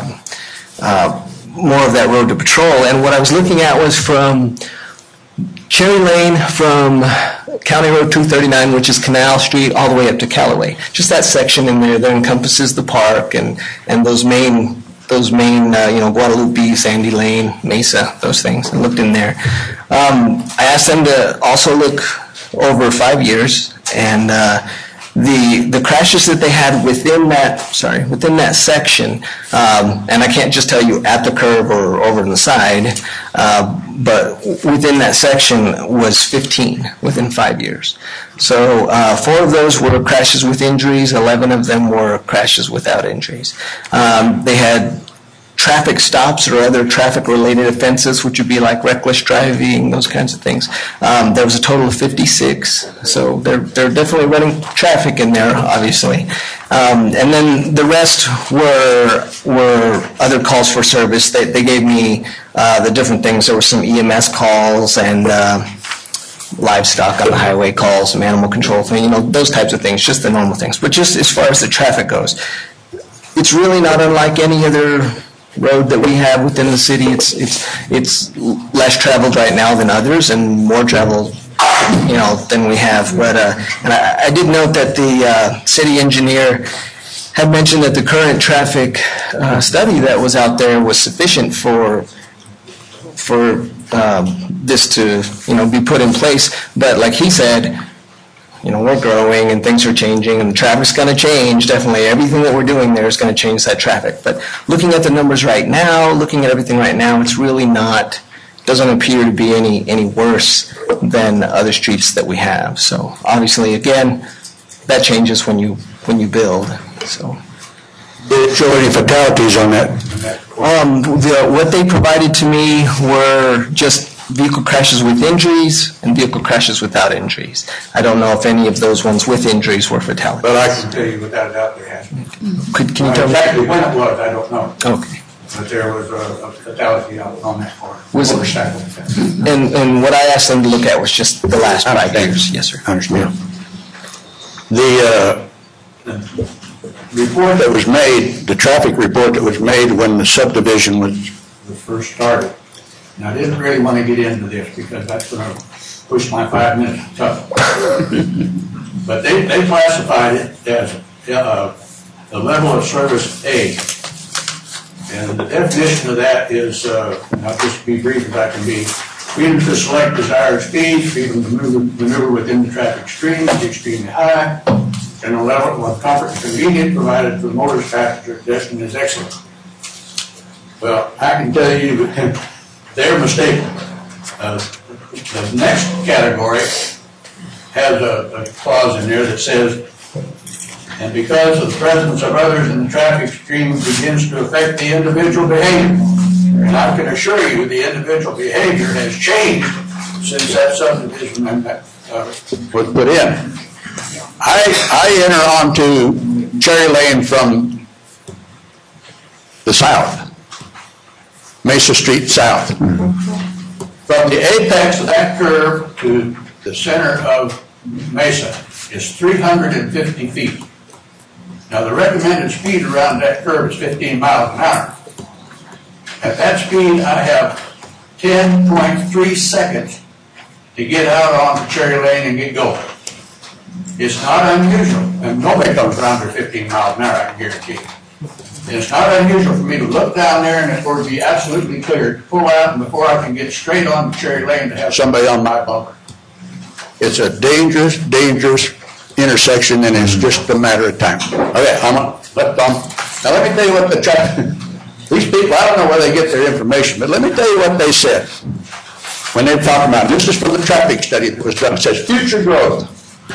more of that road to patrol. And what I was looking at was from Cherry Lane, from County Road 239, which is Canal Street, all the way up to Callaway. Just that section in there that encompasses the park and those main Guadalupe, Sandy Lane, Mesa, those things. I looked in there. I asked them to also look over 5 years, and the crashes that they had within that section, and I can't just tell you at the curb or over on the side, but within that section was 15 within 5 years. So 4 of those were crashes with injuries, 11 of them were crashes without injuries. They had traffic stops or other traffic-related offenses, which would be like reckless driving, those kinds of things. There was a total of 56, so they're definitely running traffic in there, obviously. And then the rest were other calls for service. They gave me the different things. There were some EMS calls and livestock on the highway calls, some animal control thing, those types of things, just the normal things. But just as far as the traffic goes, it's really not unlike any other road that we have within the city. It's less traveled right now than others, and more traveled, than we have. But and I did note that the city engineer had mentioned that the current traffic study that was out there was sufficient for this to be put in place. But like he said, we're growing and things are changing and the traffic's going to change. Definitely everything that we're doing there is going to change that traffic. But looking at the numbers right now, looking at everything right now, it's really doesn't appear to be any worse than other streets that we have. So obviously, again, that changes when you build. So. Did it show any fatalities on that? What they provided to me were just vehicle crashes with injuries and vehicle crashes without injuries. I don't know if any of those ones with injuries were fatalities. But I can tell you without a doubt there has been. Can you tell me? Exactly when it was, I don't know. Okay. But there was a fatality on that part. Was it? And what I asked them to look at was just the last 5 years. Yes, sir. I understand. The report that was made, the traffic report that was made when the subdivision was first started. And I didn't really want to get into this because that's going to push my 5 minutes tough. But they classified it as the level of service A. And the definition of that is, and I'll just be brief as I can be, freedom to select desired speed, freedom to maneuver within the traffic stream is extremely high, and the level of comfort and convenience provided for the motorist passenger pedestrian is excellent. Well, I can tell you they're mistaken. The next category has a clause in there that says And because of the presence of others in the traffic stream begins to affect the individual behavior. And I can assure you the individual behavior has changed since that subdivision amendment was put in. I enter onto Cherry Lane from the south, Mesa Street south. From the apex of that curve to the center of Mesa is 350 feet. Now the recommended speed around that curve is 15 miles an hour. At that speed I have 10.3 seconds to get out onto Cherry Lane and get going. It's not unusual, and nobody comes around for 15 miles an hour, I can guarantee you. It's not unusual for me to look down there and it would be absolutely clear to pull out, and before I can get straight on Cherry Lane to have somebody on my bumper. It's a dangerous, dangerous intersection, and it's just a matter of time. Okay, now let me tell you what the traffic, these people, I don't know where they get their information, but let me tell you what they said when they talk about, this is from the traffic study that was done. It says future growth.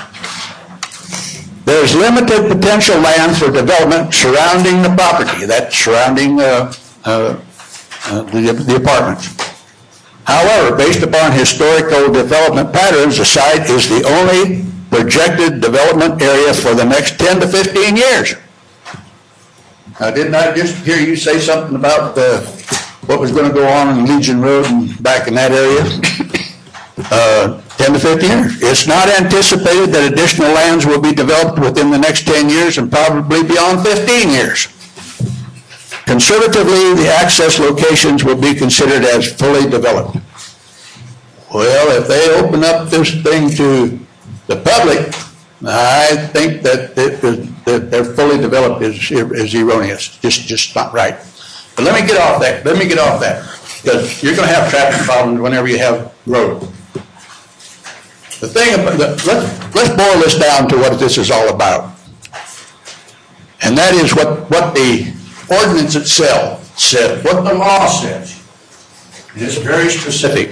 There's limited potential land for development surrounding the property, that's surrounding the apartments. However, based upon historical development patterns, the site is the only projected development area for the next 10 to 15 years. Now, didn't I just hear you say something about what was going to go on in Legion Road and back in that area? 10 to 15 years. It's not anticipated that additional lands will be developed within the next 10 years and probably beyond 15 years. Conservatively, the access locations will be considered as fully developed. Well, if they open up this thing to the public, I think that they're fully developed is erroneous. Just not right. But let me get off that. Because you're going to have traffic problems whenever you have road. The thing about let's boil this down to what this is all about. And that is what the ordinance itself said, what the law says. And it's very specific.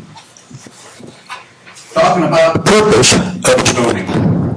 Talking about the purpose of zoning.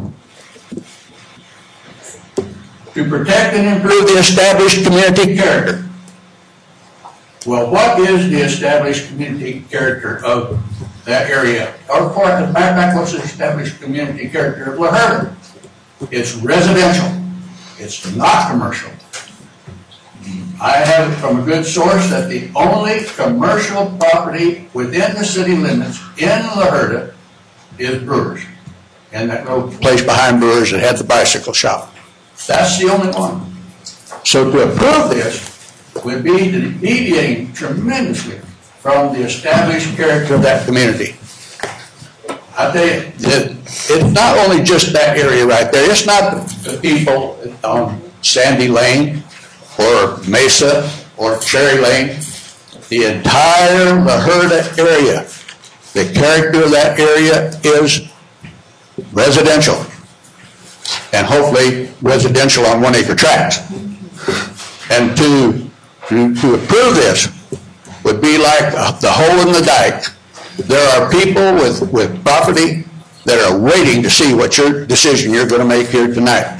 To protect and improve the established community character. Well, what is the established community character of that area? Or, as a matter of fact, what's the established community character of La Herda? It's residential. It's not commercial. I have it from a good source that the only commercial property within the city limits in La Herda is Brewers. And that little place behind Brewers that had the bicycle shop. That's the only one. So to approve this would be deviating tremendously from the established character of that community. I tell you, it's not only just that area right there. It's not the people on Sandy Lane or Mesa or Cherry Lane. The entire La Herda area, the character of that area is residential. And hopefully residential on 1 acre tracts. And to approve this would be like the hole in the dike. There are people with property that are waiting to see what your decision you're going to make here tonight.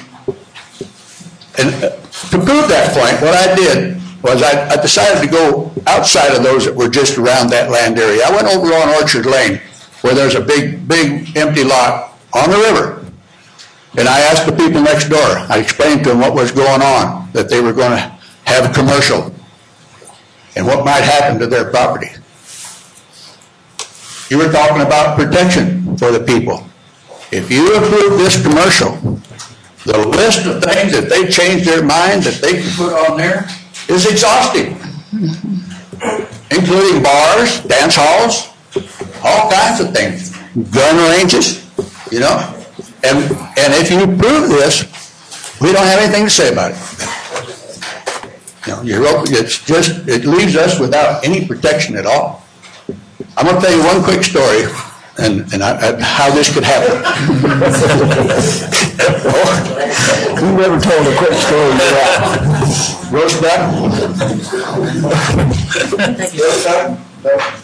And to prove that point, what I did was I decided to go outside of those that were just around that land area. I went over on Orchard Lane where there's a big empty lot on the river. And I asked the people next door, I explained to them what was going on, that they were going to have a commercial and what might happen to their property. You were talking about protection for the people. If you approve this commercial, the list of things that they change their mind that they can put on there is exhausting, including bars, dance halls, all kinds of things, gun ranges, you know. And if you approve this, we don't have anything to say about it. You know, it leaves us without any protection at all. I'm going to tell you one quick story, and how this could happen. You never told a quick story like that. Roast duck?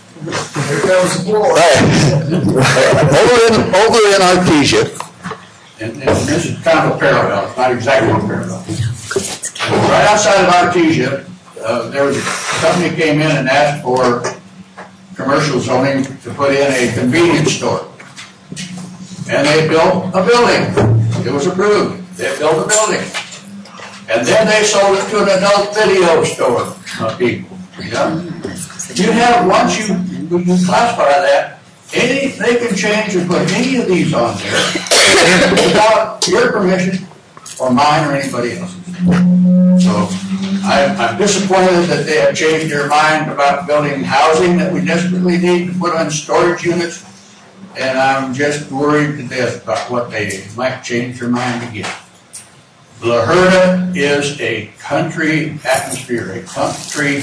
Here comes the floor. Right. Over in Artesia, and this is kind of a parallel, it's not exactly a parallel. Right outside of Artesia, there was a company came in and asked for commercial zoning to put in a convenience store. And they built a building. It was approved. They built a building. And then they sold it to an adult video store, people. Yeah? You have, once you classify that, they can change or put any of these on there without your permission or mine or anybody else's. So I'm disappointed that they have changed their mind about building housing that we desperately need to put on storage units. And I'm just worried to death about what they might change their mind again. La Herda is a country atmosphere, a country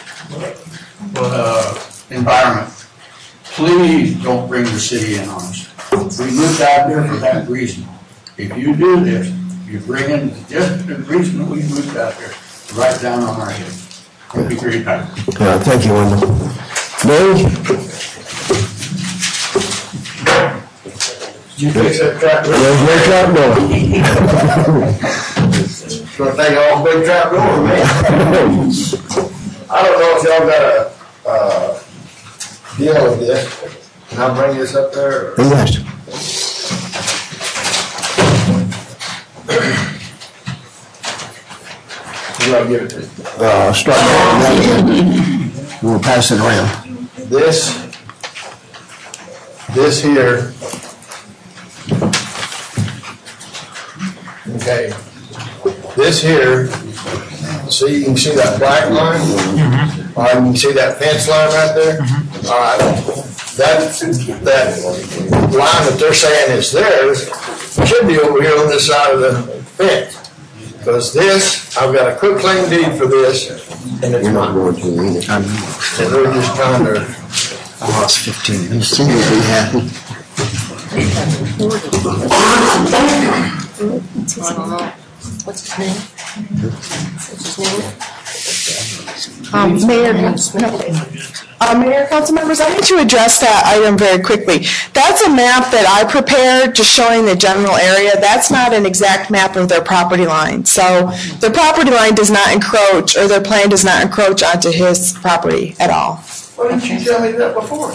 environment. Please don't bring the city in on us. We moved out there for that reason. If you do this, you bring in just the reason that we moved out there, right down on our heads. Thank you for your time. Thank you, Wendell. Dave? Did you fix that trap door? There's no trap door. Gonna take off big trap door, man. I don't know if y'all got a deal with this. Can I bring this up there? Yes. Who do I give it to? Start there. We'll pass it around. This here. Okay. This here, see, you can see that black line? All right, you can see that fence line right there? All right. That line that they're saying is theirs should be over here on this side of the fence. Because this, I've got a quick claim deed for this, and it's mine. And they're just trying to. I lost 15 minutes. You seem to be happy. What's his name? Mayor, council members, I need to address that item very quickly. That's a map that I prepared just showing the general area. That's not an exact map of their property line. So their property line does not encroach, or their plan does not encroach onto his property at all. Why didn't you tell me that before?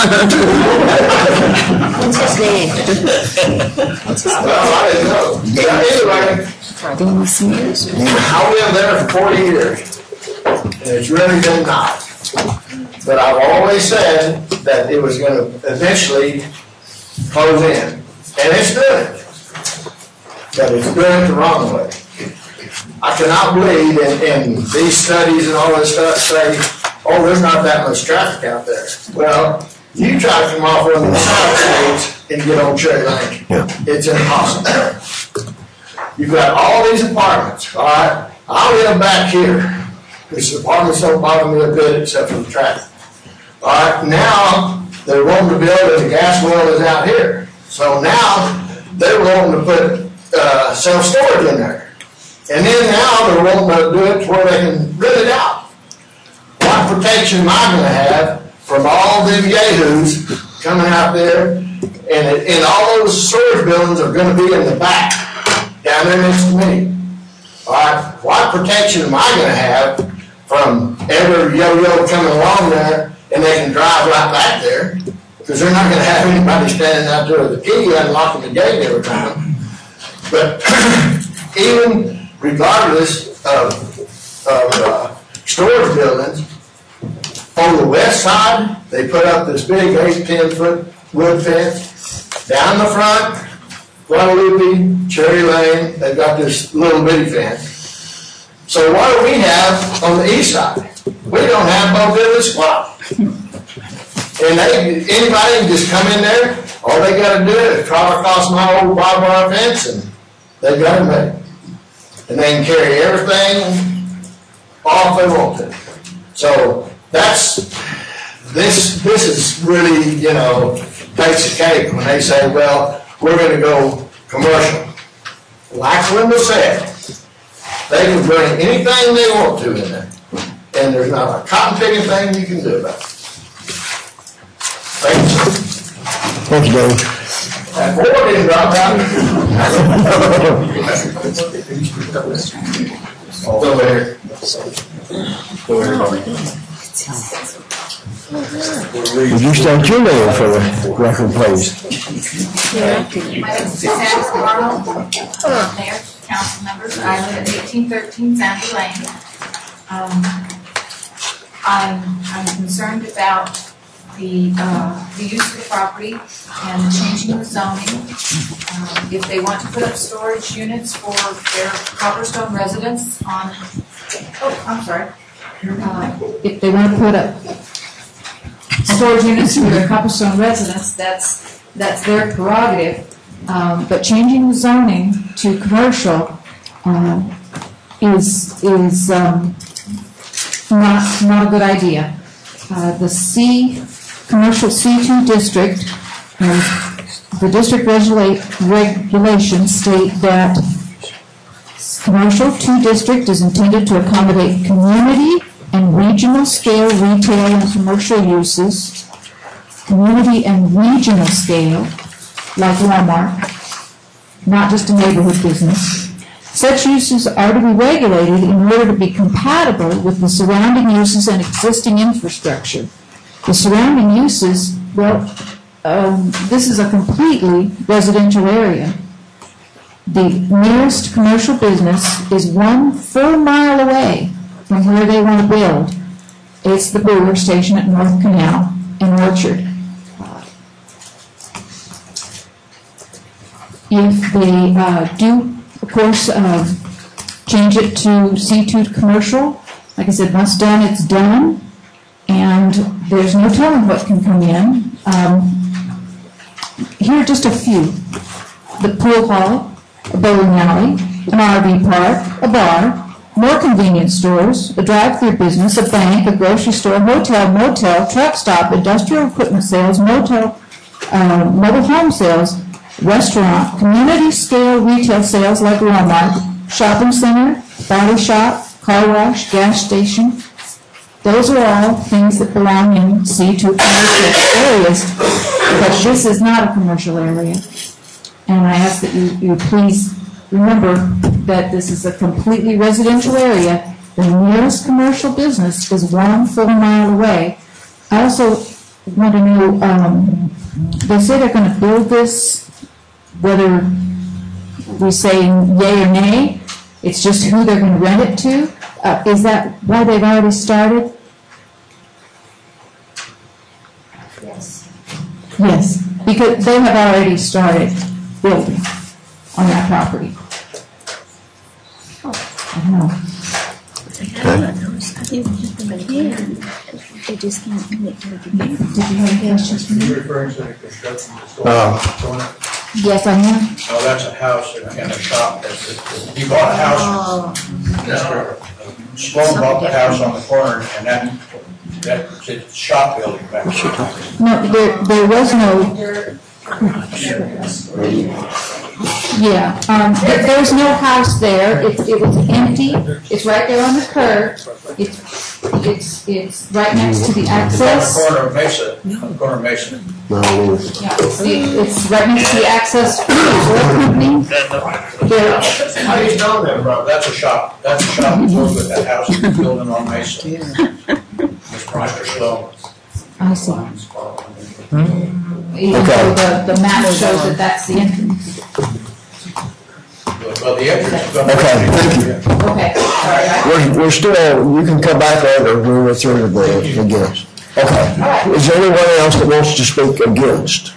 What's his name? Well, I didn't know. Anyway, I lived there for 40 years, and it's really been nice. But I've always said that it was going to eventually close in, and it's doing it. But it's doing it the wrong way. I cannot believe in these studies and all this stuff say, oh, there's not that much traffic out there. Well, you try to come off one of the side streets and get on Cherry Lane. Yeah. It's impossible. You've got all these apartments, all right? I live back here. These apartments don't bother me a bit except for the traffic. All right, now they're wanting to build and the gas well is out here. So now they're wanting to put self-storage in there. And then now they're wanting to do it to where they can rent it out. What protection am I going to have from all them yahoos coming out there? And all those storage buildings are going to be in the back, down there next to me. All right, what protection am I going to have from every yo-yo coming along there and they can drive right back there? Because they're not going to have anybody standing out there with a key unlocking the gate every time. But even regardless of storage buildings, on the west side, they put up this big 8-10 foot wood fence. Down the front, Guadalupe, Cherry Lane, they've got this little bitty fence. So what do we have on the east side? We don't have no village squat. And anybody can just come in there, all they got to do is crawl across my old barbed wire fence and they got it made. And they can carry everything off they want to. So this is really, takes a cake when they say, well, we're going to go commercial. Like Linda said, they can bring anything they want to in there. And there's not a cotton picking thing you can do about it. Thank you. Thank you, Dave. That board didn't drop out. Over here. Would you state your name for the record, please? My name is Sandra Arnold, Mayor, council members. I live at 1813 Sandy Lane. I'm concerned about the use of the property and changing the zoning. If they want to put up storage units for their Copperstone residents on, if they want to put up storage units for their Copperstone residents, that's their prerogative. But changing the zoning to commercial is not a good idea. The commercial C2 district, the district regulations state that commercial 2 district is intended to accommodate community and regional scale retail and commercial uses, community and regional scale, like Walmart, not just a neighborhood business. Such uses are to be regulated in order to be compatible with the surrounding uses and existing infrastructure. The surrounding uses, this is a completely residential area. The nearest commercial business is 1 full mile away from where they want to build. It's the Brewer Station at North Canal and Orchard. If they do, of course, change it to C2 commercial, like I said, once done, it's done, and there's no telling what can come in. Here are just a few. The pool hall, a bowling alley, an RV park, a bar, more convenience stores, a drive-through business, a bank, a grocery store, hotel, motel, truck stop, industrial equipment sales, motel, mobile home sales, restaurant, community scale retail sales like Walmart, shopping center, body shop, car wash, gas station. Those are all things that belong in C2 commercial areas, but this is not a commercial area. And I ask that you please remember that this is a completely residential area. The nearest commercial business is 1 full mile away. I also want to know, they say they're going to build this, whether we say yay or nay, it's just who they're going to rent it to. Is that why they've already started? yes. Yes, because they have already started building on that property. I don't know. They just can't make it. Did you have any questions for me? You're referring to the construction that's Yes, I am. Oh, that's a house and a shop. You bought a house. Mr. Sloan bought the house on the corner, and that's a shop building back there. No, there was no. Yeah, there was no house there. It was empty. It's right there on the curb. It's right next to the access. On the corner of Mesa. On the corner of Mesa. Yeah, it's right next to the access to the oil company. How do you know that, bro? That's a shop. That's a shop that goes with that house that's building on Mesa. Mr. Sloan. I see. Even though the map shows that that's the entrance. Well, the entrance. Okay, thank you. Okay. We're still, you can come back later when we're through the against. Okay. Is there anyone else that wants to speak against?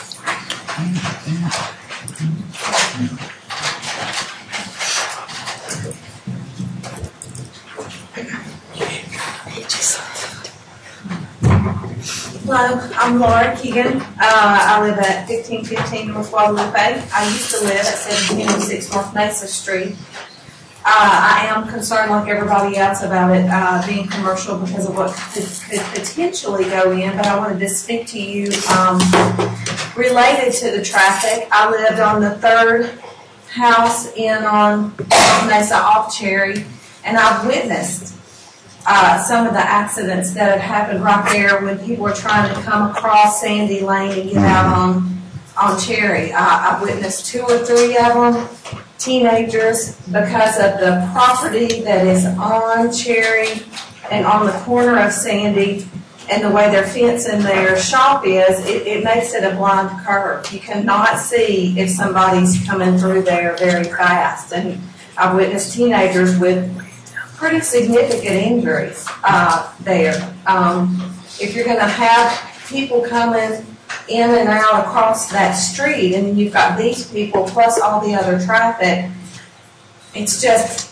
Hello, I'm Laura Keegan. I live at 1515 North Guadalupe. I used to live at 1706 North Mesa Street. I am concerned, like everybody else, about it being commercial because of what could potentially go in, but I wanted to speak to you related to the traffic. I lived on the third house in on North Mesa off Cherry, and I've witnessed some of the accidents that have happened right there when people were trying to come across Sandy Lane and get out on Cherry. I witnessed 2 or 3 of them, teenagers, because of the property that is on Cherry and on the corner of Sandy and the way their fence and their shop is, it makes it a blind curve. You cannot see if somebody's coming through there very fast. And I've witnessed teenagers with pretty significant injuries there. If you're going to have people coming in and out across that street, and you've got these people plus all the other traffic, it's just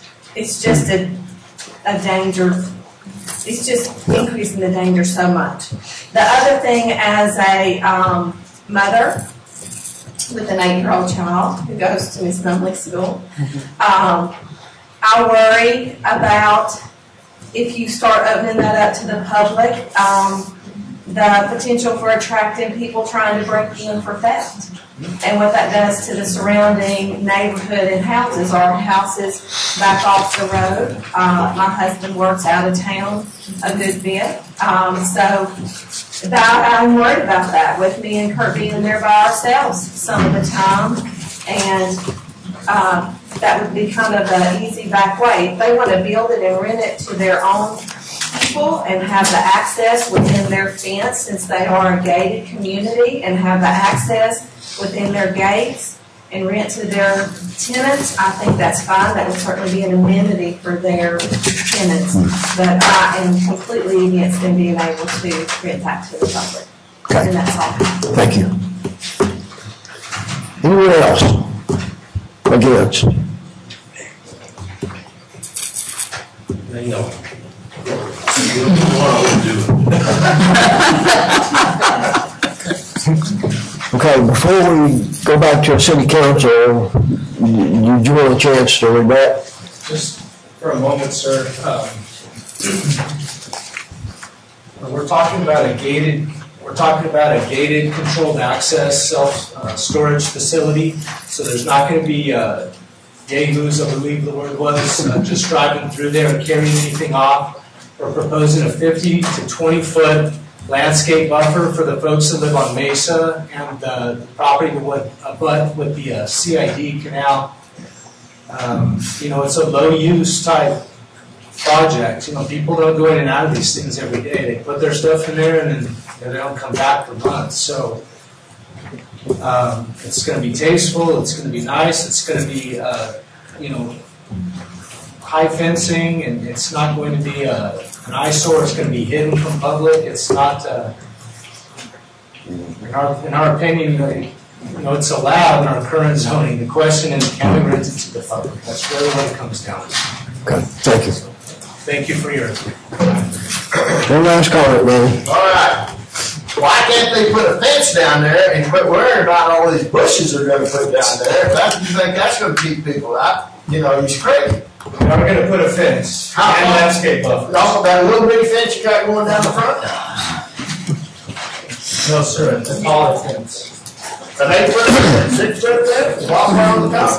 a danger. It's just increasing the danger so much. The other thing, as a mother with an 8-year-old child who goes to Miss Numley School, I worry about if you start opening that up to the public, the potential for attracting people trying to break in for theft. And what that does to the surrounding neighborhood and houses. Our houses back off the road. My husband works out of town a good bit. So I'm worried about that, with me and Kurt being there by ourselves some of the time. And that would be kind of an easy back way. If they want to build it and rent it to their own people and have the access within their fence, since they are a gated community, and have the access within their gates and rent to their tenants, I think that's fine. That would certainly be an amenity for their tenants. But I am completely against them being able to rent that to the public. Okay. And that's all. Thank you. Anyone else? Against? Okay, before we go back to the city council, you want a chance to read that? Just for a moment, sir. We're talking about a gated, controlled access self-storage facility. So there's not going to be yahoos, I believe the word was, just driving through there and carrying anything off. We're proposing a 50 to 20 foot landscape buffer for the folks that live on Mesa and the property would abut with the CID canal. It's a low use type project. People don't go in and out of these things every day. They put their stuff in there and then they don't come back for months. So it's going to be tasteful. It's going to be nice. It's going to be, high fencing, and it's not going to be an eyesore. It's going to be hidden from public. It's not, in our opinion, it's allowed in our current zoning. The question is, can we rent it to the public? That's really what it comes down to. Okay, thank you. Thank you for your. One last comment, man. All right. Why can't they put a fence down there and quit worrying about all these bushes they're going to put down there? If you think that's going to keep people out, you're crazy. We're going to put a fence and landscape buffer. Also, that little bitty fence you got going down the front? No, sir. It's a taller fence. An 8-foot fence, 6-foot fence, walk around the top.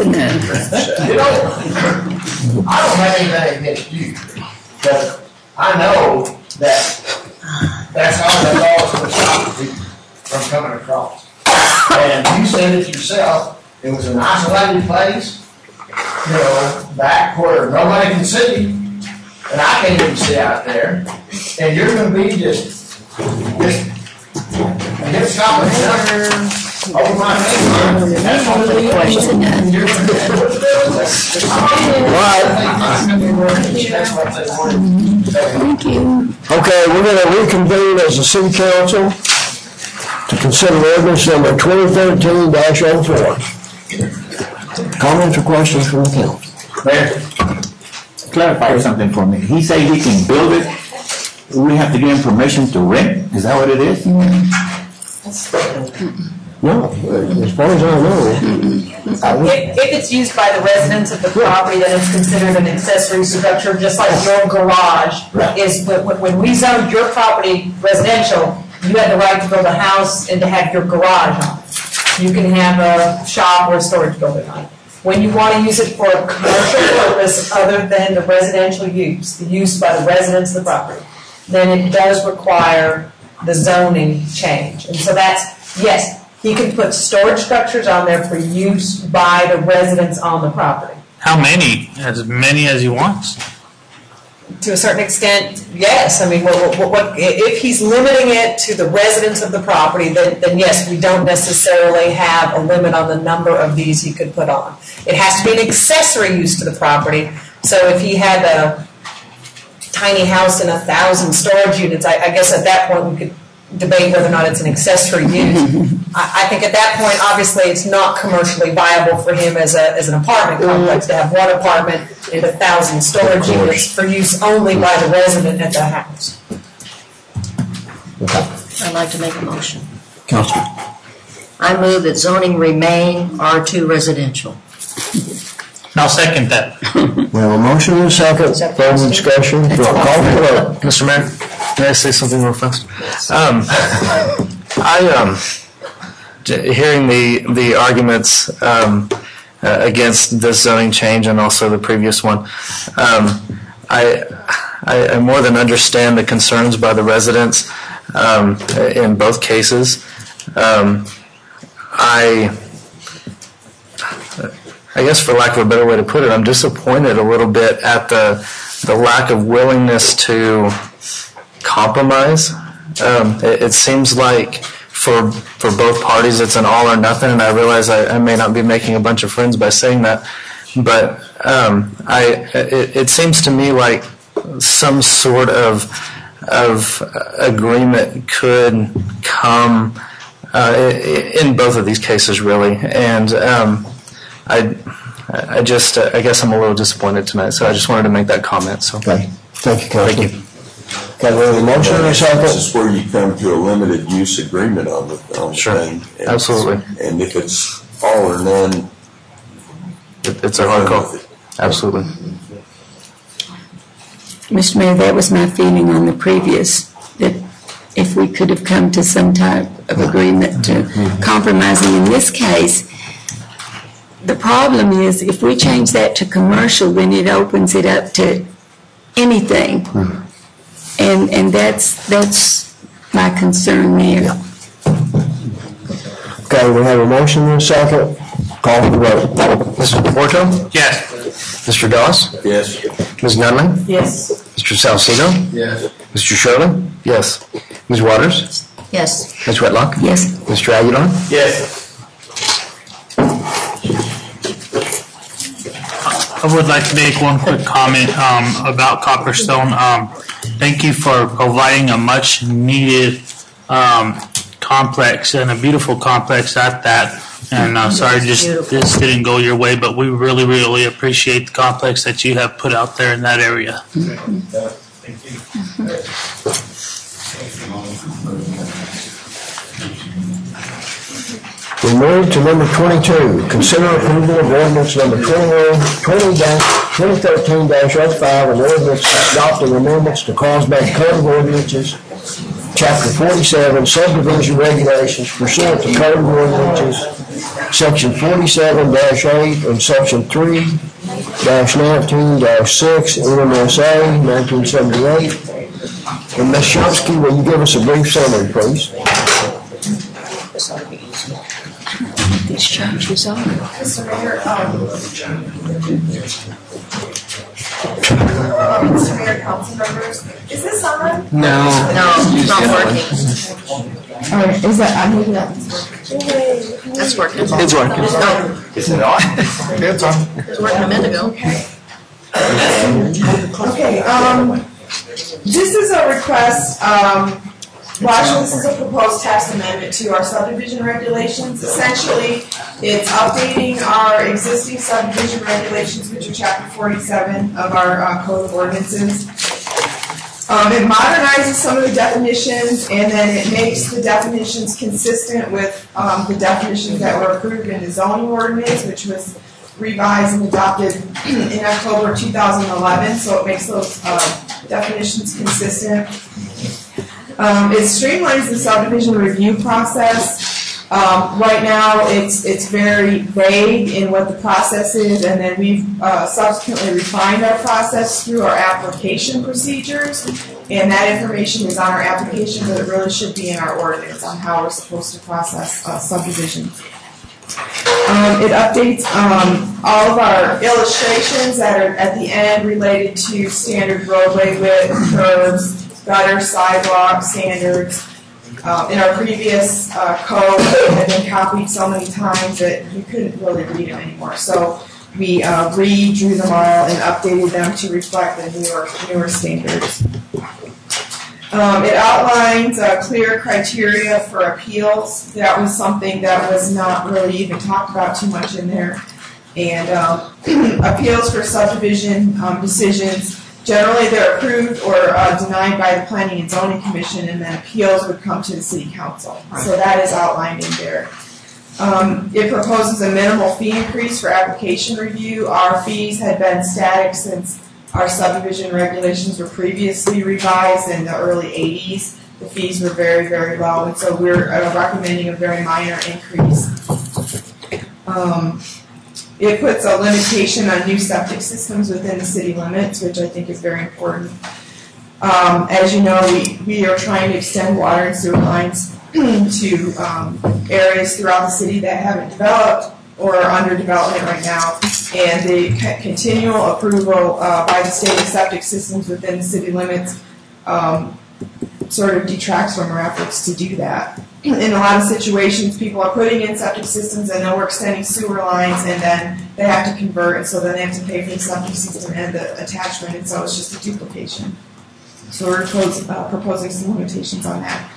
I don't have anything against you, but I know that's all going to stop people from coming across. And you said it yourself, it was an isolated place, back where nobody can see, and I can't even see out there, and you're going to be just stopping here over my head. That's what the question is. You're going Thank you. Okay, we're going to reconvene as the city council to consider ordinance number 2013-04. Comments or questions from the council? Mayor, clarify something for me. He said he can build it. We have to give him permission to rent. Is that what it is? No, as far as I know. If it's used by the residents of the property, then it's considered an accessory structure, just like your garage is. When we zoned your property residential, you had the right to build a house and to have your garage on it. You can have a shop or a storage building on it. When you want to use it for a commercial purpose other than the residential use, the use by the residents of the property, then it does require the zoning change. And so that's, yes, He can put storage structures on there for use by the residents on the property. How many? As many as he wants. To a certain extent, yes. I mean, if he's limiting it to the residents of the property, then yes, we don't necessarily have a limit on the number of these he could put on. It has to be an accessory use to the property. So if he had a tiny house and 1,000 storage units, I guess at that point we could debate whether or not it's an accessory use. I think at that point, obviously, it's not commercially viable for him as an apartment complex to have one apartment and 1,000 storage units for use only by the resident at the house. I'd like to make a motion. Councilman. I move that zoning remain R2 residential. I'll second that. We have a motion and a second. Further discussion. Call for the vote. Mr. Mayor, may I say something real fast? Hearing the arguments against this zoning change and also the previous one, I more than understand the concerns by the residents in both cases. I guess for lack of a better way to put it, I'm disappointed a little bit at the lack of willingness to compromise. It seems like for both parties it's an all or nothing, and I realize I may not be making a bunch of friends by saying that, but it seems to me like some sort of agreement could come in both of these cases, really, and I guess I'm a little disappointed tonight, so I just wanted to make that comment. So. Okay. Thank you, Councilman. Thank you. Okay, we have a motion and a second. This is where you come to a limited use agreement on the thing. And absolutely. And if it's all or none, it's a hard call. Absolutely. Mr. Mayor, that was my feeling on the previous, that if we could have come to some type of agreement to compromising in this case. The problem is if we change that to commercial, then it opens it up to anything. And that's my concern there. Okay, we have a motion and a second. Call for the vote. Mr. Porto? Yes. Mr. Doss? yes. Ms. Nunley? Yes. Mr. Salcedo? Yes. Mr. Shirley? Yes. Ms. Waters? Yes. Ms. Whitlock? Yes. Mr. Aguilar? Yes. I would like to make one quick comment about Copperstone. Thank you for providing a much needed complex and a beautiful complex at that. And sorry, this didn't go your way, but we really, really appreciate the complex that you have put out there in that area. Thank you. We move to number 22. Consider approval of ordinance number 2013-05, an ordinance adopting amendments to Carlsbad Code of Ordinances, Chapter 47, subdivision regulations pursuant to Code of Ordinances, Section 47-8 and Section 3-19-6, NMSA 1978. And Ms. Shumsky, will you give us a brief summary, please? These charges are. Mr. Mayor, Mr. Mayor, council members, is this on? No, it's not working. All right, is that, I'm moving up. That's working. It's working. No, Is it on? It's on. it was working a minute ago. Okay, this is a request, actually, this is a proposed text amendment to our subdivision regulations. Essentially, it's updating our existing subdivision regulations, which are Chapter 47 of our Code of Ordinances. It modernizes some of the definitions, and then it makes the definitions consistent with the definitions that were approved in the zoning ordinance, which was revised and adopted in October 2011, so it makes those definitions consistent. It streamlines the subdivision review process. Right now, it's very vague in what the process is, and then we've subsequently refined our process through our application procedures. And that information is on our application, but it really should be in our ordinance on how we're supposed to process subdivisions. It updates all of our illustrations that are at the end related to standard roadway width, curbs, gutter, sidewalk standards. In our previous code, it had been copied so many times that you couldn't really read them anymore. So we redrew them all and updated them to reflect the newer standards. It outlines clear criteria for appeals. That was something that was not really even talked about too much in there. And appeals for subdivision decisions, generally they're approved or denied by the Planning and Zoning Commission, and then appeals would come to the City Council. So that is outlined in there. It proposes a minimal fee increase for application review. Our fees had been static since our subdivision regulations were previously revised in the early 80s. The fees were very, very low, and so we're recommending a very minor increase. It puts a limitation on new septic systems within the city limits, which I think is very important. As you know, we are trying to extend water and sewer lines to areas throughout the city that haven't developed or are under development right now, and the continual approval by the state of septic systems within the city limits sort of detracts from our efforts to do that. In a lot of situations, people are putting in septic systems and then we're extending sewer lines, and then they have to convert, and so then they have to pay for the septic system and the attachment, and so it's just a duplication. So we're proposing some limitations on that.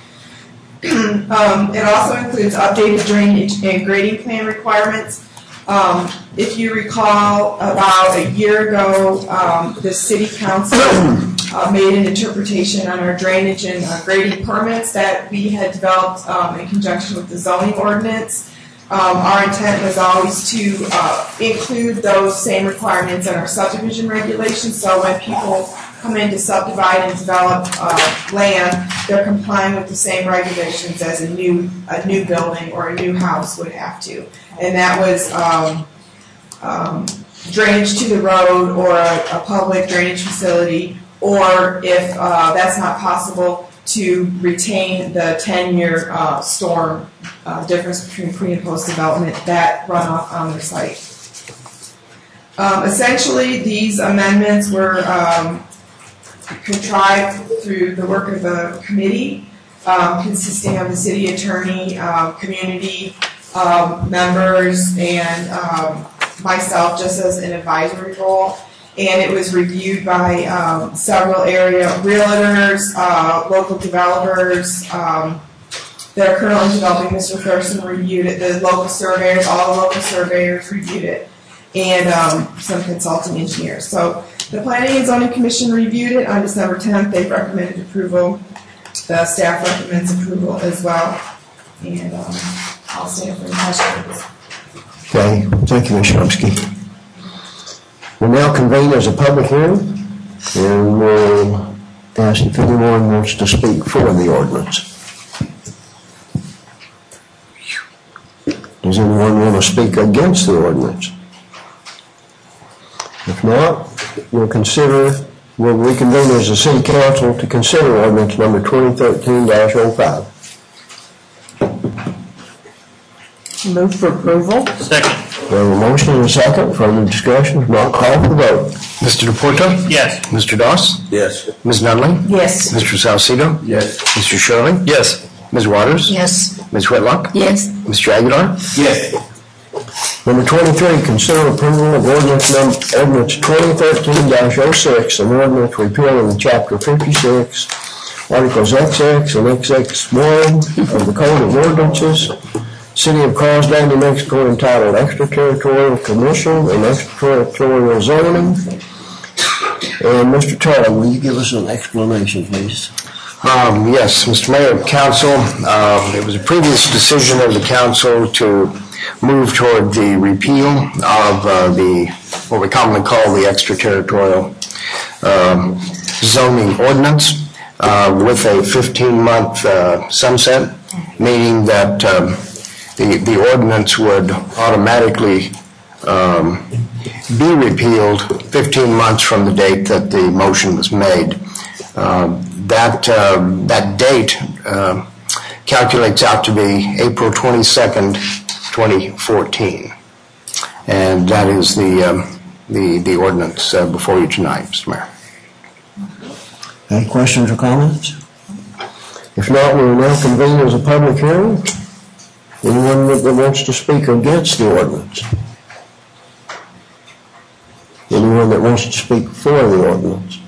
It also includes updated drainage and grading plan requirements. If you recall, about a year ago, the City Council made an interpretation on our drainage and grading permits that we had developed in conjunction with the zoning ordinance. Our intent was always to include those same requirements in our subdivision regulations, so when people come in to subdivide and develop land, they're complying with the same regulations as a new building or a new house would have to. And that was drainage to the road or a public drainage facility, or if that's not possible, to retain the 10-year storm difference between pre and post development, that runoff on their site. Essentially, these amendments were contrived through the work of a committee consisting of the city attorney, community members, and myself just as an advisory role. And it was reviewed by several area realtors, local developers that are currently developing. Mr. Thurston reviewed it, the local surveyors, all the local surveyors reviewed it, and some consulting engineers. So the Planning and Zoning Commission reviewed it on December 10th. They recommended approval. The staff recommends approval as well. And I'll stand for any questions. Okay, thank you, Ms. Shumsky. We'll now convene as a public hearing, and we'll ask if anyone wants to speak for the ordinance. Does anyone want to speak against the ordinance? If not, we'll reconvene as a city council to consider ordinance number 2013-05. Move for approval. Second. We have a motion and a second. Further discussion? If not, call for the vote. Mr. DePorto? Yes. Mr. Doss? Yes. Ms. Nunley? Yes. Mr. Salcido? Yes. Mr. Shirley? Yes. Ms. Waters? Yes. Ms. Whitlock? Yes. Mr. Aguilar? Yes. Number 23, consider approval of ordinance 2013-06, an ordinance repealing Chapter 56, Articles XX and XX1 of the Code of Ordinances, City of Carlsbad, New Mexico, entitled Extraterritorial Commission and Extraterritorial Zoning. And Mr. Turner, will you give us an explanation, please? Yes, Mr. Mayor, Council, it was a previous decision of the Council to move toward the repeal of what we commonly call the extraterritorial zoning ordinance with a 15-month sunset, meaning that the ordinance would automatically be repealed 15 months from the date that the motion was made. that date calculates out to be April 22nd, 2014. And that is the ordinance before you tonight, Mr. Mayor. Any questions or comments? If not, we will now convene as a public hearing. Anyone that wants to speak against the ordinance? Anyone that wants to speak for the ordinance?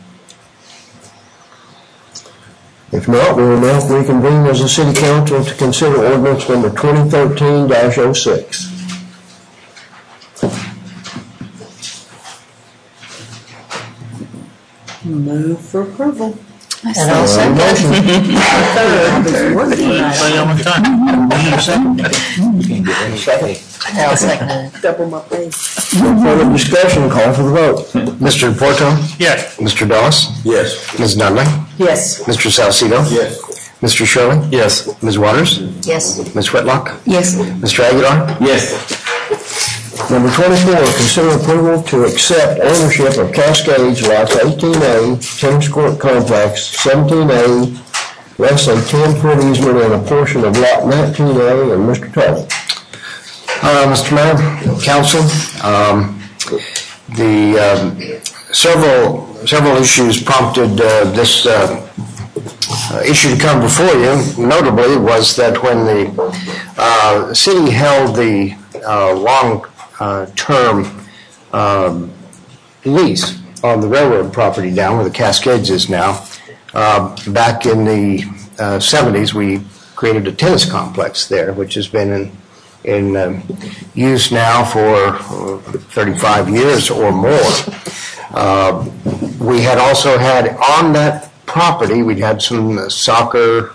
If not, we will now reconvene as a city council to consider ordinance number 2013-06. Move for approval. And I'll second. I'll second. Double my face. No further discussion, call for the vote. Mr. Porto? Yes. Mr. Dawes? Yes. Ms. Dudley? Yes. Mr. Salcido? Yes. Mr. Shirley? Yes. Ms. Waters? Yes. Ms. Whitlock? Yes. Mr. Aguilar? Yes. Number 24, consider approval to accept ownership of Cascades Lots 18A, Tennis Court Complex, 17A, less than 10-foot easement and a portion of Lot 19A, and Mr. Tully. Mr. Mayor, Council, several issues prompted this issue to come before you. Notably was that when the city held the long-term lease on the railroad property down where the Cascades is now, back in the 70s, we created a tennis complex there, which has been in use now for 35 years or more. We had also had on that property, we'd had some soccer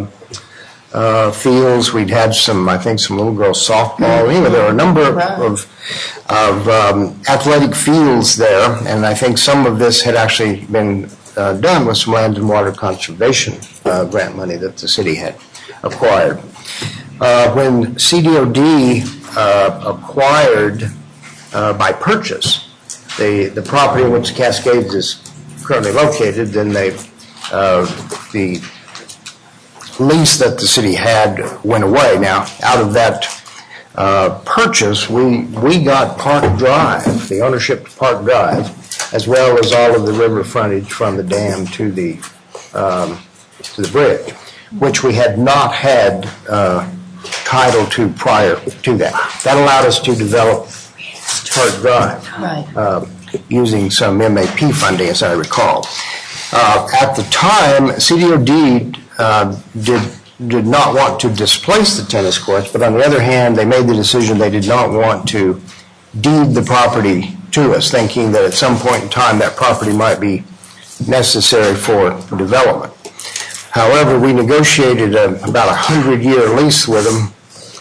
fields, we'd had some, I think, some little girls softball. There were a number of athletic fields there, and I think some of this had actually been done with some land and water conservation grant money that the city had acquired. When CDOD acquired by purchase the property in which Cascades is currently located, then the lease that the city had went away. Now, out of that purchase, we got Park Drive, the ownership to Park Drive, as well as all of the river frontage from the dam to the bridge, which we had not had title to prior to that. That allowed us to develop Park Drive using some MAP funding, as I recall. At the time, CDOD did not want to displace the tennis courts, but on the other hand, they made the decision they did not want to deed the property to us, thinking that at some point in time that property might be necessary for development. However, we negotiated about a 100-year lease with them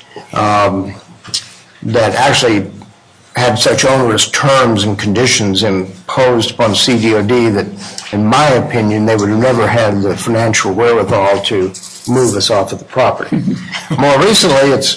that actually had such onerous terms and conditions imposed upon CDOD that, in my opinion, they would have never had the financial wherewithal to move us off of the property. More recently, it's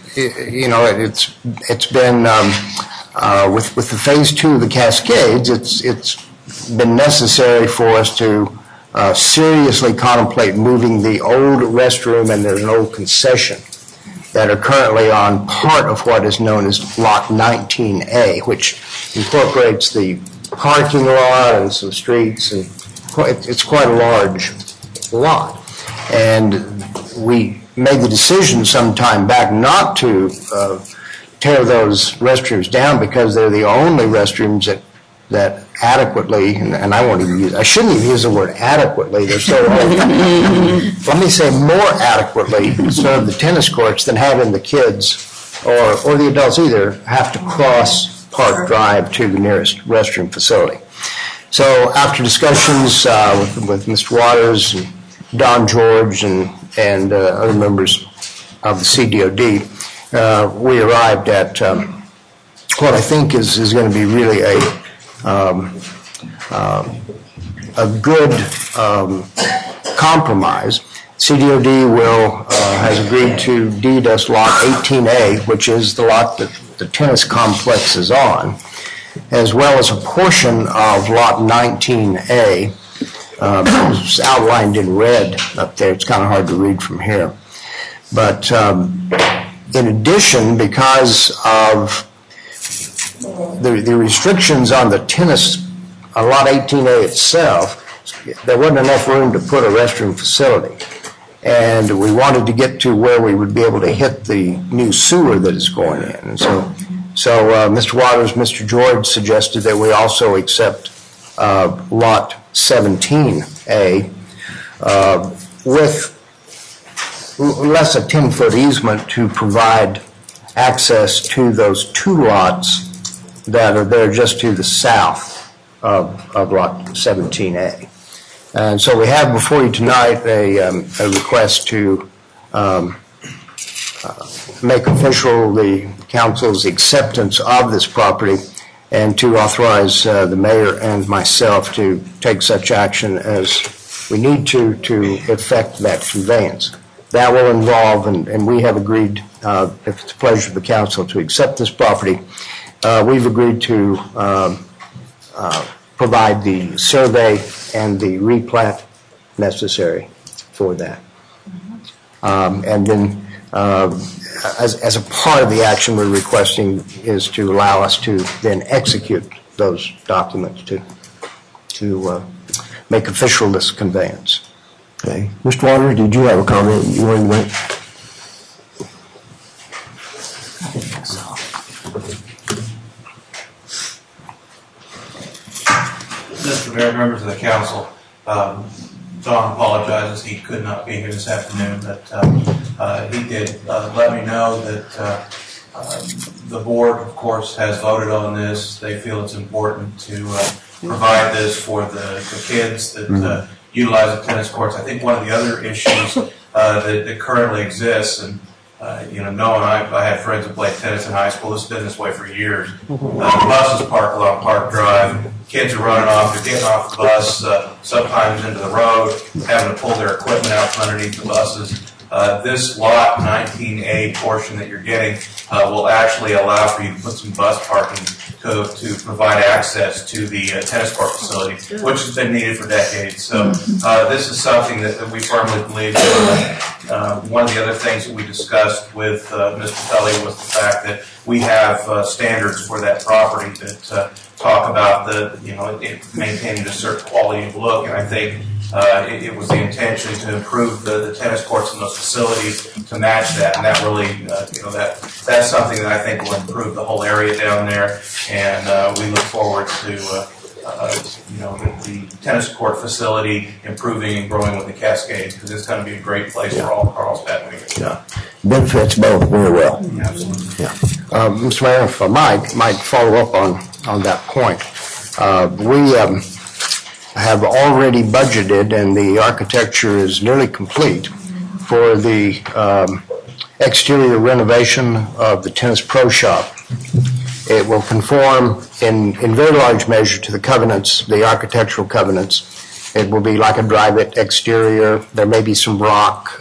been with the phase 2 of the Cascades, it's been necessary for us to seriously contemplate moving the old restroom, and there's an old concession that are currently on part of what is known as Lot 19A, which incorporates the parking lot and some streets, and it's quite a large lot. And we made the decision some time back not to tear those restrooms down because they're the only restrooms that adequately, and I shouldn't even use the word adequately, they're so old. Let me say more adequately serve the tennis courts than having the kids or the adults either have to cross Park Drive to the nearest restroom facility. So after discussions with Mr. Waters and Don George and other members of the CDOD, we arrived at what I think is going to be really a good compromise. CDOD has agreed to deed us Lot 18A, which is the lot that the tennis complex is on, as well as a portion of Lot 19A. It's outlined in red up there. It's kind of hard to read from here. But in addition, because of the restrictions on the tennis, on Lot 18A itself, there wasn't enough room to put a restroom facility. And we wanted to get to where we would be able to hit the new sewer that is going in. And so Mr. Waters, Mr. George suggested that we also accept Lot 17A with less a 10-foot easement to provide access to those two lots that are there just to the south of Lot 17A. And so we have before you tonight a request to make official the council's acceptance of this property and to authorize the mayor and myself to take such action as we need to effect that conveyance. That will involve, and we have agreed, if it's a pleasure of the council, to accept this property. We've agreed to provide the survey and the replat necessary for that. And then as a part of the action we're requesting is to allow us to then execute those documents to make official this conveyance. Okay. Mr. Waters, did you have a comment you wanted to make? Mr. Mayor, members of the council, Don apologizes he could not be here this afternoon, but he did let me know that the board, of course, has voted on this. They feel it's important to provide this for the kids that utilize the tennis courts. I think one of the other issues that currently exists, and Noah and I had friends that played tennis in high school. This has been this way for years. The buses park along Park Drive. Kids are running off. They're getting off the bus, sometimes into the road, having to pull their equipment out from underneath the buses. This Lot 19A portion that you're getting will actually allow for you to put some bus parking to provide access to the tennis court facility, which has been needed for decades. So this is something that we firmly believe in. One of the other things that we discussed with Ms. Patelli was the fact that we have standards for that property that talk about maintaining a certain quality of look, and I think it was the intention to improve the tennis courts and those facilities to match that, and that really, that's something that I think will improve the whole area down there, and we look forward to the tennis court facility improving and growing with the Cascades, because it's going to be a great place for all Carlsbad. Yeah, benefits both very well. Absolutely. Yeah. Mr. Mayor, if I might follow up on that point. We have already budgeted, and the architecture is nearly complete, for the exterior renovation of the Tennis Pro Shop. It will conform in very large measure to the covenants, the architectural covenants. It will be like a drive-it exterior. There may be some rock,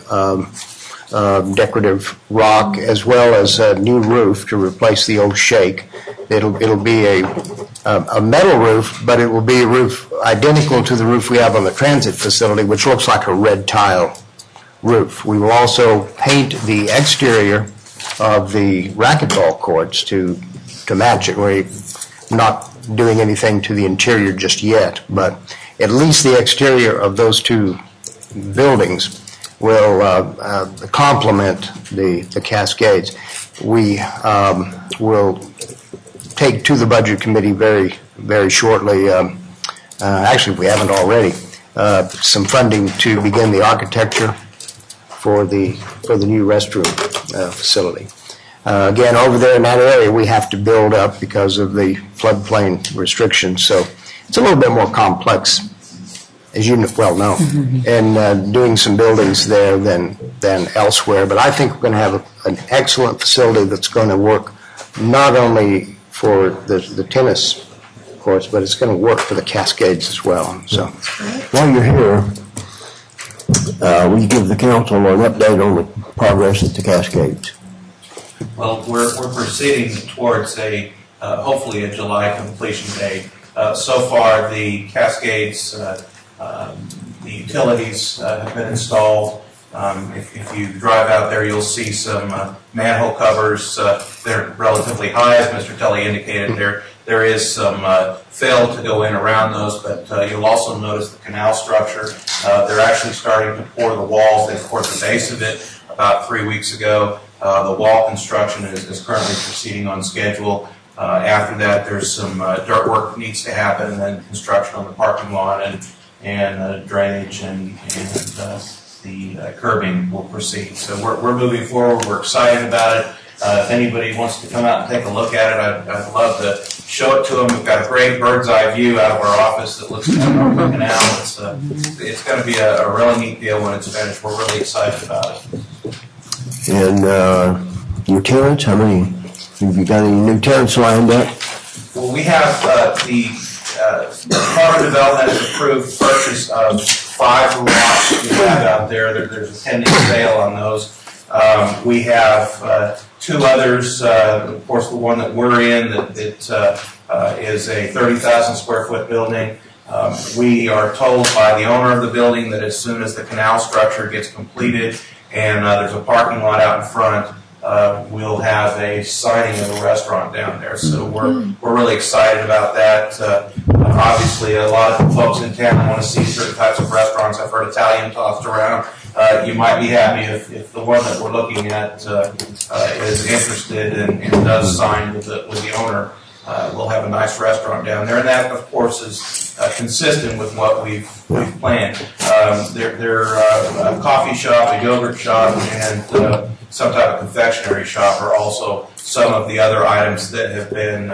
decorative rock, as well as a new roof to replace the old shake. It'll be a metal roof, but it will be a roof identical to the roof we have on the transit facility, which looks like a red tile roof. We will also paint the exterior of the racquetball courts to match it. We're not doing anything to the interior just yet, but at least the exterior of those two buildings will complement the Cascades. We will take to the Budget Committee very, very shortly, actually we haven't already, some funding to begin the architecture for the new restroom facility. Again, over there in that area, we have to build up because of the floodplain restrictions, so it's a little bit more complex, as you well know, and doing some buildings there than elsewhere. But I think we're going to have an excellent facility that's going to work not only for the tennis courts, but it's going to work for the Cascades as well. So, while you're here, will you give the council an update on the progress at the Cascades? Well, we're proceeding towards hopefully a July completion date. So far, the Cascades The utilities have been installed. If you drive out there, you'll see some manhole covers. They're relatively high, as Mr. Tully indicated. There is some fill to go in around those, but you'll also notice the canal structure. They're actually starting to pour the walls. They poured the base of it about 3 weeks ago. The wall construction is currently proceeding on schedule. After that, there's some dirt work that needs to happen, and then construction on the parking lot and drainage and the curbing will proceed. So we're moving forward. We're excited about it. If anybody wants to come out and take a look at it, I'd love to show it to them. We've got a great bird's eye view out of our office that looks down the canal. It's going to be a really neat deal when it's finished. We're really excited about it. And your tenants, how many? Have you got any new tenants lined up? Well, we have the Department of Development has approved purchase of 5 lots we have out there. There's a pending sale on those. We have 2 others. Of course, the one that we're in that is a 30,000 square foot building. We are told by the owner of the building that as soon as the canal structure gets completed and there's a parking lot out in front, we'll have a signing of a restaurant down there. So we're really excited about that. Obviously, a lot of folks in town want to see certain types of restaurants. I've heard Italian tossed around. You might be happy if the one that we're looking at is interested and does sign with the owner. We'll have a nice restaurant down there, and that, of course, is consistent with what we've planned. They're a coffee shop, a yogurt shop, and some type of confectionery shop are also some of the other items that have been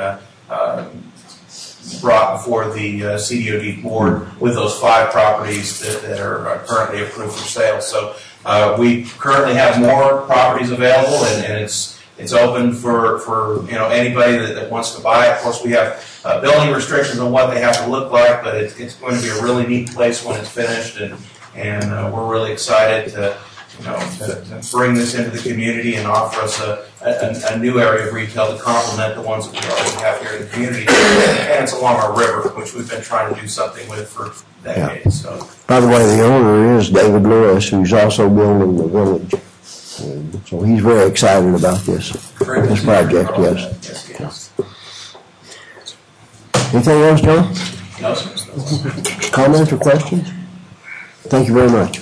brought before the CDOD board with those 5 properties that are currently approved for sale. So we currently have more properties available, and it's open for anybody that wants to buy. Of course, we have building restrictions on what they have to look like, but it's going to be a really neat place when it's finished, and we're really excited to bring this into the community and offer us a new area of retail to complement the ones that we already have here in the community. And it's along our river, which we've been trying to do something with for decades. So. By the way, the owner is David Lewis, who's also building the village. And so he's very excited about this project, yes. Anything else, John? No, sir. Comments or questions? Thank you very much.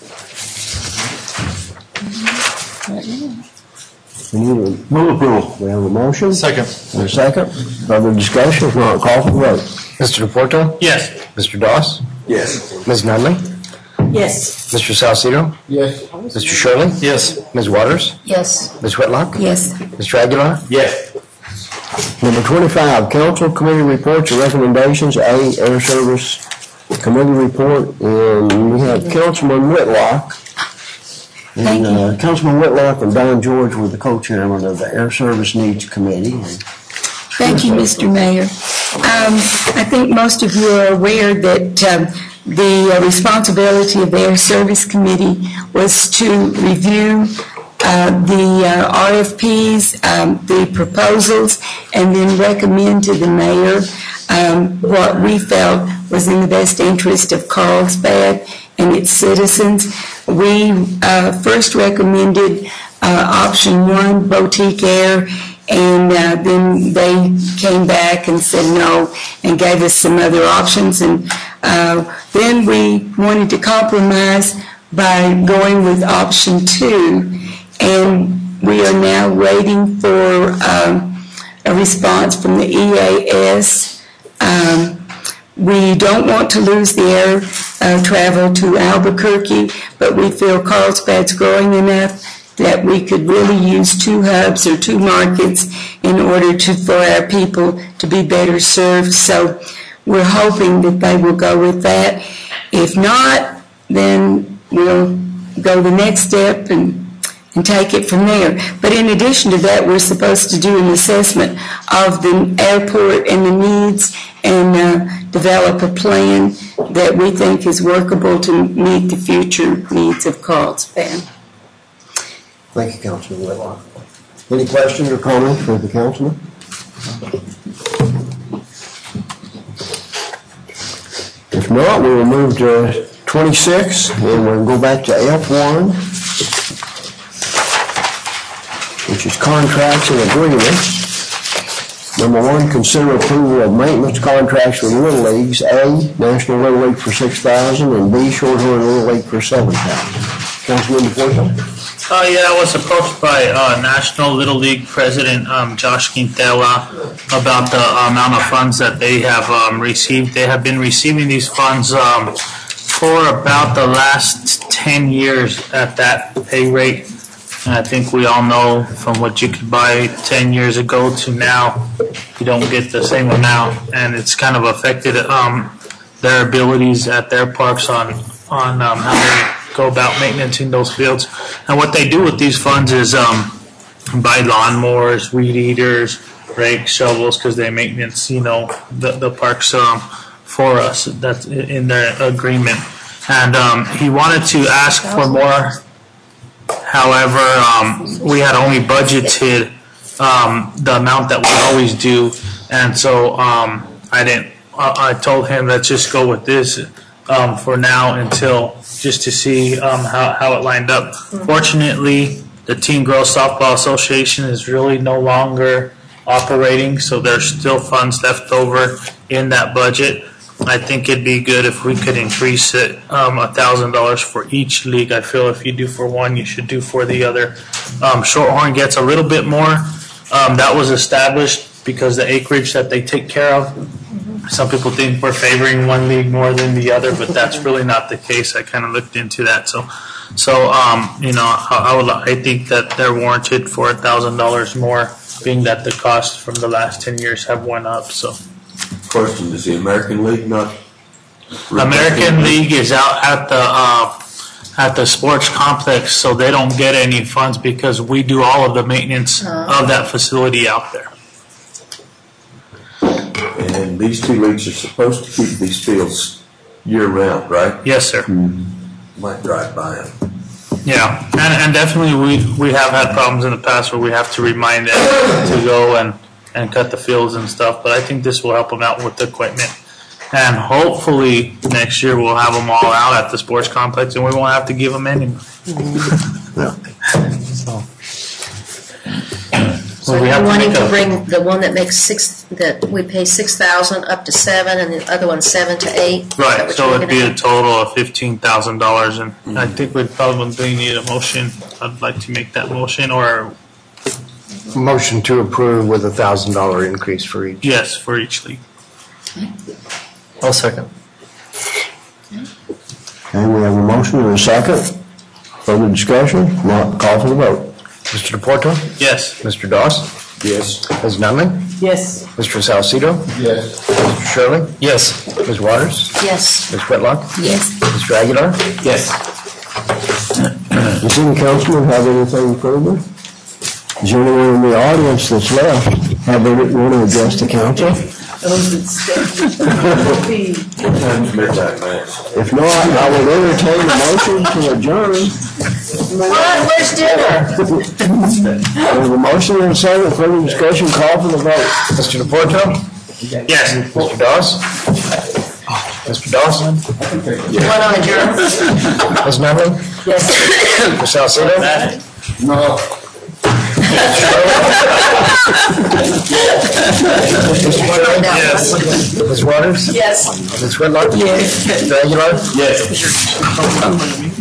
We need a move approval. We have a motion. Second. And a second. Further discussion? If not, call for the vote. Mr. DePorto? Yes. Mr. Doss? Yes. Ms. Nunley? Yes. Mr. Salcido? Yes. Mr. Shirley? Yes. Ms. Waters? Yes. Ms. Whitlock? Yes. Mr. Aguilar? Yes. Number 25, council committee reports or recommendations. A, Air Service Committee report, and we have Councilman Whitlock. And Councilman Whitlock and Don George were the co-chairman of the Air Service Needs Committee. Thank you, Mr. Mayor. I think most of you are aware that the responsibility of the Air Service Committee was to review the RFPs, the proposals, and then recommend to the mayor what we felt was in the best interest of Carlsbad and its citizens. We first recommended option 1, Boutique Air, and then they came back and said no and gave us some other options. And then we wanted to compromise by going with option 2. And we are now waiting for a response from the EAS. We don't want to lose the air travel to Albuquerque, but we feel Carlsbad's growing enough that we could really use 2 hubs or 2 markets in order for our people to be better served. So we're hoping that they will go with that. If not, then we'll go the next step and take it from there. But in addition to that, we're supposed to do an assessment of the airport and the needs and develop a plan that we think is workable to meet the future needs of Carlsbad. Thank you, Councilman Whitlock. Any questions or comments for the councilman? If If not, we will move to 26, and we'll go back to F1, which is contracts and agreements. Number 1, consider approval of maintenance contracts with Little Leagues. A, National Little League for $6,000, and B, Shorthorn Little League for $7,000. Councilman DePorto? Yeah, I was approached by National Little League President Josh Quintela about the amount of funds that they have received. They have been receiving these funds for about the last 10 years at that pay rate. And I think we all know from what you could buy 10 years ago to now, you don't get the same amount. And it's kind of affected their abilities at their parks on how they go about maintaining those fields. And what they do with these funds is buy lawnmowers, weed eaters, rakes, shovels, because they maintenance, the parks for us. That's in their agreement. And he wanted to ask for more. However, we had only budgeted the amount that we always do, and so I told him, let's just go with this for now until just to see how it lined up. Fortunately, the Teen Girls Softball Association is really no longer operating, so there's still funds left over in that budget. I think it'd be good if we could increase it $1,000 for each league. I feel if you do for one, you should do for the other. Shorthorn gets a little bit more. That was established because the acreage that they take care of. Some people think we're favoring one league more than the other, but that's really not the case. I kind of looked into that. I think that they're warranted for $1,000 more, being that the costs from the last 10 years have went up. So. Question, is the American League not? American League is out at the sports complex, so they don't get any funds because we do all of the maintenance of that facility out there. And these two leagues are supposed to keep these fields year-round, right? Yes, sir. Might drive by them. Yeah, and definitely we have had problems in the past where we have to remind them to go and cut the fields and stuff, but I think this will help them out with the equipment. And hopefully next year we'll have them all out at the sports complex and we won't have to give them any money. So you're wanting to bring the one that makes that we pay $6,000 up to $7,000, and the other one $7,000 to $8,000. Right. So it'd be a total of $15,000, and I think we'd probably need a motion. I'd like to make that motion, or motion to approve with $1,000 increase for each. Yes, for each league. I'll second. Okay, we have a motion and a second. Further discussion? Not, call for the vote. Mr. DePorto? Yes. Mr. Doss? Yes. Ms. Nunley? Yes. Mr. Salcido? Yes. Mr. Shirley? Yes. Ms. Waters? Yes. Ms. Whitlock? Yes. Mr. Aguilar? Yes. Does any councilman have anything further? Is there anyone in the audience that's left have they want to address the council? If not, I will entertain a motion to adjourn. Where's dinner? We have a motion and a second. Further discussion, call for the vote. Mr. DePorto? Yes. Mr. Doss? Mr. Dawson? One on adjourn. Ms. Nunley? Yes. Mr. Salcido? No. Yes. Ms. Waters? Yes. Ms. Whitlock? Yes. Mr. Aguilar? Yes.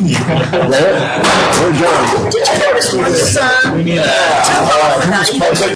We're adjourned. Did you notice my son? We need a